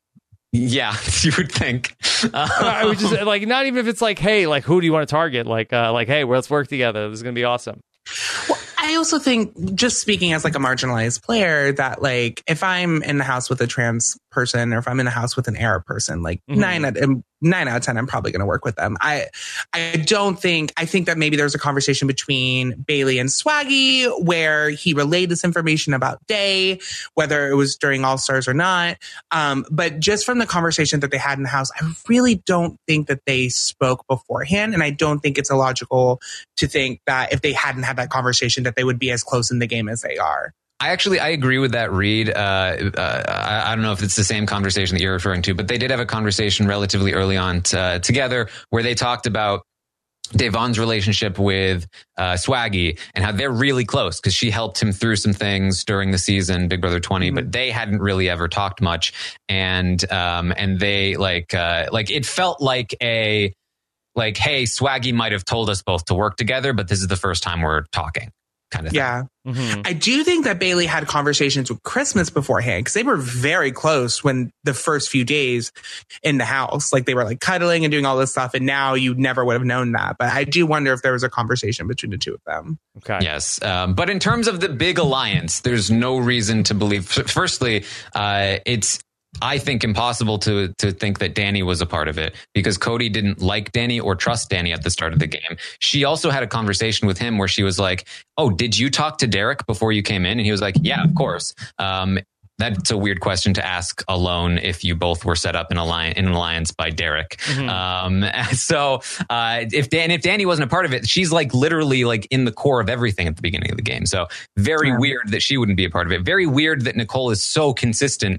Speaker 2: Yeah, you would think. Um,
Speaker 1: I would just like, not even if it's like, hey, like who do you want to target? Like uh, like hey, well, let's work together. This is going to be awesome.
Speaker 4: Well, I also think, just speaking as like a marginalized player, that like if I'm in the house with a trans person, or if I'm in a house with an Arab person, like mm-hmm. nine out of nine out of ten, I'm probably going to work with them. I I don't think I think that maybe there's a conversation between Bailey and Swaggy where he relayed this information about Day, whether it was during All Stars or not. Um, but just from the conversation that they had in the house, I really don't think that they spoke beforehand, and I don't think it's illogical to think that if they hadn't had that conversation, that they would be as close in the game as they are.
Speaker 2: I actually, I agree with that read. Uh, uh, I, I don't know if it's the same conversation that you're referring to, but they did have a conversation relatively early on t- uh, together where they talked about Davon's relationship with uh, Swaggy and how they're really close because she helped him through some things during the season, Big Brother twenty, mm-hmm. but they hadn't really ever talked much. And, um, and they like, uh, like it felt like a, like, hey, Swaggy might have told us both to work together, but this is the first time we're talking. Kind of thing.
Speaker 4: Yeah.
Speaker 1: Mm-hmm.
Speaker 4: I do think that Bailey had conversations with Christmas beforehand because they were very close when the first few days in the house, like they were like cuddling and doing all this stuff. And now you never would have known that. But I do wonder if there was a conversation between the two of them.
Speaker 1: Okay.
Speaker 2: Yes. Um, but in terms of the big alliance, there's no reason to believe. Firstly, uh, it's, I think, impossible to to think that Danny was a part of it because Cody didn't like Danny or trust Danny at the start of the game. She also had a conversation with him where she was like, oh, did you talk to Derek before you came in? And he was like, yeah, of course. Um, that's a weird question to ask alone if you both were set up in, alliance, in an alliance by Derek. Mm-hmm. Um, so uh, if, Dan, if Danny wasn't a part of it, she's like literally like in the core of everything at the beginning of the game. So very yeah. weird that she wouldn't be a part of it. Very weird that Nicole is so consistent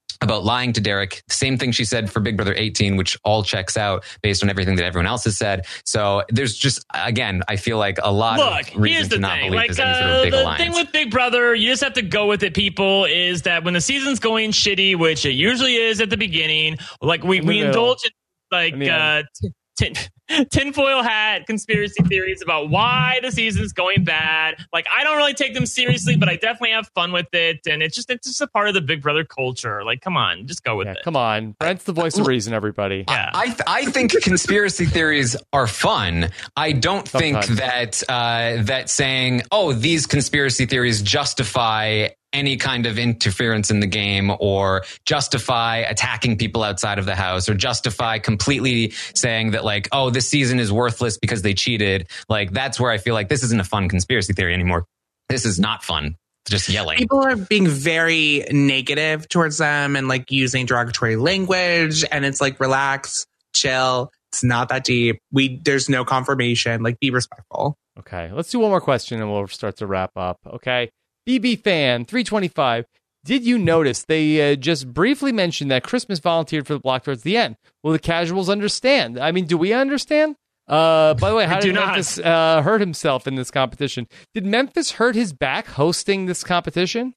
Speaker 2: about lying to Derek. Same thing she said for Big Brother eighteen, which all checks out based on everything that everyone else has said. So there's just, again, I feel like a lot
Speaker 3: Look,
Speaker 2: of reason
Speaker 3: here's the
Speaker 2: to not
Speaker 3: thing.
Speaker 2: believe
Speaker 3: Like,
Speaker 2: there's any sort
Speaker 3: uh,
Speaker 2: of big
Speaker 3: the
Speaker 2: alliance.
Speaker 3: thing with Big Brother, you just have to go with it, people, is that when the season's going shitty, which it usually is at the beginning, like we, we indulge in like uh, t- tin, tinfoil hat conspiracy theories about why the season's going bad. Like, I don't really take them seriously, but I definitely have fun with it. And it's just, it's just a part of the Big Brother culture. Like, come on, just go with
Speaker 1: Yeah,
Speaker 3: it.
Speaker 1: come on. Brent's the voice of reason, everybody.
Speaker 3: Yeah.
Speaker 2: I th- I think conspiracy theories are fun. I don't think
Speaker 1: Sometimes.
Speaker 2: that uh, that saying, oh, these conspiracy theories justify any kind of interference in the game or justify attacking people outside of the house or justify completely saying that like, oh, this season is worthless because they cheated. Like, that's where I feel like this isn't a fun conspiracy theory anymore. This is not fun. Just yelling.
Speaker 4: People are being very negative towards them and like using derogatory language. And it's like, relax, chill. It's not that deep. We There's no confirmation. Like, be respectful.
Speaker 1: Okay, let's do one more question and we'll start to wrap up. Okay. B B Fan three twenty-five. Did you notice they uh, just briefly mentioned that Christmas volunteered for the block towards the end? Will the casuals understand? I mean, do we understand? Uh, by the way, how
Speaker 3: I do
Speaker 1: did
Speaker 3: not.
Speaker 1: Memphis uh, hurt himself in this competition? Did Memphis hurt his back hosting this competition?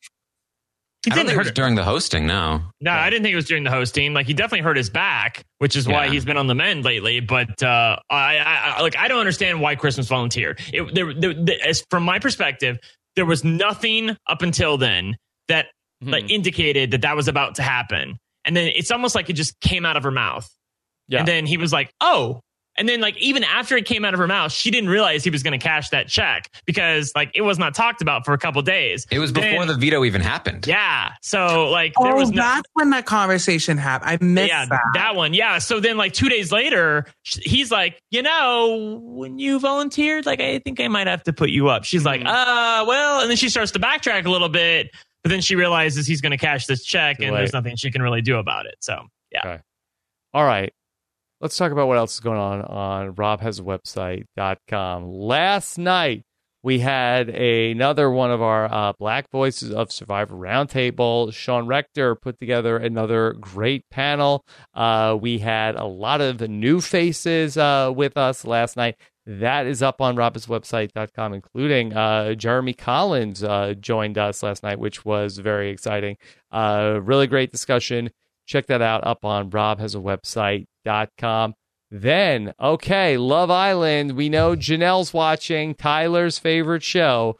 Speaker 3: He
Speaker 2: I don't
Speaker 3: didn't
Speaker 2: think it
Speaker 3: hurt
Speaker 2: was during the hosting, no.
Speaker 3: No, I didn't think it was during the hosting. Like, he definitely hurt his back, which is why
Speaker 2: Yeah.
Speaker 3: he's been on the mend lately. But uh, I, I, I, like, I don't understand why Christmas volunteered. It, there, there, there, as from my perspective, there was nothing up until then that
Speaker 1: Hmm.
Speaker 3: like indicated that that was about to happen. And then it's almost like it just came out of her mouth.
Speaker 1: Yeah.
Speaker 3: And then he was like, "Oh." And then, like, even after it came out of her mouth, she didn't realize he was going to cash that check because, like, it was not talked about for a couple days.
Speaker 2: It was before
Speaker 3: Then-
Speaker 2: the veto even happened.
Speaker 3: Yeah. So, like,
Speaker 4: Oh,
Speaker 3: there was no.
Speaker 4: that's when that conversation happened. I missed
Speaker 3: Yeah,
Speaker 4: that.
Speaker 3: that one. Yeah. So then, like, two days later, sh- he's like, you know, when you volunteered, like, I think I might have to put you up. She's like, uh, well, and then she starts to backtrack a little bit, but then she realizes he's going to cash this check
Speaker 1: Too
Speaker 3: and
Speaker 1: late.
Speaker 3: there's nothing she can really do about it. So, yeah.
Speaker 1: Okay. All right. Let's talk about what else is going on on rob has a website dot com. Last night, we had another one of our uh, Black Voices of Survivor Roundtable. Sean Rector put together another great panel. Uh, we had a lot of new faces uh, with us last night. That is up on rob has a website dot com, including uh, Jeremy Collins uh, joined us last night, which was very exciting. Uh, really great discussion. Check that out up on rob has a website dot com. Then, okay, Love Island. We know Janelle's watching, Tyler's favorite show.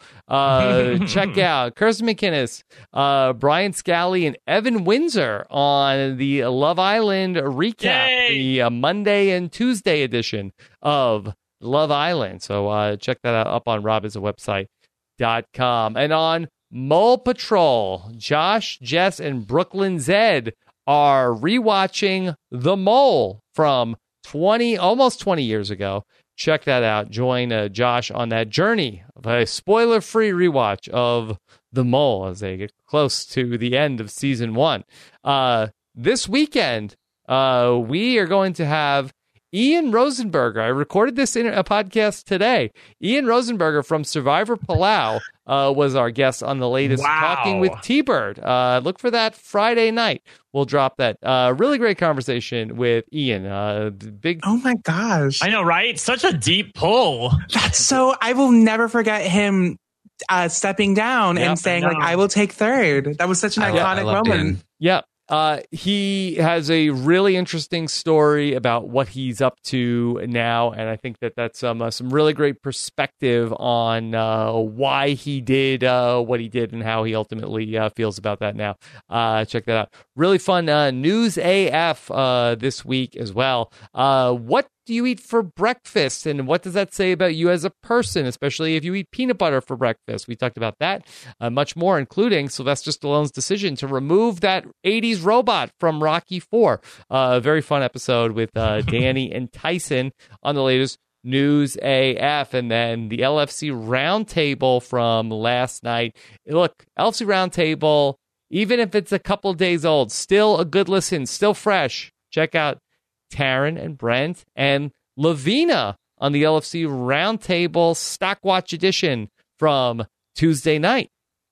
Speaker 1: Uh, check out Kirsten McInnes, uh, Brian Scally, and Evan Windsor on the Love Island recap,
Speaker 3: Yay!
Speaker 1: the uh, Monday and Tuesday edition of Love Island. So uh, check that out up on rob has a website dot com. And on Mole Patrol, Josh, Jess, and Brooklyn Zed are rewatching The Mole from twenty, almost twenty years ago. Check that out. Join uh, Josh on that journey of a spoiler-free rewatch of The Mole as they get close to the end of season one. Uh, this weekend, uh, we are going to have Ian Rosenberger. I recorded this in a podcast today. Ian Rosenberger from Survivor Palau uh, was our guest on the latest
Speaker 3: Wow.
Speaker 1: Talking with T-Bird. Uh, look for that Friday night. We'll drop that. Uh, really great conversation with Ian. Uh, big.
Speaker 4: Oh my gosh.
Speaker 3: I know, right? Such a deep pull.
Speaker 4: That's so, I will never forget him uh, stepping down
Speaker 1: Yep,
Speaker 4: and saying,
Speaker 3: I
Speaker 4: like,
Speaker 3: know.
Speaker 4: I will take third. That was such an
Speaker 2: I lo- I
Speaker 4: iconic
Speaker 2: loved
Speaker 4: moment.
Speaker 2: Ian.
Speaker 1: Yeah. Uh, he has a really interesting story about what he's up to now, and I think that that's um, uh, some really great perspective on uh, why he did uh, what he did and how he ultimately uh, feels about that now. Uh, check that out. Really fun uh, News A F uh, this week as well. Uh, what do you eat for breakfast, and what does that say about you as a person, especially if you eat peanut butter for breakfast? We talked about that, uh, much more, including Sylvester Stallone's decision to remove that eighties robot from Rocky four. Uh, a very fun episode with uh, Danny and Tyson on the latest News A F, and then the L F C Roundtable from last night. Look, L F C Roundtable, even if it's a couple days old, still a good listen, still fresh. Check out Taryn and Brent and Lavina on the L F C Roundtable Stockwatch edition from Tuesday night.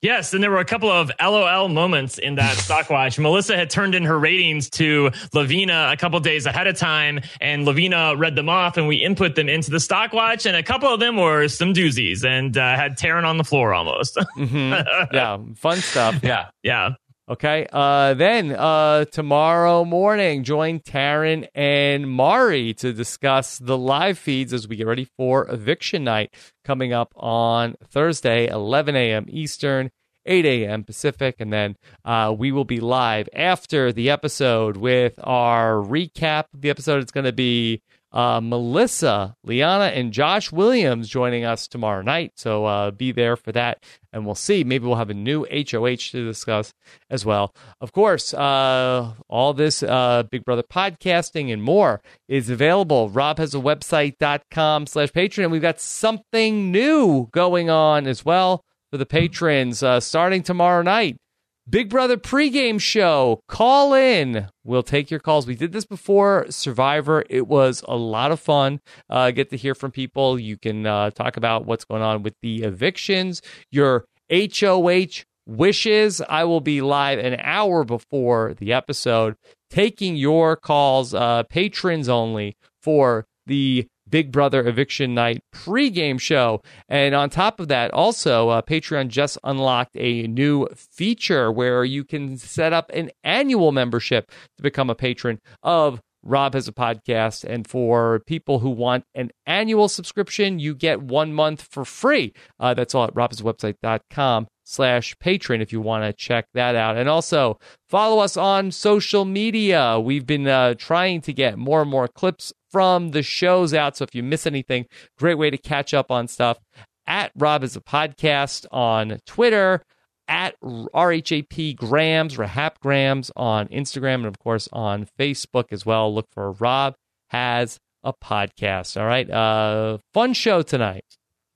Speaker 3: Yes, and there were a couple of L O L moments in that stock watch. Melissa had turned in her ratings to Lavina a couple days ahead of time, and Lavina read them off, and we input them into the stock watch, and a couple of them were some doozies, and uh, had Taryn on the floor almost.
Speaker 1: Mm-hmm. Yeah, fun stuff.
Speaker 3: Yeah, yeah.
Speaker 1: Okay, uh, then uh, tomorrow morning, join Taryn and Mari to discuss the live feeds as we get ready for eviction night coming up on Thursday, eleven a.m. Eastern, eight a.m. Pacific, and then uh, we will be live after the episode with our recap of the episode. It's going to be uh, Melissa, Liana, and Josh Williams joining us tomorrow night, so uh, be there for that. And we'll see. Maybe we'll have a new H O H to discuss as well. Of course, uh, all this uh, Big Brother podcasting and more is available. rob has a website dot com slash Patreon. We've got something new going on as well for the patrons uh, starting tomorrow night. Big Brother pregame show. Call in. We'll take your calls. We did this before Survivor. It was a lot of fun. Uh, get to hear from people. You can uh, talk about what's going on with the evictions, your H O H wishes. I will be live an hour before the episode, taking your calls, uh, patrons only, for the Big Brother Eviction Night pregame show. And on top of that, also, uh, Patreon just unlocked a new feature where you can set up an annual membership to become a patron of Rob Has a Podcast. And for people who want an annual subscription, you get one month for free. Uh, that's all at rob has a website dot com slash patron if you want to check that out. And also follow us on social media. We've been uh, trying to get more and more clips from the shows out. So if you miss anything, great way to catch up on stuff. At Rob Has a Podcast on Twitter, at R H A P Grams, Rahap Grams on Instagram, and of course on Facebook as well. Look for Rob Has a Podcast. All right. Uh, fun show tonight.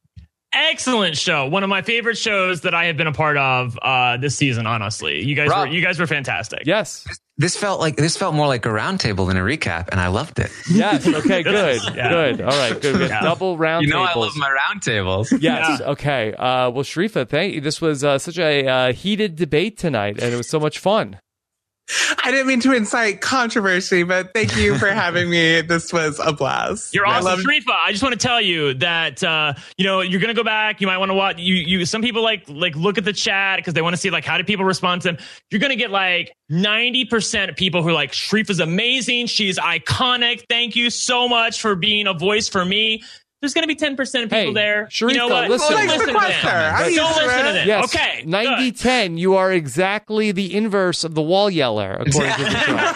Speaker 3: Excellent show. One of my favorite shows that I have been a part of uh, this season. Honestly, you guys
Speaker 2: Rob,
Speaker 3: were you guys were fantastic.
Speaker 1: Yes,
Speaker 2: this felt like this felt more like a roundtable than a recap, and I loved it.
Speaker 1: Yes. Okay. Good.
Speaker 3: Yeah.
Speaker 1: Good. All right. Good. Good.
Speaker 3: Yeah.
Speaker 1: Double round.
Speaker 2: You know,
Speaker 1: tables.
Speaker 2: I love my roundtables.
Speaker 1: Yes.
Speaker 3: Yeah.
Speaker 1: Okay. Uh, well, Sharifa, thank you. This was uh, such a uh, heated debate tonight, and it was so much fun.
Speaker 4: I didn't mean to incite controversy, but thank you for having me. This was a blast.
Speaker 3: You're
Speaker 4: I
Speaker 3: awesome,
Speaker 4: love-
Speaker 3: Sharifa. I just want to tell you that uh, you know you're gonna go back. You might want to watch. You you some people like like look at the chat because they want to see like how do people respond to them. You're gonna get like ninety percent of people who are like Sharifa's amazing. She's iconic. Thank you so much for being a voice for me. There's going to be ten percent of people
Speaker 1: Hey,
Speaker 3: there.
Speaker 1: Sharifa,
Speaker 3: you know what?
Speaker 1: listen.
Speaker 3: Don't
Speaker 1: Well,
Speaker 3: listen to
Speaker 4: sequester.
Speaker 3: them.
Speaker 4: I'm
Speaker 3: Don't
Speaker 4: used to
Speaker 3: listen to
Speaker 4: it.
Speaker 3: them.
Speaker 1: Yes.
Speaker 3: Okay.
Speaker 1: ninety
Speaker 3: good.
Speaker 1: ten, you are exactly the inverse of the wall yeller, according to the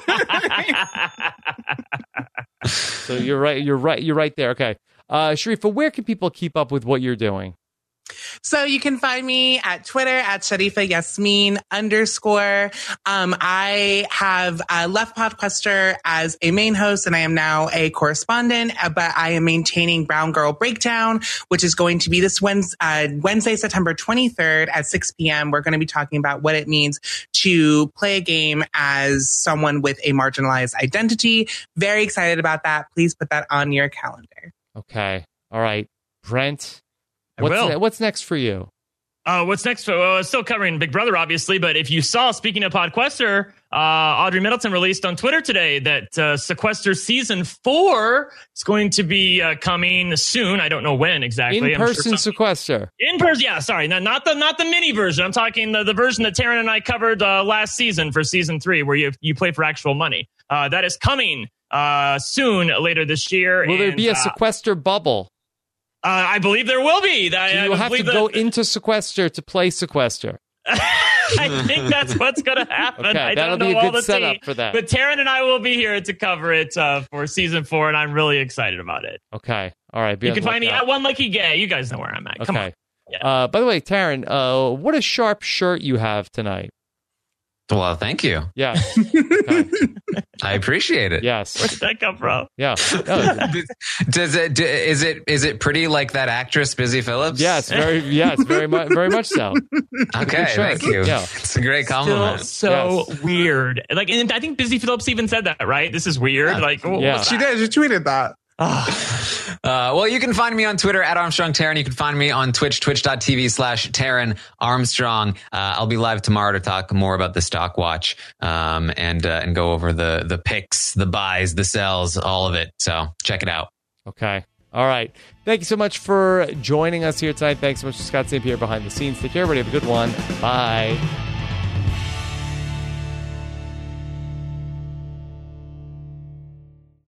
Speaker 1: show. So you're right. You're right. You're right there. Okay. Uh, Sharifa, where can people keep up with what you're doing?
Speaker 4: So you can find me at Twitter at Sharifa Yasmin underscore. Um, I have uh, left Podquester as a main host, and I am now a correspondent. uh, But I am maintaining Brown Girl Breakdown, which is going to be this Wednesday, uh, Wednesday, September twenty-third at six p.m. We're going to be talking about what it means to play a game as someone with a marginalized identity. Very excited about that. Please put that on your calendar.
Speaker 1: Okay. All right. Brent,
Speaker 3: I
Speaker 1: what's,
Speaker 3: will.
Speaker 1: ne- what's next for you?
Speaker 3: Uh, what's next? Well, it's still covering Big Brother, obviously. But if you saw, speaking of Podquester, uh, Audrey Middleton released on Twitter today that uh, Sequester season four is going to be uh, coming soon. I don't know when exactly. I'm sure
Speaker 1: In-person
Speaker 3: some-
Speaker 1: sequester.
Speaker 3: In person, yeah. Sorry, no, not the not the mini version. I'm talking the, the version that Taryn and I covered uh, last season for season three, where you you play for actual money. Uh, that is coming uh, soon, later this year.
Speaker 1: Will there
Speaker 3: and,
Speaker 1: be a
Speaker 3: uh,
Speaker 1: sequester bubble?
Speaker 3: Uh, I believe there will be. I,
Speaker 1: Do you
Speaker 3: I
Speaker 1: have to
Speaker 3: believe
Speaker 1: go
Speaker 3: that-
Speaker 1: into sequester to play sequester?
Speaker 3: I think that's what's going to happen.
Speaker 1: Okay,
Speaker 3: I
Speaker 1: that'll
Speaker 3: don't
Speaker 1: be
Speaker 3: know
Speaker 1: a
Speaker 3: all
Speaker 1: good
Speaker 3: the
Speaker 1: setup
Speaker 3: tea,
Speaker 1: for that.
Speaker 3: But Taryn and I will be here to cover it uh, for season four, and I'm really excited about it.
Speaker 1: Okay. All right. Be
Speaker 3: You
Speaker 1: on
Speaker 3: can
Speaker 1: the
Speaker 3: find me
Speaker 1: lookout.
Speaker 3: at One Lucky Gay. You guys know where I'm at. Come
Speaker 1: Okay.
Speaker 3: on. Yeah.
Speaker 1: Uh, by the way, Taryn, uh, what a sharp shirt you have tonight.
Speaker 2: Well, thank you.
Speaker 1: Yes. Okay.
Speaker 2: I appreciate it.
Speaker 1: Yes.
Speaker 3: Where did that come from?
Speaker 1: Yeah. No,
Speaker 2: Does it? d- Is it? Is it pretty like that actress Busy Phillips?
Speaker 1: yes. Very. Yes. Very much. Very much so.
Speaker 2: Okay.
Speaker 1: Good shirt.
Speaker 2: Thank you.
Speaker 1: Yeah.
Speaker 2: It's a great
Speaker 3: Still
Speaker 2: compliment.
Speaker 3: so
Speaker 1: Yes.
Speaker 3: weird. Like, and I think Busy Phillips even said that, right? This is weird.
Speaker 2: Yeah.
Speaker 3: Like, what
Speaker 1: Yeah.
Speaker 3: was
Speaker 4: She
Speaker 3: that?
Speaker 4: did. She tweeted that.
Speaker 2: Uh, well, you can find me on Twitter at Armstrong Taran. You can find me on Twitch, twitch.tv slash Taran Armstrong. Uh, I'll be live tomorrow to talk more about the stock watch um, and uh, and go over the the picks, the buys, the sells, all of it. So check it out.
Speaker 1: Okay. All right. Thank you so much for joining us here tonight. Thanks so much to Scott Saint Pierre behind the scenes. Take care, everybody. Have a good one. Bye.